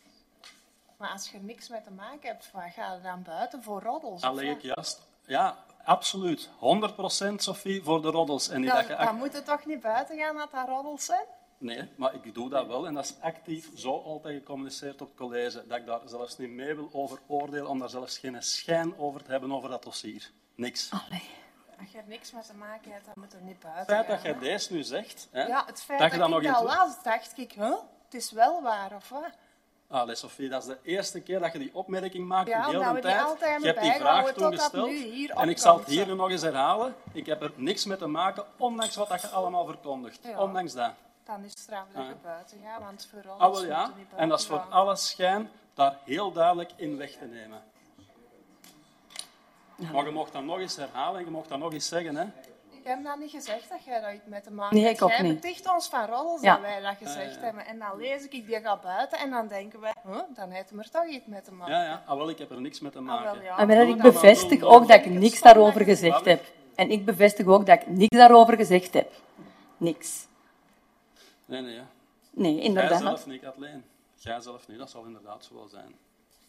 Maar als je er niks mee te maken hebt, waar ga je dan buiten voor roddels? Dat leg ik juist. Ja, absoluut. honderd procent, Sophie, voor de roddels. En niet dan, dat je... dan moet het toch niet buiten gaan dat dat roddels zijn? Nee, maar ik doe dat wel. En dat is actief zo altijd gecommuniceerd op het college, dat ik daar zelfs niet mee wil over oordelen, om daar zelfs geen schijn over te hebben over dat dossier. Niks. Allee. Als je er niks mee te maken hebt, dan moet het niet buiten Het feit gaan, dat jij hè? deze nu zegt... Hè, ja, het feit dat, dat, je dan ik nog dat las, dacht ik, huh? Het is wel waar, of wat? Allee, Sophie, dat is de eerste keer dat je die opmerking maakt ja, in heel de tijd. tijd Je hebt die vraag toen gesteld. En ik zal het hier zo. nog eens herhalen. Ik heb er niks mee te maken, ondanks wat dat je allemaal verkondigt. Ja. Ondanks dat. Dan is het straf dat je ah. buiten gaat, want voor alles Ah, wel, ja. moet je niet En dat is voor gaan. alle schijn daar heel duidelijk in weg te nemen. Ja. Maar je mocht dat nog eens herhalen en je mocht dat nog eens zeggen, hè. Ik heb dat niet gezegd dat jij dat iets met te maken nee, hebt. Ik ook jij niet. beticht ons van roddels ja. dat wij dat gezegd ja, ja. hebben. En dan lees ik, die gaat buiten en dan denken wij, huh, dan heeft hem er toch iets mee te maken. Ja, ja. Ah, wel, ik heb er niks mee te maken. Ah, wel, ja. Maar dat ik bevestig ook dat ik niks daarover gezegd heb. En ik bevestig ook dat ik niks daarover gezegd heb. Niks. Nee, nee, ja. Nee, inderdaad. Jij zelf niet, Kathleen. Jij zelf niet, dat zal inderdaad zo wel zijn.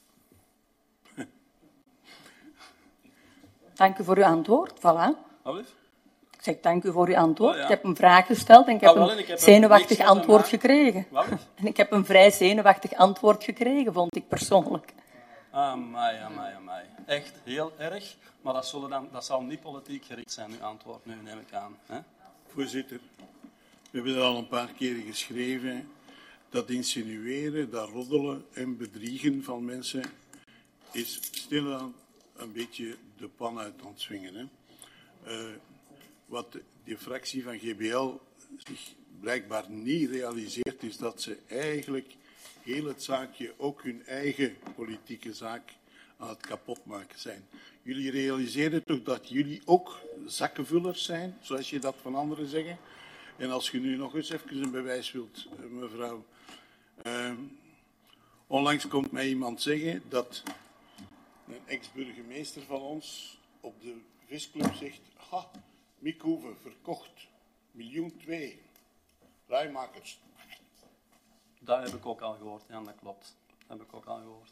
Dank u voor uw antwoord. Voilà. Alsjeblieft. Ik zeg dank u voor uw antwoord. Oh, ja. Ik heb een vraag gesteld en ik heb ah, wel, een ik heb zenuwachtig antwoord gekregen. Wat? En ik heb een vrij zenuwachtig antwoord gekregen, vond ik persoonlijk. Amai, amai, amai. Echt heel erg. Maar dat, zullen dan, dat zal niet politiek gericht zijn, uw antwoord nu, neem ik aan. Hè? Voorzitter, we hebben er al een paar keren geschreven. Dat insinueren, dat roddelen en bedriegen van mensen is stilaan een beetje de pan uit aan het swingen. Hè. Uh, wat de fractie van G B L zich blijkbaar niet realiseert, is dat ze eigenlijk heel het zaakje, ook hun eigen politieke zaak, aan het kapotmaken zijn. Jullie realiseren toch dat jullie ook zakkenvullers zijn, zoals je dat van anderen zeggen? En als je nu nog eens even een bewijs wilt, mevrouw. Uh, onlangs komt mij iemand zeggen dat een ex-burgemeester van ons op de visclub zegt, ha, Mick Hoeve verkocht, miljoen twee, rijmakers. Dat heb ik ook al gehoord, ja, dat klopt. Dat heb ik ook al gehoord.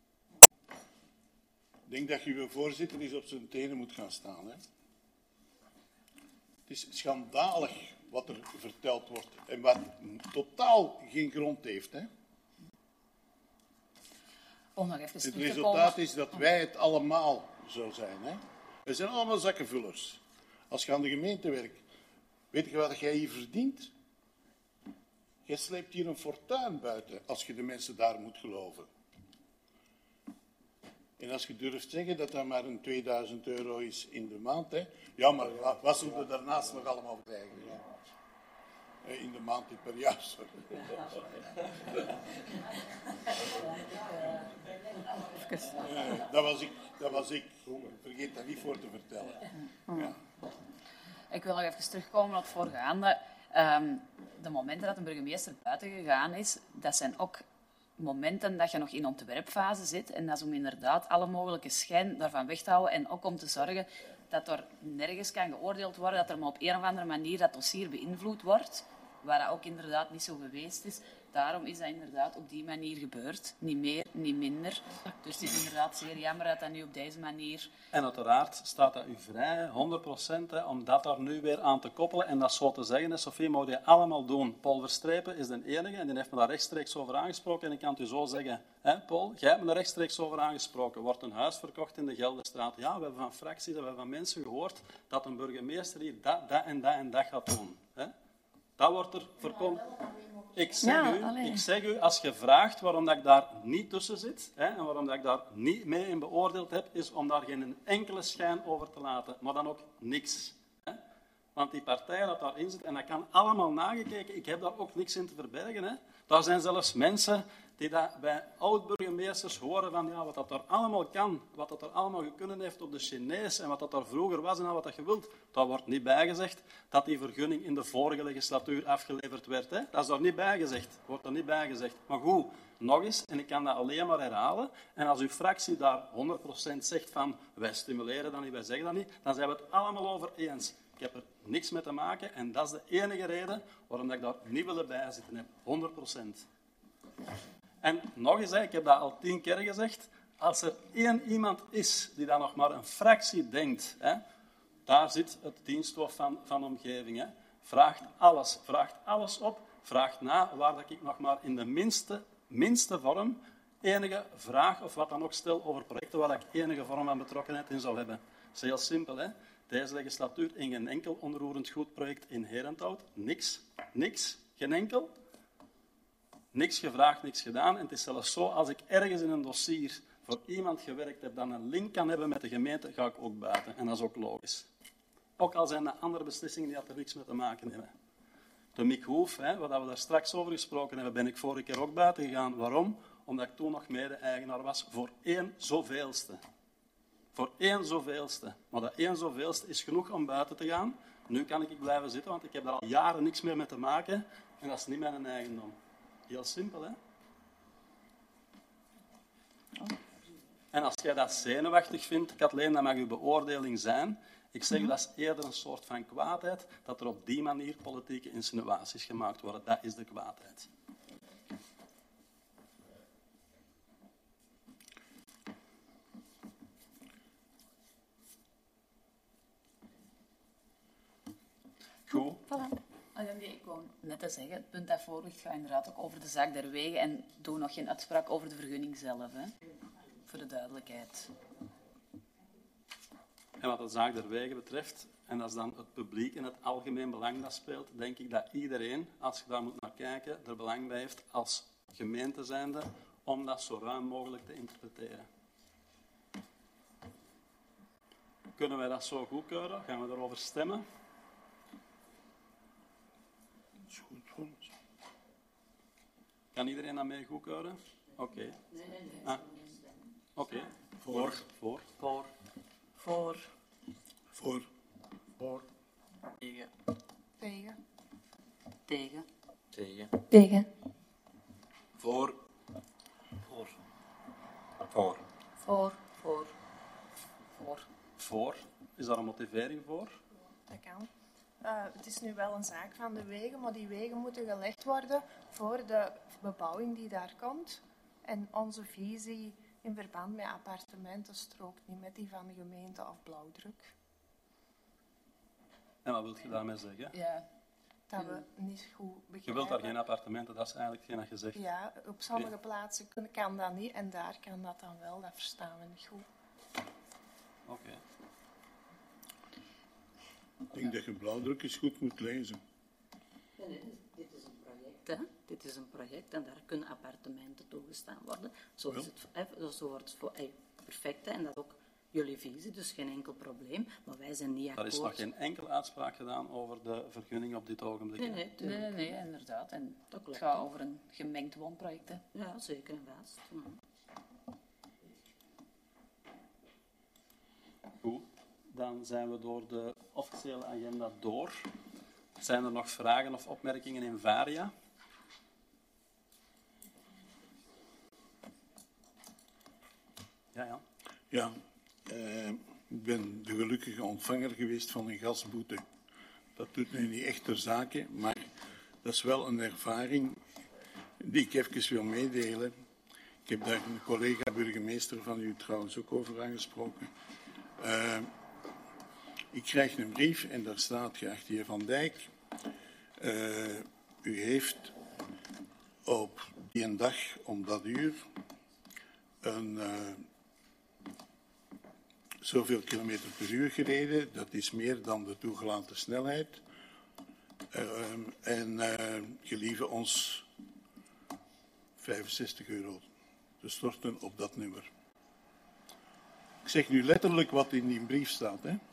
Ik denk dat je uw voorzitter eens op zijn tenen moet gaan staan. Hè? Het is schandalig wat er verteld wordt en wat totaal geen grond heeft. Hè? Om nog even Het terug te resultaat komen. is dat wij het allemaal zo zijn. Hè? We zijn allemaal zakkenvullers. Als je aan de gemeente werkt, weet je wat jij hier verdient? Je sleept hier een fortuin buiten als je de mensen daar moet geloven. En als je durft zeggen dat dat maar een tweeduizend euro is in de maand, hè? Ja, maar wat, wat zullen we daarnaast nog allemaal krijgen? Hè? In de maand, niet per jaar, sorry. Uh, dat was ik, dat was ik. Vergeet dat niet voor te vertellen. Ja. Ik wil nog even terugkomen op het voorgaande. Um, de momenten dat een burgemeester buiten gegaan is, dat zijn ook momenten dat je nog in ontwerpfase zit. En dat is om inderdaad alle mogelijke schijn daarvan weg te houden. En ook om te zorgen dat er nergens kan geoordeeld worden dat er maar op een of andere manier dat dossier beïnvloed wordt. Waar dat ook inderdaad niet zo geweest is. Daarom is dat inderdaad op die manier gebeurd. Niet meer, niet minder. Dus het is inderdaad zeer jammer dat dat nu op deze manier... En uiteraard staat dat u vrij, honderd procent, hè, om dat daar nu weer aan te koppelen en dat zo te zeggen. Hè, Sophie, moet je allemaal doen. Paul Verstrepen is de enige en die heeft me daar rechtstreeks over aangesproken. En ik kan het u zo zeggen, hè, Paul, jij hebt me daar rechtstreeks over aangesproken. Wordt een huis verkocht in de Gelderstraat? Ja, we hebben van fracties, we hebben van mensen gehoord dat een burgemeester hier dat, dat en dat en dat gaat doen. Hè. Dat wordt er voorkomen. Ik zeg, Ja, u, allee. ik zeg u, als je vraagt waarom dat ik daar niet tussen zit hè, en waarom dat ik daar niet mee in beoordeeld heb, is om daar geen enkele schijn over te laten, maar dan ook niks. Hè. Want die partij dat daarin zit, en dat kan allemaal nagekeken, ik heb daar ook niks in te verbergen. Hè. Daar zijn zelfs mensen die dat bij oud-burgemeesters horen van ja, wat dat er allemaal kan, wat dat er allemaal gekunnen heeft op de Chinees en wat dat er vroeger was en al wat dat je wilt. Daar wordt niet bijgezegd dat die vergunning in de vorige legislatuur afgeleverd werd. Hè. Dat is daar niet bijgezegd. Wordt er niet bijgezegd. Maar goed, nog eens, en ik kan dat alleen maar herhalen, en als uw fractie daar honderd procent zegt van wij stimuleren dat niet, wij zeggen dat niet, dan zijn we het allemaal over eens. Ik heb er niks mee te maken en dat is de enige reden waarom ik daar niet willen bijzitten heb. honderd procent. En nog eens, ik heb dat al tien keer gezegd, als er één iemand is die dan nog maar een fractie denkt, hè, daar zit het diensthoofd van, van omgeving. Hè, vraagt alles, vraagt alles op, vraagt na waar dat ik nog maar in de minste, minste vorm enige vraag of wat dan ook stel over projecten waar ik enige vorm van betrokkenheid in zou hebben. Dat is heel simpel, hè. Deze legislatuur in geen enkel onroerend goed project in Herenthout. Niks, niks, geen enkel. Niks gevraagd, niks gedaan. En het is zelfs zo, als ik ergens in een dossier voor iemand gewerkt heb dat een link kan hebben met de gemeente, ga ik ook buiten. En dat is ook logisch. Ook al zijn er andere beslissingen die er niks mee te maken hebben. De Mick Hoeve, hè, waar we daar straks over gesproken hebben, ben ik vorige keer ook buiten gegaan. Waarom? Omdat ik toen nog mede-eigenaar was voor één zoveelste. Voor één zoveelste. Maar dat één zoveelste is genoeg om buiten te gaan. Nu kan ik blijven zitten, want ik heb daar al jaren niks meer mee te maken. En dat is niet mijn eigendom. Heel simpel, hè? En als jij dat zenuwachtig vindt, Kathleen, dat mag uw beoordeling zijn. Ik zeg, dat is eerder een soort van kwaadheid, dat er op die manier politieke insinuaties gemaakt worden. Dat is de kwaadheid. Goed. Voilà. Ik wou net te zeggen, het punt dat voor ligt gaat inderdaad ook over de zaak der wegen en doe nog geen uitspraak over de vergunning zelf, hè. Voor de duidelijkheid. En wat de zaak der wegen betreft, en dat is dan het publiek en het algemeen belang dat speelt, denk ik dat iedereen, als je daar moet naar kijken, er belang bij heeft als gemeente zijnde, om dat zo ruim mogelijk te interpreteren. Kunnen wij dat zo goedkeuren? Gaan we erover stemmen? is goed voor ons. Kan iedereen dat mee goedkeuren? Oké. Okay. Nee, nee, nee. Ah. Oké. Okay. Voor. Voor. Voor. Voor. Voor. Voor. Tegen. Tegen. Tegen. Tegen. Tegen. Voor. Voor. Voor. Voor. Voor. Voor. Voor. Is daar een motivering voor? Dat kan. Uh, het is nu wel een zaak van de wegen, maar die wegen moeten gelegd worden voor de bebouwing die daar komt. En onze visie in verband met appartementen strookt niet met die van de gemeente of blauwdruk. En wat wil je daarmee zeggen? Ja. Dat we niet goed begrijpen. Je wilt daar geen appartementen, dat is eigenlijk geen dat je zegt. Ja, op sommige plaatsen kan dat niet en daar kan dat dan wel, dat verstaan we niet goed. Oké. Okay. Ik denk dat je blauwdruk eens goed moet lezen. Nee, nee, dit is een project, hè. Dit is een project en daar kunnen appartementen toegestaan worden. Zo, is het, hè, zo wordt het voor, hey, perfect, hè. En dat is ook jullie visie, dus geen enkel probleem. Maar wij zijn niet akkoord. Er is nog geen enkele uitspraak gedaan over de vergunning op dit ogenblik. Nee, nee, Nee, nee, nee, inderdaad. En Dat klopt, het gaat hè. over een gemengd woonproject. Hè. Ja, zeker en vast. Ja. Goed, dan zijn we door de officiële agenda door. Zijn er nog vragen of opmerkingen in Varia? Ja, ja. Ja, eh, ik ben de gelukkige ontvanger geweest van een gasboete. Dat doet nu niet echt ter zake, maar dat is wel een ervaring die ik even wil meedelen. Ik heb daar een collega-burgemeester van u trouwens ook over aangesproken. Uh, ik krijg een brief en daar staat, geachte heer Van Dijk, uh, u heeft op die een dag om dat uur een uh, zoveel kilometer per uur gereden. Dat is meer dan de toegelaten snelheid. Uh, en uh, gelieve ons vijfenzestig euro te storten op dat nummer. Ik zeg nu letterlijk wat in die brief staat. Hè.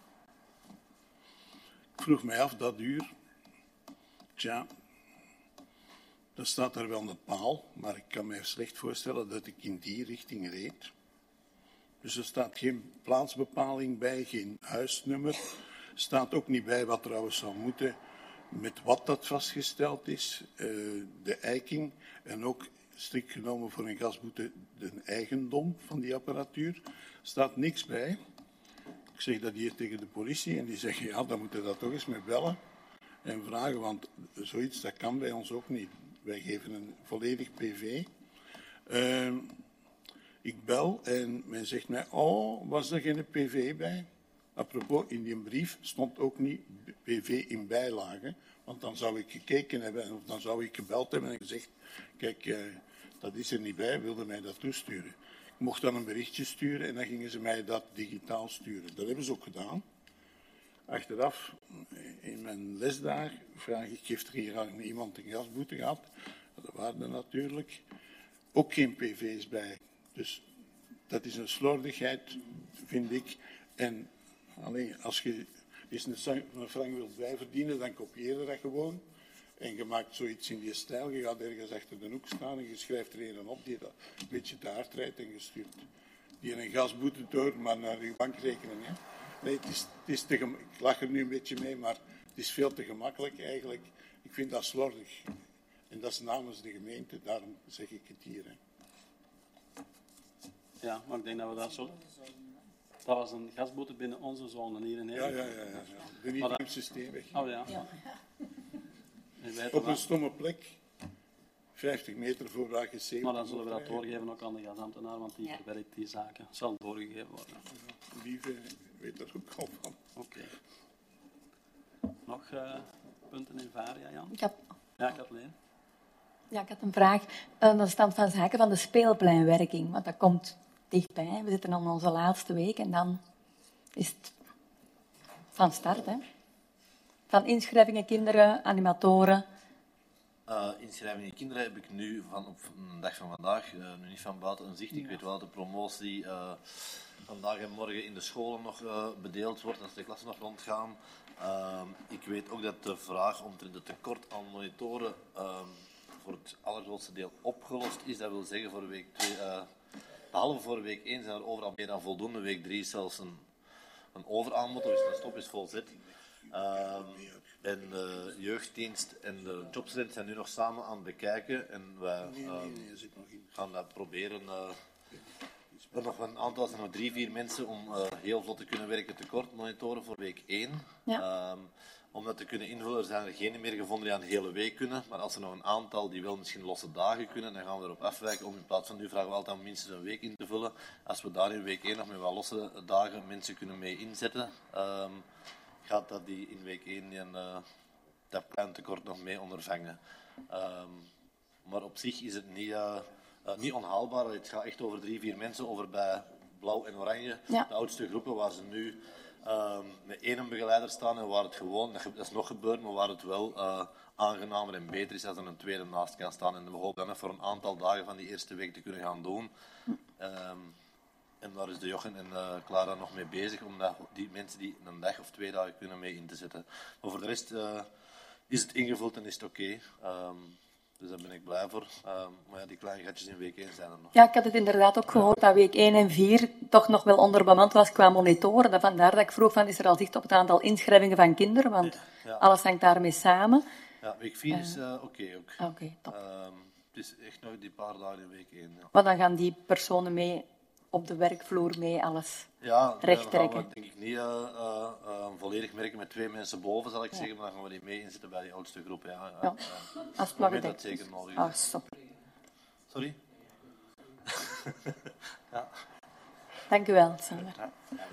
Ik vroeg mij af, dat uur, tja, dat staat daar wel een paal, maar ik kan me slecht voorstellen dat ik in die richting reed. Dus er staat geen plaatsbepaling bij, geen huisnummer. Er staat ook niet bij wat trouwens zou moeten, met wat dat vastgesteld is, uh, de eiking en ook strikt genomen voor een gasboete de eigendom van die apparatuur. Er staat niks bij. Ik zeg dat hier tegen de politie en die zeggen, ja, dan moeten we dat toch eens mee bellen en vragen, want zoiets dat kan bij ons ook niet. Wij geven een volledig P V. Uh, ik bel en men zegt mij, oh, was er geen P V bij? Apropos, in die brief stond ook niet P V in bijlage, want dan zou ik gekeken hebben of dan zou ik gebeld hebben en gezegd, kijk, uh, dat is er niet bij, wilde mij dat toesturen. Ik mocht dan een berichtje sturen en dan gingen ze mij dat digitaal sturen. Dat hebben ze ook gedaan. Achteraf, in mijn les daar, vraag ik, heeft er hier al iemand een gasboete gehad? Dat waren er natuurlijk ook geen P V's bij. Dus dat is een slordigheid, vind ik. En alleen, als je eens een frank wilt bijverdienen, dan kopieer je dat gewoon. En je maakt zoiets in die stijl. Je gaat ergens achter de hoek staan en je schrijft er een op die dat een beetje te hard rijdt en je stuurt die een gasboete door, maar naar je bankrekening. Hè. Nee, het is, het is te gem- ik lach er nu een beetje mee, maar het is veel te gemakkelijk eigenlijk. Ik vind dat slordig. En dat is namens de gemeente, daarom zeg ik het hier. Hè. Ja, maar ik denk dat we dat zo... Dat was een gasboete binnen onze zone hier in Nederland. Ja, ja, ja. ja, ja. De Wiedekumse Steenweg. Oh ja. Ja. Op een stomme plek, vijftig meter voor waar je zeven. Maar dan zullen we dat doorgeven ook aan de gasambtenaar, want die ja. verwerkt die zaken. Het zal doorgegeven worden. Lieve weet er ook al van. Oké. Okay. Nog uh, punten in Varia, Jan? Ik had... Ja, Kathleen. Ja, ik had een vraag aan de stand van zaken van de speelpleinwerking. Want dat komt dichtbij. We zitten aan onze laatste week en dan is het van start. Hè? Van inschrijvingen, kinderen, animatoren. Uh, inschrijvingen kinderen heb ik nu van op een dag van vandaag, uh, nu niet van buiten een zicht. Ik weet wel dat de promotie uh, vandaag en morgen in de scholen nog uh, bedeeld wordt, als de klassen nog rondgaan. Uh, ik weet ook dat de vraag omtrent het tekort aan monitoren uh, voor het allergrootste deel opgelost is. Dat wil zeggen, voor week twee, uh, behalve voor week één zijn er overal meer dan voldoende. Week drie zelfs een, een overaanbod, dus de stop is volzet. Uh, en de jeugddienst en de jobcent zijn nu nog samen aan het bekijken. En wij uh, gaan dat proberen. Uh, er nog een aantal, er zijn nog drie, vier mensen om uh, heel vlot te kunnen werken tekort monitoren voor week één. Ja. Um, om dat te kunnen invullen, er zijn er geen meer gevonden die aan de hele week kunnen. Maar als er nog een aantal die wel misschien losse dagen kunnen, dan gaan we erop afwijken. Om in plaats van nu vragen we altijd om minstens een week in te vullen. Als we daar in week één nog met wat losse dagen mensen kunnen mee inzetten, um, gaat dat die in week één en, uh, dat klein tekort nog mee ondervangen. Um, maar op zich is het niet, uh, uh, niet onhaalbaar. Het gaat echt over drie, vier mensen, over bij blauw en oranje. Ja. De oudste groepen waar ze nu uh, met één begeleider staan en waar het gewoon, dat is nog gebeurd, maar waar het wel uh, aangenamer en beter is als er een tweede naast kan staan. En we hopen dan nog voor een aantal dagen van die eerste week te kunnen gaan doen. Um, En daar is de Jochen en uh, Clara nog mee bezig, om dat, die mensen die een dag of twee dagen kunnen mee in te zetten. Maar voor de rest uh, is het ingevuld en is het oké. Okay. Um, dus daar ben ik blij voor. Um, maar ja, die kleine gatjes in week één zijn er nog. Ja, ik had het inderdaad ook gehoord dat week één en vier toch nog wel onderbemand was qua monitoren. Dat vandaar dat ik vroeg, van, is er al zicht op het aantal inschrijvingen van kinderen? Want ja. alles hangt daarmee samen. Ja, week vier is uh, oké okay ook. Oké, okay, top. Um, het is echt nog die paar dagen in week één. Ja. Maar dan gaan die personen mee op de werkvloer mee alles ja, recht trekken. Ja, dan gaan we denk ik niet uh, uh, uh, volledig merken met twee mensen boven, zal ik ja. zeggen, maar dan gaan we die mee inzetten bij die oudste groep. Ja, ja, ja. ja. Als het maar dat dat zeker nodig is. Oh, stop. Sorry? ja. Dank u wel, Sander. Ja.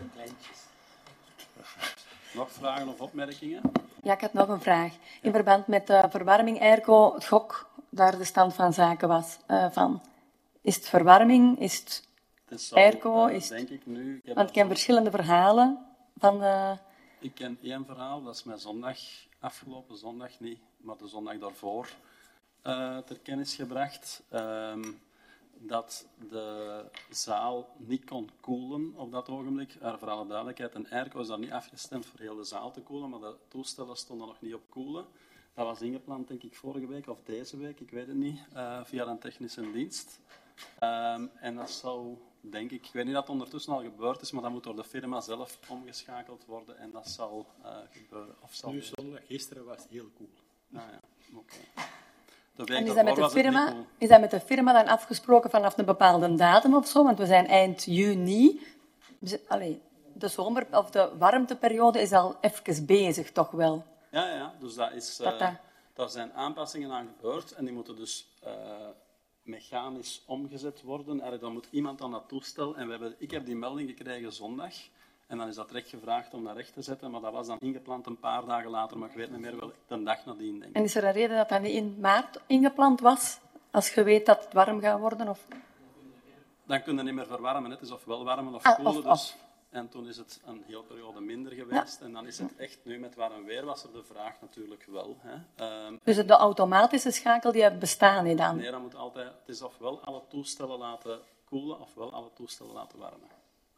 Nog vragen of opmerkingen? Ja, ik had nog een vraag. In verband met de verwarming airco, het gok, daar de stand van zaken was. Uh, van, is het verwarming? Is het... Het is zo, airco, uh, is denk ik nu... Ik want ik ken verschillende verhalen van de... Ik ken één verhaal, dat is mij zondag, afgelopen zondag niet, maar de zondag daarvoor, uh, ter kennis gebracht. Um, dat de zaal niet kon koelen op dat ogenblik. Uh, voor alle duidelijkheid, een airco is daar niet afgestemd voor heel de zaal te koelen, maar de toestellen stonden nog niet op koelen. Dat was ingepland, denk ik, vorige week of deze week, ik weet het niet, uh, via een technische dienst. Um, en dat zou, denk ik, ik weet niet dat het ondertussen al gebeurd is, maar dat moet door de firma zelf omgeschakeld worden en dat zal uh, gebeuren. Of zal nu zondag, gisteren was het heel cool. Nou ja, oké. Okay. En is dat, met de firma, cool. is dat met de firma dan afgesproken vanaf een bepaalde datum of zo? Want we zijn eind juni. Allee, de zomer of de warmteperiode is al even bezig, toch wel? Ja, ja. Dus dat is, uh, dat... daar zijn aanpassingen aan gebeurd en die moeten dus uh, mechanisch omgezet worden. Eigenlijk, dan moet iemand aan dat toestel. En we hebben, ik heb die melding gekregen zondag. En dan is dat recht gevraagd om dat recht te zetten. Maar dat was dan ingepland een paar dagen later. Maar ik weet niet meer wel, de dag nadien, denk ik. En is er een reden dat dat niet in maart ingepland was? Als je weet dat het warm gaat worden? Of... Dan kun je niet meer verwarmen. Het is ofwel warmen of ah, koelen. Of, dus. of. En toen is het een hele periode minder geweest. Ja. En dan is het echt, nu met warm weer was er de vraag natuurlijk wel. Hè. Um, dus de automatische schakel die bestaan niet dan? Nee, dan moet altijd, het is ofwel alle toestellen laten koelen, ofwel alle toestellen laten warmen.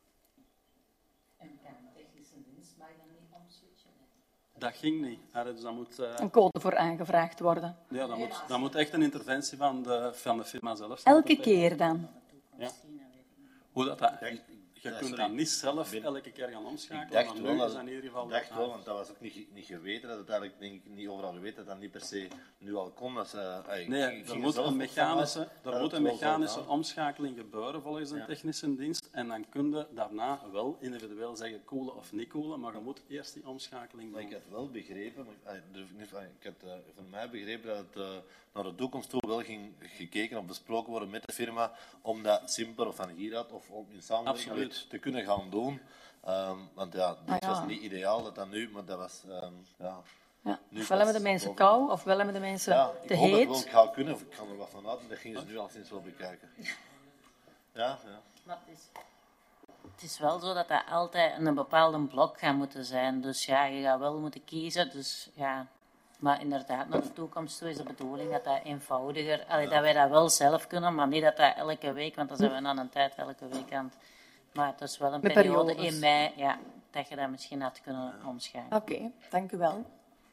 En kan de technische dienst mag dan niet omswitchen? Dat ging niet. Dus dat moet, uh... een code voor aangevraagd worden? Ja, dat moet, dat moet echt een interventie van de, van de firma zelf zijn. Elke keer dan? Ja. Hoe dat... dat Je ja, kunt sorry. dat niet zelf ben... elke keer gaan omschakelen. Ik dacht wel, dat, in ieder geval ik dacht wel, want dat was ook niet, niet geweten. Dat het eigenlijk denk ik niet overal geweten dat dat niet per se nu al kon. Dat ze, uh, nee, er moet een mechanische, er moet een mechanische omschakeling gebeuren volgens een ja. technische dienst. En dan kun je daarna wel individueel zeggen koelen of niet koelen. Maar je moet eerst die omschakeling doen. Maar ik had wel begrepen, maar, uh, ik had uh, van mij begrepen dat het uh, naar de toekomst toe wel ging gekeken of besproken worden met de firma. Om dat simpeler of van hieruit of om in samenwerking te kunnen gaan doen. Um, want ja, dit ah, ja. was niet ideaal dat dat nu, maar dat was... Um, ja, ja. Ofwel hebben de mensen boven... kou, ofwel hebben de mensen ja, te ik heet. Ik hoop dat ik wel ga kunnen, of ik kan er wat van uit, en dat gingen ze nu al sinds wel bekijken. Ja, ja. Maar het, is, het is wel zo dat dat altijd een bepaalde blok gaat moeten zijn. Dus ja, je gaat wel moeten kiezen. Dus ja, Maar inderdaad, naar de toekomst toe is de bedoeling dat dat eenvoudiger... Allee, dat wij dat wel zelf kunnen, maar niet dat dat elke week... Want dan zijn we aan een tijd elke week aan het... Maar het is wel een Met periode periodes. in mei ja, dat je dat misschien had kunnen omschrijven. Oké, okay, dank u wel.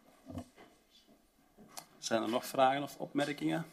Zijn er nog vragen of opmerkingen?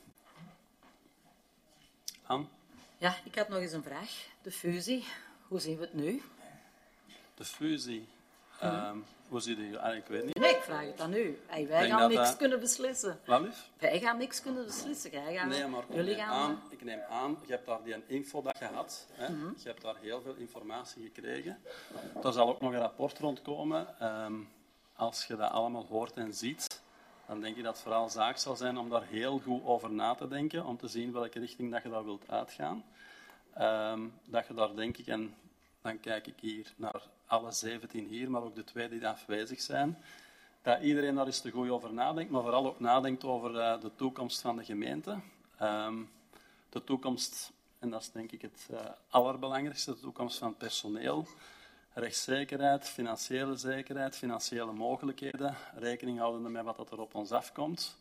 Anne? Ja, ik had nog eens een vraag. De fusie, hoe zien we het nu? De fusie. Um, hoe zie je die? Ah, ik weet niet. Nee, ik vraag het aan u. Hey, wij Denk gaan dat niks dat- kunnen beslissen. Wat lief? Wij gaan niks kunnen beslissen. Jij gaat... Nee, maar ik Jullie neem, gaan... aan, ik neem aan, je hebt daar die info dat je had. Hè? Mhm. Je hebt daar heel veel informatie gekregen. Er zal ook nog een rapport rondkomen. Um, als je dat allemaal hoort en ziet, dan denk ik dat het vooral zaak zal zijn om daar heel goed over na te denken, om te zien welke richting dat je daar wilt uitgaan. Um, dat je daar, denk ik, en dan kijk ik hier naar alle zeventien hier, maar ook de twee die afwezig zijn, dat iedereen daar eens te goed over nadenkt, maar vooral ook nadenkt over uh, de toekomst van de gemeente. Um, de toekomst, en dat is denk ik het uh, allerbelangrijkste, de toekomst van het personeel. Rechtszekerheid, financiële zekerheid, financiële mogelijkheden, rekening houdende met wat er op ons afkomt.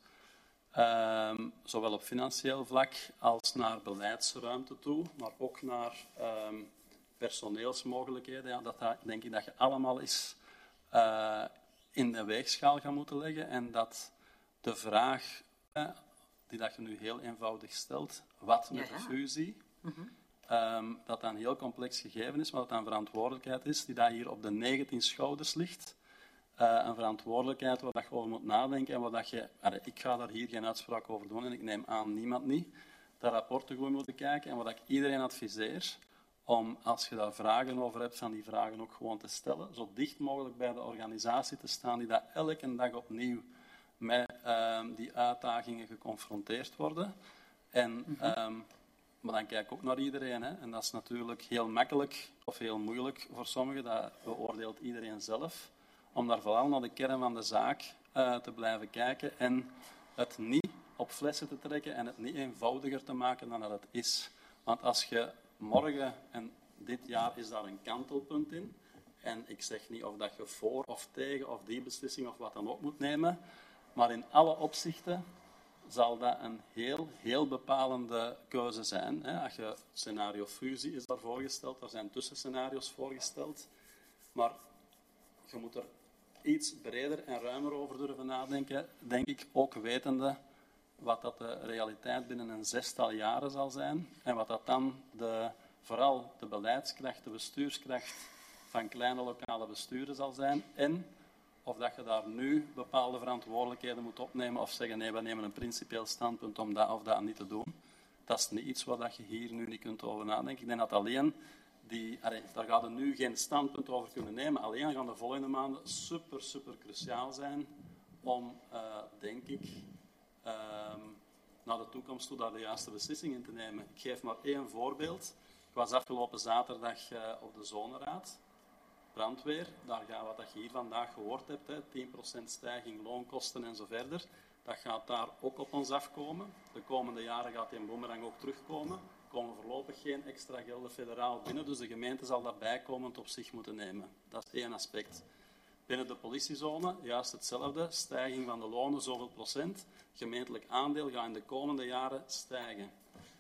Um, zowel op financieel vlak als naar beleidsruimte toe, maar ook naar um, personeelsmogelijkheden. Ja, dat, dat denk ik dat je allemaal eens uh, in de weegschaal gaat moeten leggen en dat de vraag, eh, die dat je nu heel eenvoudig stelt, wat met Ja, ja. de fusie, Mhm. um, dat dat een heel complex gegeven is, maar dat dat een verantwoordelijkheid is die dat hier op de negentien schouders ligt. Uh, een verantwoordelijkheid waar dat je over moet nadenken en waar dat je... Allee, ik ga daar hier geen uitspraak over doen en ik neem aan niemand niet. Dat rapport te goed moeten kijken en wat ik iedereen adviseer, om als je daar vragen over hebt, van die vragen ook gewoon te stellen, zo dicht mogelijk bij de organisatie te staan die dat elke dag opnieuw met uh, die uitdagingen geconfronteerd worden. En, um, maar dan kijk ik ook naar iedereen. Hè. En dat is natuurlijk heel makkelijk of heel moeilijk voor sommigen. Dat beoordeelt iedereen zelf. Om daar vooral naar de kern van de zaak uh, te blijven kijken en het niet op flessen te trekken en het niet eenvoudiger te maken dan dat het is. Want als je morgen, en dit jaar is daar een kantelpunt in, en ik zeg niet of dat je voor of tegen of die beslissing of wat dan ook moet nemen, maar in alle opzichten zal dat een heel, heel bepalende keuze zijn. Hè. Als je scenario fusie is daar voorgesteld, er zijn tussenscenario's voorgesteld, maar je moet er iets breder en ruimer over durven nadenken, denk ik, ook wetende wat dat de realiteit binnen een zestal jaren zal zijn en wat dat dan de, vooral de beleidskracht, de bestuurskracht van kleine lokale besturen zal zijn en of dat je daar nu bepaalde verantwoordelijkheden moet opnemen of zeggen nee, we nemen een principieel standpunt om dat of dat niet te doen. Dat is niet iets waar dat je hier nu niet kunt over nadenken. Ik denk dat alleen Die, allee, daar gaat er nu geen standpunt over kunnen nemen. Alleen gaan de volgende maanden super, super cruciaal zijn om, uh, denk ik, uh, naar de toekomst toe daar de juiste beslissing in te nemen. Ik geef maar één voorbeeld. Ik was afgelopen zaterdag uh, op de zoneraad, brandweer. Daar gaat wat dat je hier vandaag gehoord hebt, hè, tien procent stijging loonkosten en zo verder. Dat gaat daar ook op ons afkomen. De komende jaren gaat die boemerang ook terugkomen. Er komen voorlopig geen extra gelden federaal binnen, dus de gemeente zal dat bijkomend op zich moeten nemen. Dat is één aspect. Binnen de politiezone, juist hetzelfde, stijging van de lonen, zoveel procent. Gemeentelijk aandeel gaat in de komende jaren stijgen.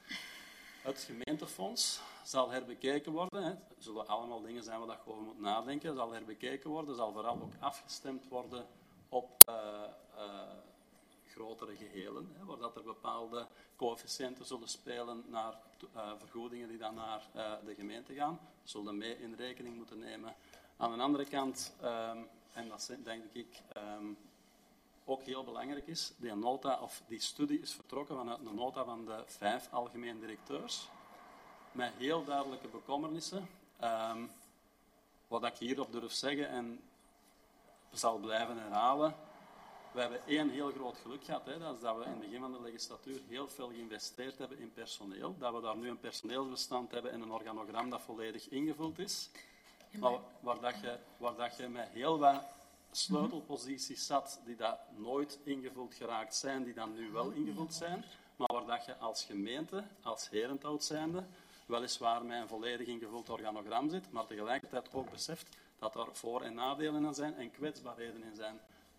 Het gemeentefonds zal herbekeken worden. Hè. Er zullen allemaal dingen zijn waar je over moet nadenken. Zal herbekeken worden, zal vooral ook afgestemd worden op uh, uh, grotere gehelen, hè, waar dat er bepaalde coëfficiënten zullen spelen naar uh, vergoedingen die dan naar uh, de gemeente gaan. Zullen mee in rekening moeten nemen. Aan de andere kant, um, en dat denk ik um, ook heel belangrijk is, die nota of die studie is vertrokken vanuit een nota van de vijf algemeen directeurs, met heel duidelijke bekommernissen. Um, wat ik hierop durf zeggen en zal blijven herhalen. We hebben één heel groot geluk gehad, hè, dat is dat we in het begin van de legislatuur heel veel geïnvesteerd hebben in personeel. Dat we daar nu een personeelsbestand hebben en een organogram dat volledig ingevuld is. Maar waar, dat je, waar dat je met heel wat sleutelposities zat die dat nooit ingevuld geraakt zijn, die dan nu wel ingevuld zijn, maar waar dat je als gemeente, als Herenthout zijnde, weliswaar met een volledig ingevuld organogram zit, maar tegelijkertijd ook beseft dat er voor- en nadelen in zijn en kwetsbaarheden in zijn.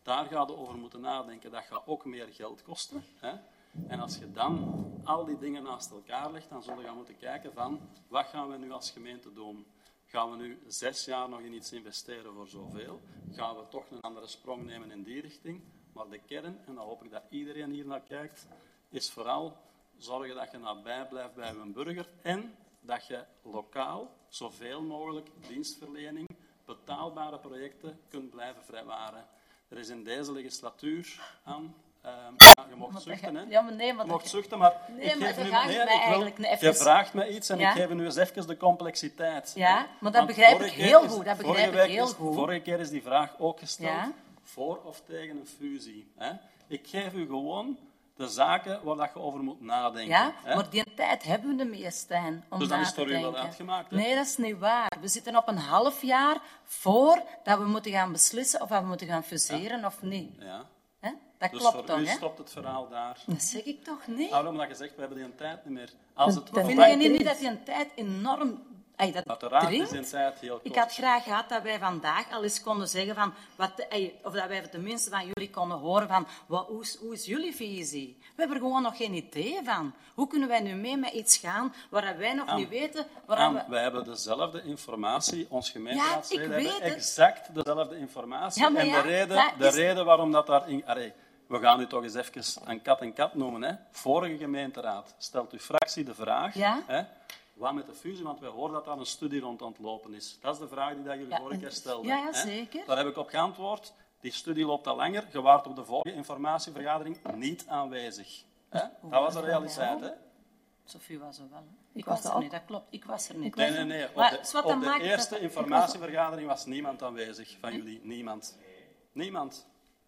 Daar ga je over moeten nadenken. Dat gaat ook meer geld kosten. Hè? En als je dan al die dingen naast elkaar legt, dan zullen we gaan moeten kijken van wat gaan we nu als gemeente doen? Gaan we nu zes jaar nog in iets investeren voor zoveel? Gaan we toch een andere sprong nemen in die richting? Maar de kern, en dan hoop ik dat iedereen hier naar kijkt, is vooral zorgen dat je nabij blijft bij je burger en dat je lokaal zoveel mogelijk dienstverlening, betaalbare projecten kunt blijven vrijwaren. Er is in deze legislatuur aan... Uh, ja, je mocht zuchten, hè? Ja, maar nee, maar je mocht dat... zuchten, maar nee, ik maar geef dan nu... ga Nee, je mij ik wil, eigenlijk even... Je vraagt me iets en ja? ik geef nu eens even de complexiteit. Ja, maar dat Want begrijp ik heel is, goed. Dat vorige begrijp ik week heel is, goed. Vorige keer is die vraag ook gesteld. Ja? Voor of tegen een fusie. Hè? Ik geef u gewoon de zaken waar dat je over moet nadenken. Ja, hè? maar die tijd hebben we niet meer, Stijn, om Dus dan na is het te door u wel denken. uitgemaakt, hè? Nee, dat is niet waar. We zitten op een half jaar voor dat we moeten gaan beslissen of we moeten gaan fuseren ja. of niet. Ja. Hè? Dat dus klopt voor toch, u hè? stopt het verhaal daar. Dat zeg ik toch niet? Daarom dat je zegt, we hebben die tijd niet meer. Als het Vind vervangt- je niet dat die een tijd enorm... Ay, dat Uiteraard is dringt? die tijd heel kort. Ik had graag gehad dat wij vandaag al eens konden zeggen van... Wat, ay, of dat wij tenminste van jullie konden horen van... Wat, hoe, is, hoe is jullie visie? We hebben er gewoon nog geen idee van. Hoe kunnen wij nu mee met iets gaan waar wij nog Ann, niet weten... Waar Ann, we... wij hebben dezelfde informatie. Ons gemeenteraadsleden Ja, ik weet hebben het. exact dezelfde informatie. Ja, maar en de ja, reden, dat de is- reden waarom dat daar... In, allee, we gaan nu toch eens even een kat en kat noemen. Hè. Vorige gemeenteraad stelt uw fractie de vraag... Ja? Hè, wat met de fusie? Want wij horen dat daar een studie rond aan het lopen is. Dat is de vraag die dat jullie Ja, vorige keer stelden. ja, ja, hè. zeker. Daar heb ik op geantwoord. Die studie loopt al langer. Je waart op de vorige informatievergadering niet aanwezig. Hè. Dat was de realiteit. Hè. Sophie was er wel. hè? Ik, Ik was, was er er ook. niet, dat klopt. Ik was er niet. Nee, nee, nee. Op Maar, de, zwart, op dan de maakt eerste dat- informatievergadering was niemand aanwezig van jullie. Niemand. Niemand.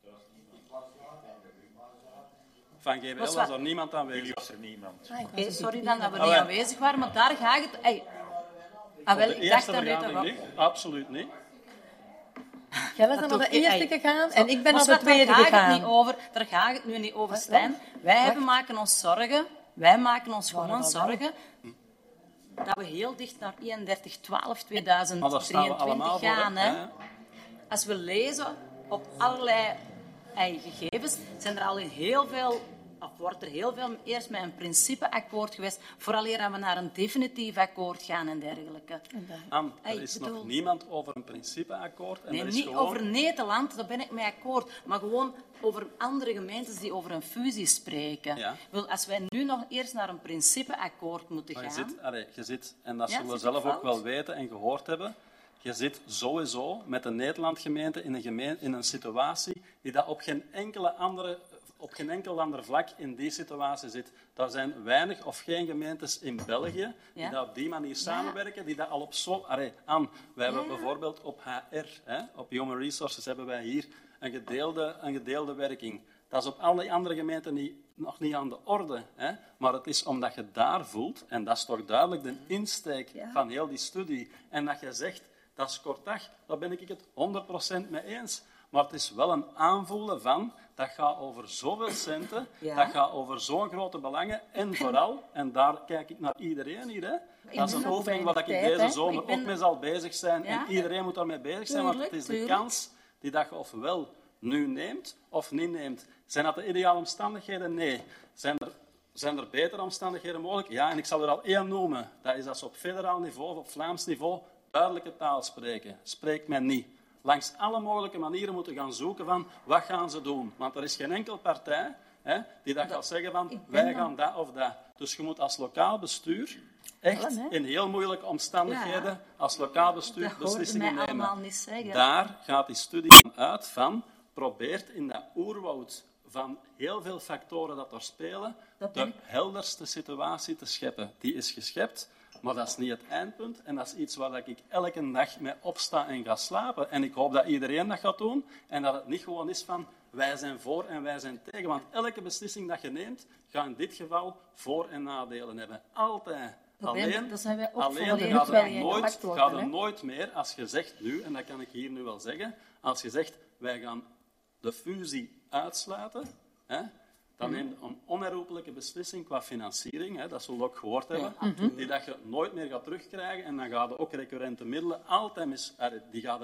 Van G B L Was was, wat? er niemand aanwezig. Jullie was er niemand. Ah, Oké, sorry dan dat we Ah, niet wel. aanwezig waren, maar daar ga ik het... Ey. Ah, wel, Op de ik dacht eerste dat dit toch vergadering wel... niet. Absoluut niet. Jij was dan naar de doe ik- eerste ey. gegaan en ik ben Maar naar de zwart, tweede daar ga ik het gegaan. niet over. Daar ga ik het nu niet over, Stijn. Wij hebben, maken ons zorgen. Wij maken ons gewoon dat wel? zorgen dat we heel dicht naar eenendertig twaalf Maar daar tweeduizend staan we allemaal drieëntwintig voor. gaan. Hè. Hè. Hè. Als we lezen op allerlei ey, gegevens, zijn er al in heel veel, of wordt er heel veel eerst met een principeakkoord geweest, vooraleer dat we naar een definitief akkoord gaan en dergelijke. Ann, er Ey, is bedoel- nog niemand over een principeakkoord. En Nee, er is niet gewoon... over Nederland, daar ben ik mee akkoord. Maar gewoon over andere gemeentes die over een fusie spreken. Ja. Wel, als wij nu nog eerst naar een principeakkoord moeten Maar je gaan... zit, allee, je zit, en dat Ja, zullen we zit ik zelf ook fout? wel weten en gehoord hebben, je zit sowieso met de Nederlandgemeente in een, gemeen, in een situatie die dat op geen, enkele andere, op geen enkel ander vlak in die situatie zit. Daar zijn weinig of geen gemeentes in België die Ja. dat op die manier samenwerken, die dat al op zo... Allee, Ann, wij hebben Ja. bijvoorbeeld op H R, hè, op Human Resources, hebben wij hier een gedeelde, een gedeelde werking. Dat is op alle andere gemeenten niet, nog niet aan de orde. Hè? Maar het is omdat je daar voelt, en dat is toch duidelijk de insteek Ja. van heel die studie, en dat je zegt, dat is kort dag, daar ben ik het honderd procent mee eens. Maar het is wel een aanvoelen van, dat gaat over zoveel centen, Ja. dat gaat over zo'n grote belangen, en vooral, en daar kijk ik naar iedereen hier, hè? Dat is een ben ook oefening weinig waar ik tijd, deze hè. zomer Ik ben- ook mee zal bezig zijn, Ja. en iedereen moet daarmee bezig zijn, want het Tuurlijk, is de tuurlijk. kans die dat je ofwel nu neemt of niet neemt. Zijn dat de ideale omstandigheden? Nee. Zijn er, zijn er betere omstandigheden mogelijk? Ja, en ik zal er al één noemen. Dat is dat ze op federaal niveau of op Vlaams niveau duidelijke taal spreken. Spreekt men niet. Langs alle mogelijke manieren moeten gaan zoeken van wat gaan ze doen. Want er is geen enkel partij hè, die dat gaat zeggen van wij dan- gaan dat of dat. Dus je moet als lokaal bestuur echt Wel, hè? in heel moeilijke omstandigheden Ja. als lokaal bestuur Dat hoorde beslissingen mij nemen. allemaal niet zeggen. Daar gaat die studie van uit van probeert in dat oerwoud van heel veel factoren dat er spelen Dat de ben ik- helderste situatie te scheppen. Die is geschept, maar dat is niet het eindpunt en dat is iets waar ik elke dag mee opsta en ga slapen. En ik hoop dat iedereen dat gaat doen en dat het niet gewoon is van wij zijn voor en wij zijn tegen. Want elke beslissing dat je neemt, gaat in dit geval voor- en nadelen hebben. Altijd. Dat ben- Alleen, dat zijn wij ook alleen volledig gaat wel het in nooit, gepakt worden, gaat het hè. nooit meer als je zegt nu, en dat kan ik hier nu wel zeggen, als je zegt wij gaan de fusie uitsluiten, hè, dan neem je een onherroepelijke beslissing qua financiering, hè, dat zullen we ook gehoord hebben, die dat je nooit meer gaat terugkrijgen en dan gaan de ook recurrente middelen altijd mis, die gaan de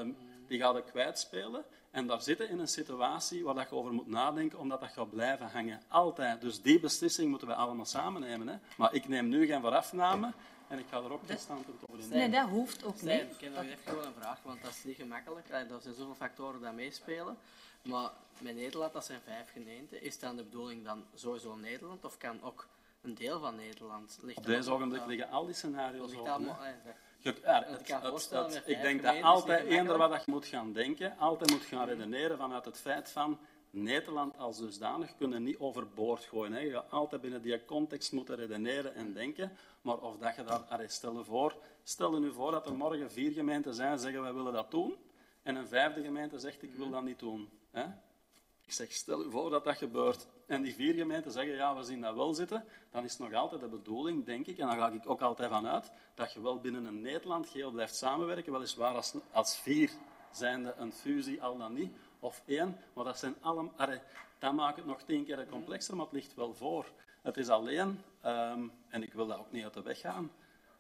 die gaat je kwijtspelen. En daar zitten in een situatie waar dat je over moet nadenken, omdat dat gaat blijven hangen. Altijd. Dus die beslissing moeten we allemaal samen nemen. Hè. Maar ik neem nu geen voorafname en ik ga er ook geen standpunt over in. Nee, dat hoeft ook Stijn, niet. ik heb nog even gewoon een vraag, want dat is niet gemakkelijk. Er zijn zoveel factoren die meespelen. Maar met Nederland, dat zijn vijf gemeenten, is dan de bedoeling dan sowieso Nederland of kan ook een deel van Nederland? Ligt Op deze ogenblik liggen al die scenario's ligt open. allemaal- hè. eh, dat- Je- ja, dat het- kan het- voorstellen het- met ik vijf denk dat gemeenten, is altijd niet eender wat gemakkelijk. dat je moet gaan denken, altijd moet gaan redeneren vanuit het feit van Nederland als dusdanig kunnen niet overboord gooien. Hè. Je gaat altijd binnen die context moeten redeneren en denken. Maar of dat je daar... Allee, stel je voor, stel je nu voor dat er morgen vier gemeenten zijn en zeggen wij willen dat doen. En een vijfde gemeente zegt ik wil dat niet doen. Hè. Ik zeg, stel je voor dat dat gebeurt. En die vier gemeenten zeggen, ja, we zien dat wel zitten. Dan is het nog altijd de bedoeling, denk ik, en daar ga ik ook altijd van uit, dat je wel binnen een Nederland geheel blijft samenwerken. Weliswaar als, als vier zijnde een fusie, al dan niet. Of één, maar dat zijn allemaal... Arre, dat maakt het nog tien keer complexer, maar het ligt wel voor. Het is alleen, um, en ik wil dat ook niet uit de weg gaan,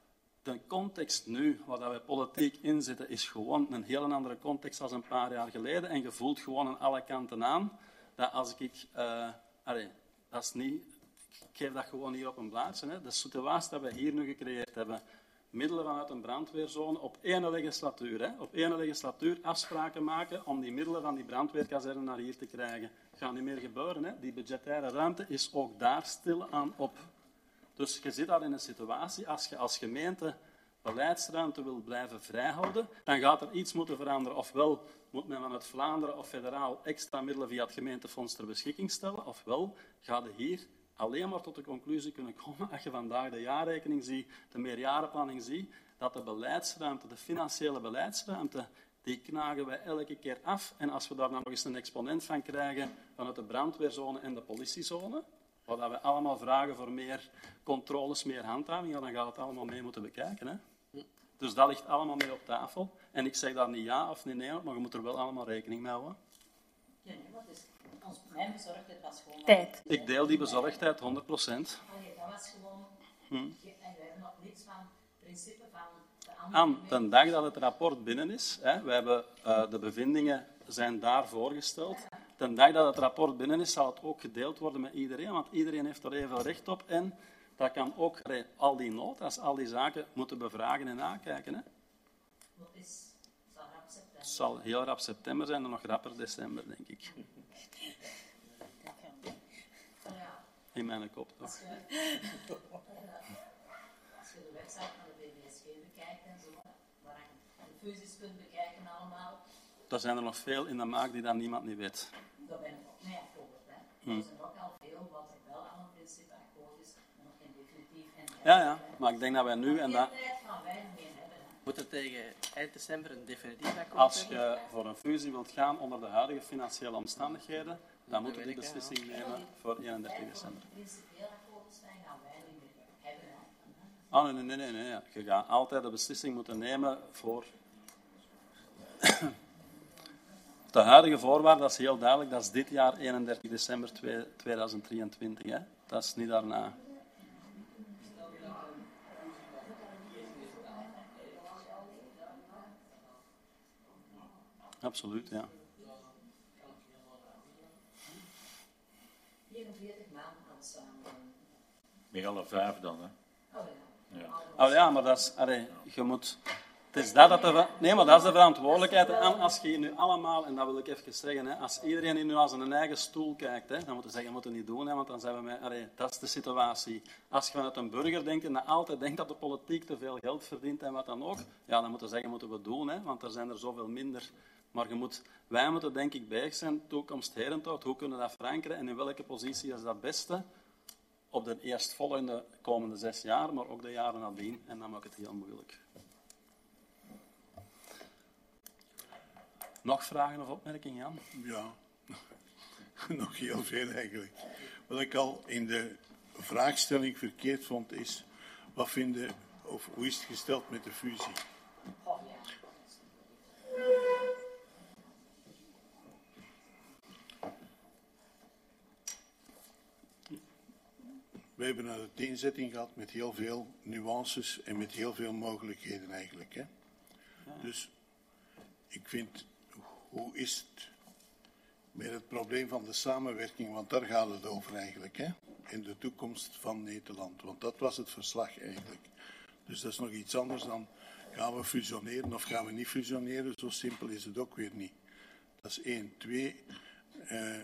de context nu, waar we politiek in zitten, is gewoon een heel andere context dan een paar jaar geleden. En je voelt gewoon aan alle kanten aan dat als ik... Uh, allee, dat is niet... Ik geef dat gewoon hier op een blaadje. Hè. De situatie dat we hier nu gecreëerd hebben, middelen vanuit een brandweerzone, op één legislatuur, hè, op één legislatuur afspraken maken om die middelen van die brandweerkazerne naar hier te krijgen. Dat gaat niet meer gebeuren. Hè. Die budgettaire ruimte is ook daar stilaan op. Dus je zit daar in een situatie, als je als gemeente beleidsruimte wil blijven vrijhouden, dan gaat er iets moeten veranderen. Ofwel moet men vanuit Vlaanderen of federaal extra middelen via het gemeentefonds ter beschikking stellen, ofwel gaat je hier alleen maar tot de conclusie kunnen komen, als je vandaag de jaarrekening ziet, de meerjarenplanning ziet, dat de beleidsruimte, de financiële beleidsruimte, die knagen wij elke keer af. En als we daar dan nog eens een exponent van krijgen vanuit de brandweerzone en de politiezone, waar we allemaal vragen voor meer controles, meer handhaving, ja, dan gaat het allemaal mee moeten bekijken. Hè? Dus dat ligt allemaal mee op tafel. En ik zeg daar niet ja of niet nee op, maar je moet er wel allemaal rekening mee houden. Ja, nee, wat is ons, mijn bezorgdheid was gewoon... Tijd. Ik deel die bezorgdheid honderd procent. Allee, dat was gewoon... Hm. En we hebben nog niets van het principe van de andere... Aan de dag dat het rapport binnen is, hè, we hebben, uh, de bevindingen zijn daar voorgesteld. De dag dat het rapport binnen is, zal het ook gedeeld worden met iedereen, want iedereen heeft er even recht op. En dat kan ook allee, al die nota's, al die zaken moeten bevragen en nakijken. Hè. Wat is... Zal rap september. Het zal heel rap september zijn en nog rapper december, denk ik. In mijn kop toch. Als je, als je de website van de B V S G bekijkt en zo, waar je de fusies kunt bekijken allemaal, Er zijn er nog veel in de maak die dan niemand niet weet. daar ben ik ook mee akkoord. Hè. Hm. Er zijn ook al veel wat er wel aan een principe akkoord is, maar nog geen definitief. En Ja, ja, maar ik denk dat wij nu en dat... Die tijd gaan wij niet meer hebben. Hè. Moet er tegen eind december een definitief akkoord Als hebben? je voor een fusie wilt gaan onder de huidige financiële omstandigheden, dan moeten we die beslissing nemen voor eenendertig december. Principieel akkoord zijn gaan wij niet meer hebben. Hè. Oh, nee, nee, nee, nee, nee. Je gaat altijd de beslissing moeten nemen voor... De huidige voorwaarde, dat is heel duidelijk, dat is dit jaar eenendertig december tweeduizend drieëntwintig. Hè. Dat is niet daarna. Absoluut, ja. vierenveertig maanden aan samen. Met alle vijf dan, hè. Oh ja. Ja. Oh ja, maar dat is... Allee, je moet... Het is dat dat de, nee, maar dat is de verantwoordelijkheid. En als je hier nu allemaal, en dat wil ik even zeggen, hè, als iedereen hier nu als een eigen stoel kijkt, hè, dan moeten we zeggen, we moeten niet doen, hè, want dan zijn we met, allee, dat is de situatie. Als je vanuit een burger denkt en dat altijd denkt dat de politiek te veel geld verdient en wat dan ook, ja, dan moeten we zeggen, moeten we doen, hè, want er zijn er zoveel minder. Maar je moet, wij moeten denk ik bezig zijn, toekomstherend, hoe kunnen we dat verankeren en in welke positie is dat beste op de eerstvolgende komende zes jaar, maar ook de jaren nadien, en dan maakt het heel moeilijk. Nog vragen of opmerkingen, Jan? Ja, nog heel veel eigenlijk. Wat ik al in de vraagstelling verkeerd vond is, wat vinden, of hoe is het gesteld met de fusie? Oh, ja. We hebben een uiteenzetting gehad met heel veel nuances en met heel veel mogelijkheden eigenlijk. Hè? Dus ik vind hoe is het met het probleem van de samenwerking, want daar gaat het over eigenlijk, hè? In de toekomst van Nederland. Want dat was het verslag eigenlijk. Dus dat is nog iets anders dan gaan we fusioneren of gaan we niet fusioneren. Zo simpel is het ook weer niet. Dat is één. Twee, uh,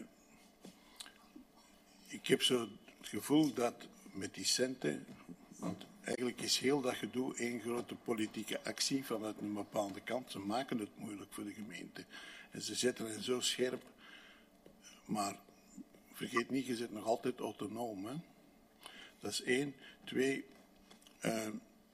ik heb zo het gevoel dat met die centen, want eigenlijk is heel dat gedoe één grote politieke actie vanuit een bepaalde kant. Ze maken het moeilijk voor de gemeente. En ze zetten het zo scherp. Maar vergeet niet, je zit nog altijd autonoom. Hè? Dat is één. Twee, uh,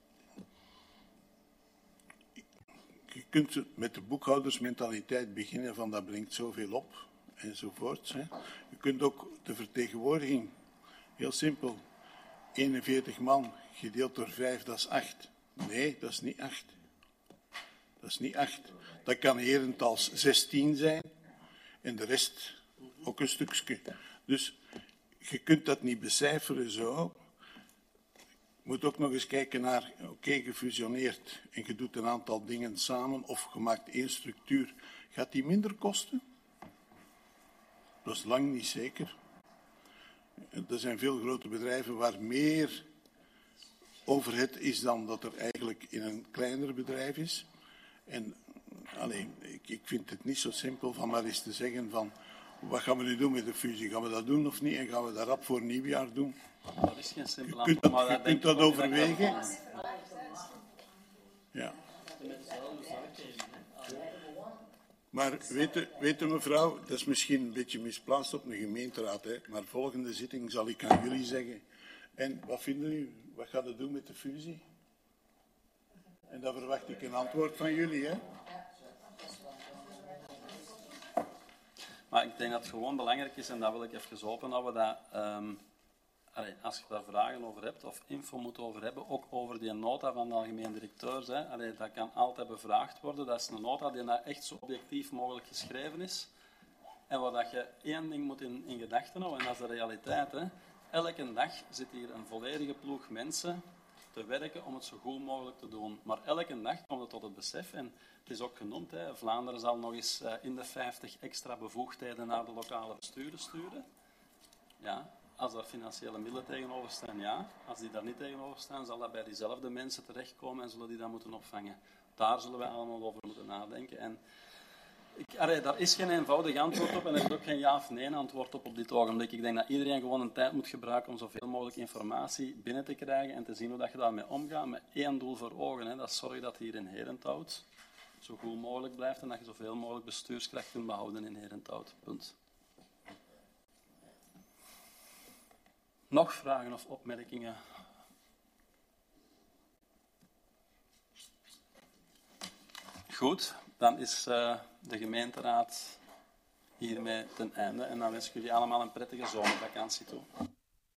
je kunt met de boekhoudersmentaliteit beginnen van dat brengt zoveel op, enzovoorts. Hè. Je kunt ook de vertegenwoordiging, heel simpel, eenenveertig man gedeeld door vijf, dat is acht. Nee, dat is niet acht. Dat is niet acht. Dat kan herentals zestien zijn en de rest ook een stukje. Dus je kunt dat niet becijferen zo. Je moet ook nog eens kijken naar, oké, okay, gefusioneerd en je doet een aantal dingen samen of je maakt één structuur. Gaat die minder kosten? Dat is lang niet zeker. Er zijn veel grote bedrijven waar meer overhead is dan dat er eigenlijk in een kleiner bedrijf is. En alleen, ik, ik vind het niet zo simpel van maar eens te zeggen van wat gaan we nu doen met de fusie? Gaan we dat doen of niet? En gaan we dat rap voor nieuwjaar doen? Dat is geen simpel antwoord. Je kunt dat, je kunt dat overwegen. Ja. Maar weet, weet u mevrouw, dat is misschien een beetje misplaatst op een gemeenteraad, hè, maar volgende zitting zal ik aan jullie zeggen. En wat vinden u? Wat gaat het doen met de fusie? En dan verwacht ik een antwoord van jullie, hè? Maar ik denk dat het gewoon belangrijk is, en dat wil ik even openen, dat um, allee, als je daar vragen over hebt of info moet over hebben, ook over die nota van de algemeen directeurs, hè, allee, dat kan altijd bevraagd worden. Dat is een nota die nou echt zo objectief mogelijk geschreven is. En waar dat je één ding moet in, in gedachten houden, en dat is de realiteit. Hè. Elke dag zit hier een volledige ploeg mensen te werken om het zo goed mogelijk te doen. Maar elke dag komt het tot het besef, en het is ook genoemd, hè, Vlaanderen zal nog eens uh, in de vijftig extra bevoegdheden naar de lokale besturen sturen. Ja, als daar financiële middelen tegenover staan, ja. Als die daar niet tegenover staan, zal dat bij diezelfde mensen terechtkomen en zullen die dat moeten opvangen. Daar zullen wij allemaal over moeten nadenken. En ik, arre, daar is geen eenvoudig antwoord op en er is ook geen ja of nee antwoord op op dit ogenblik. Ik denk dat iedereen gewoon een tijd moet gebruiken om zoveel mogelijk informatie binnen te krijgen en te zien hoe dat je daarmee omgaat, met één doel voor ogen. Hè. Dat is zorgen dat hier in Herenthout zo goed mogelijk blijft en dat je zoveel mogelijk bestuurskracht kunt behouden in Herenthout. Punt. Nog vragen of opmerkingen? Goed, dan is uh, de gemeenteraad hiermee ten einde en dan wens ik jullie allemaal een prettige zomervakantie toe.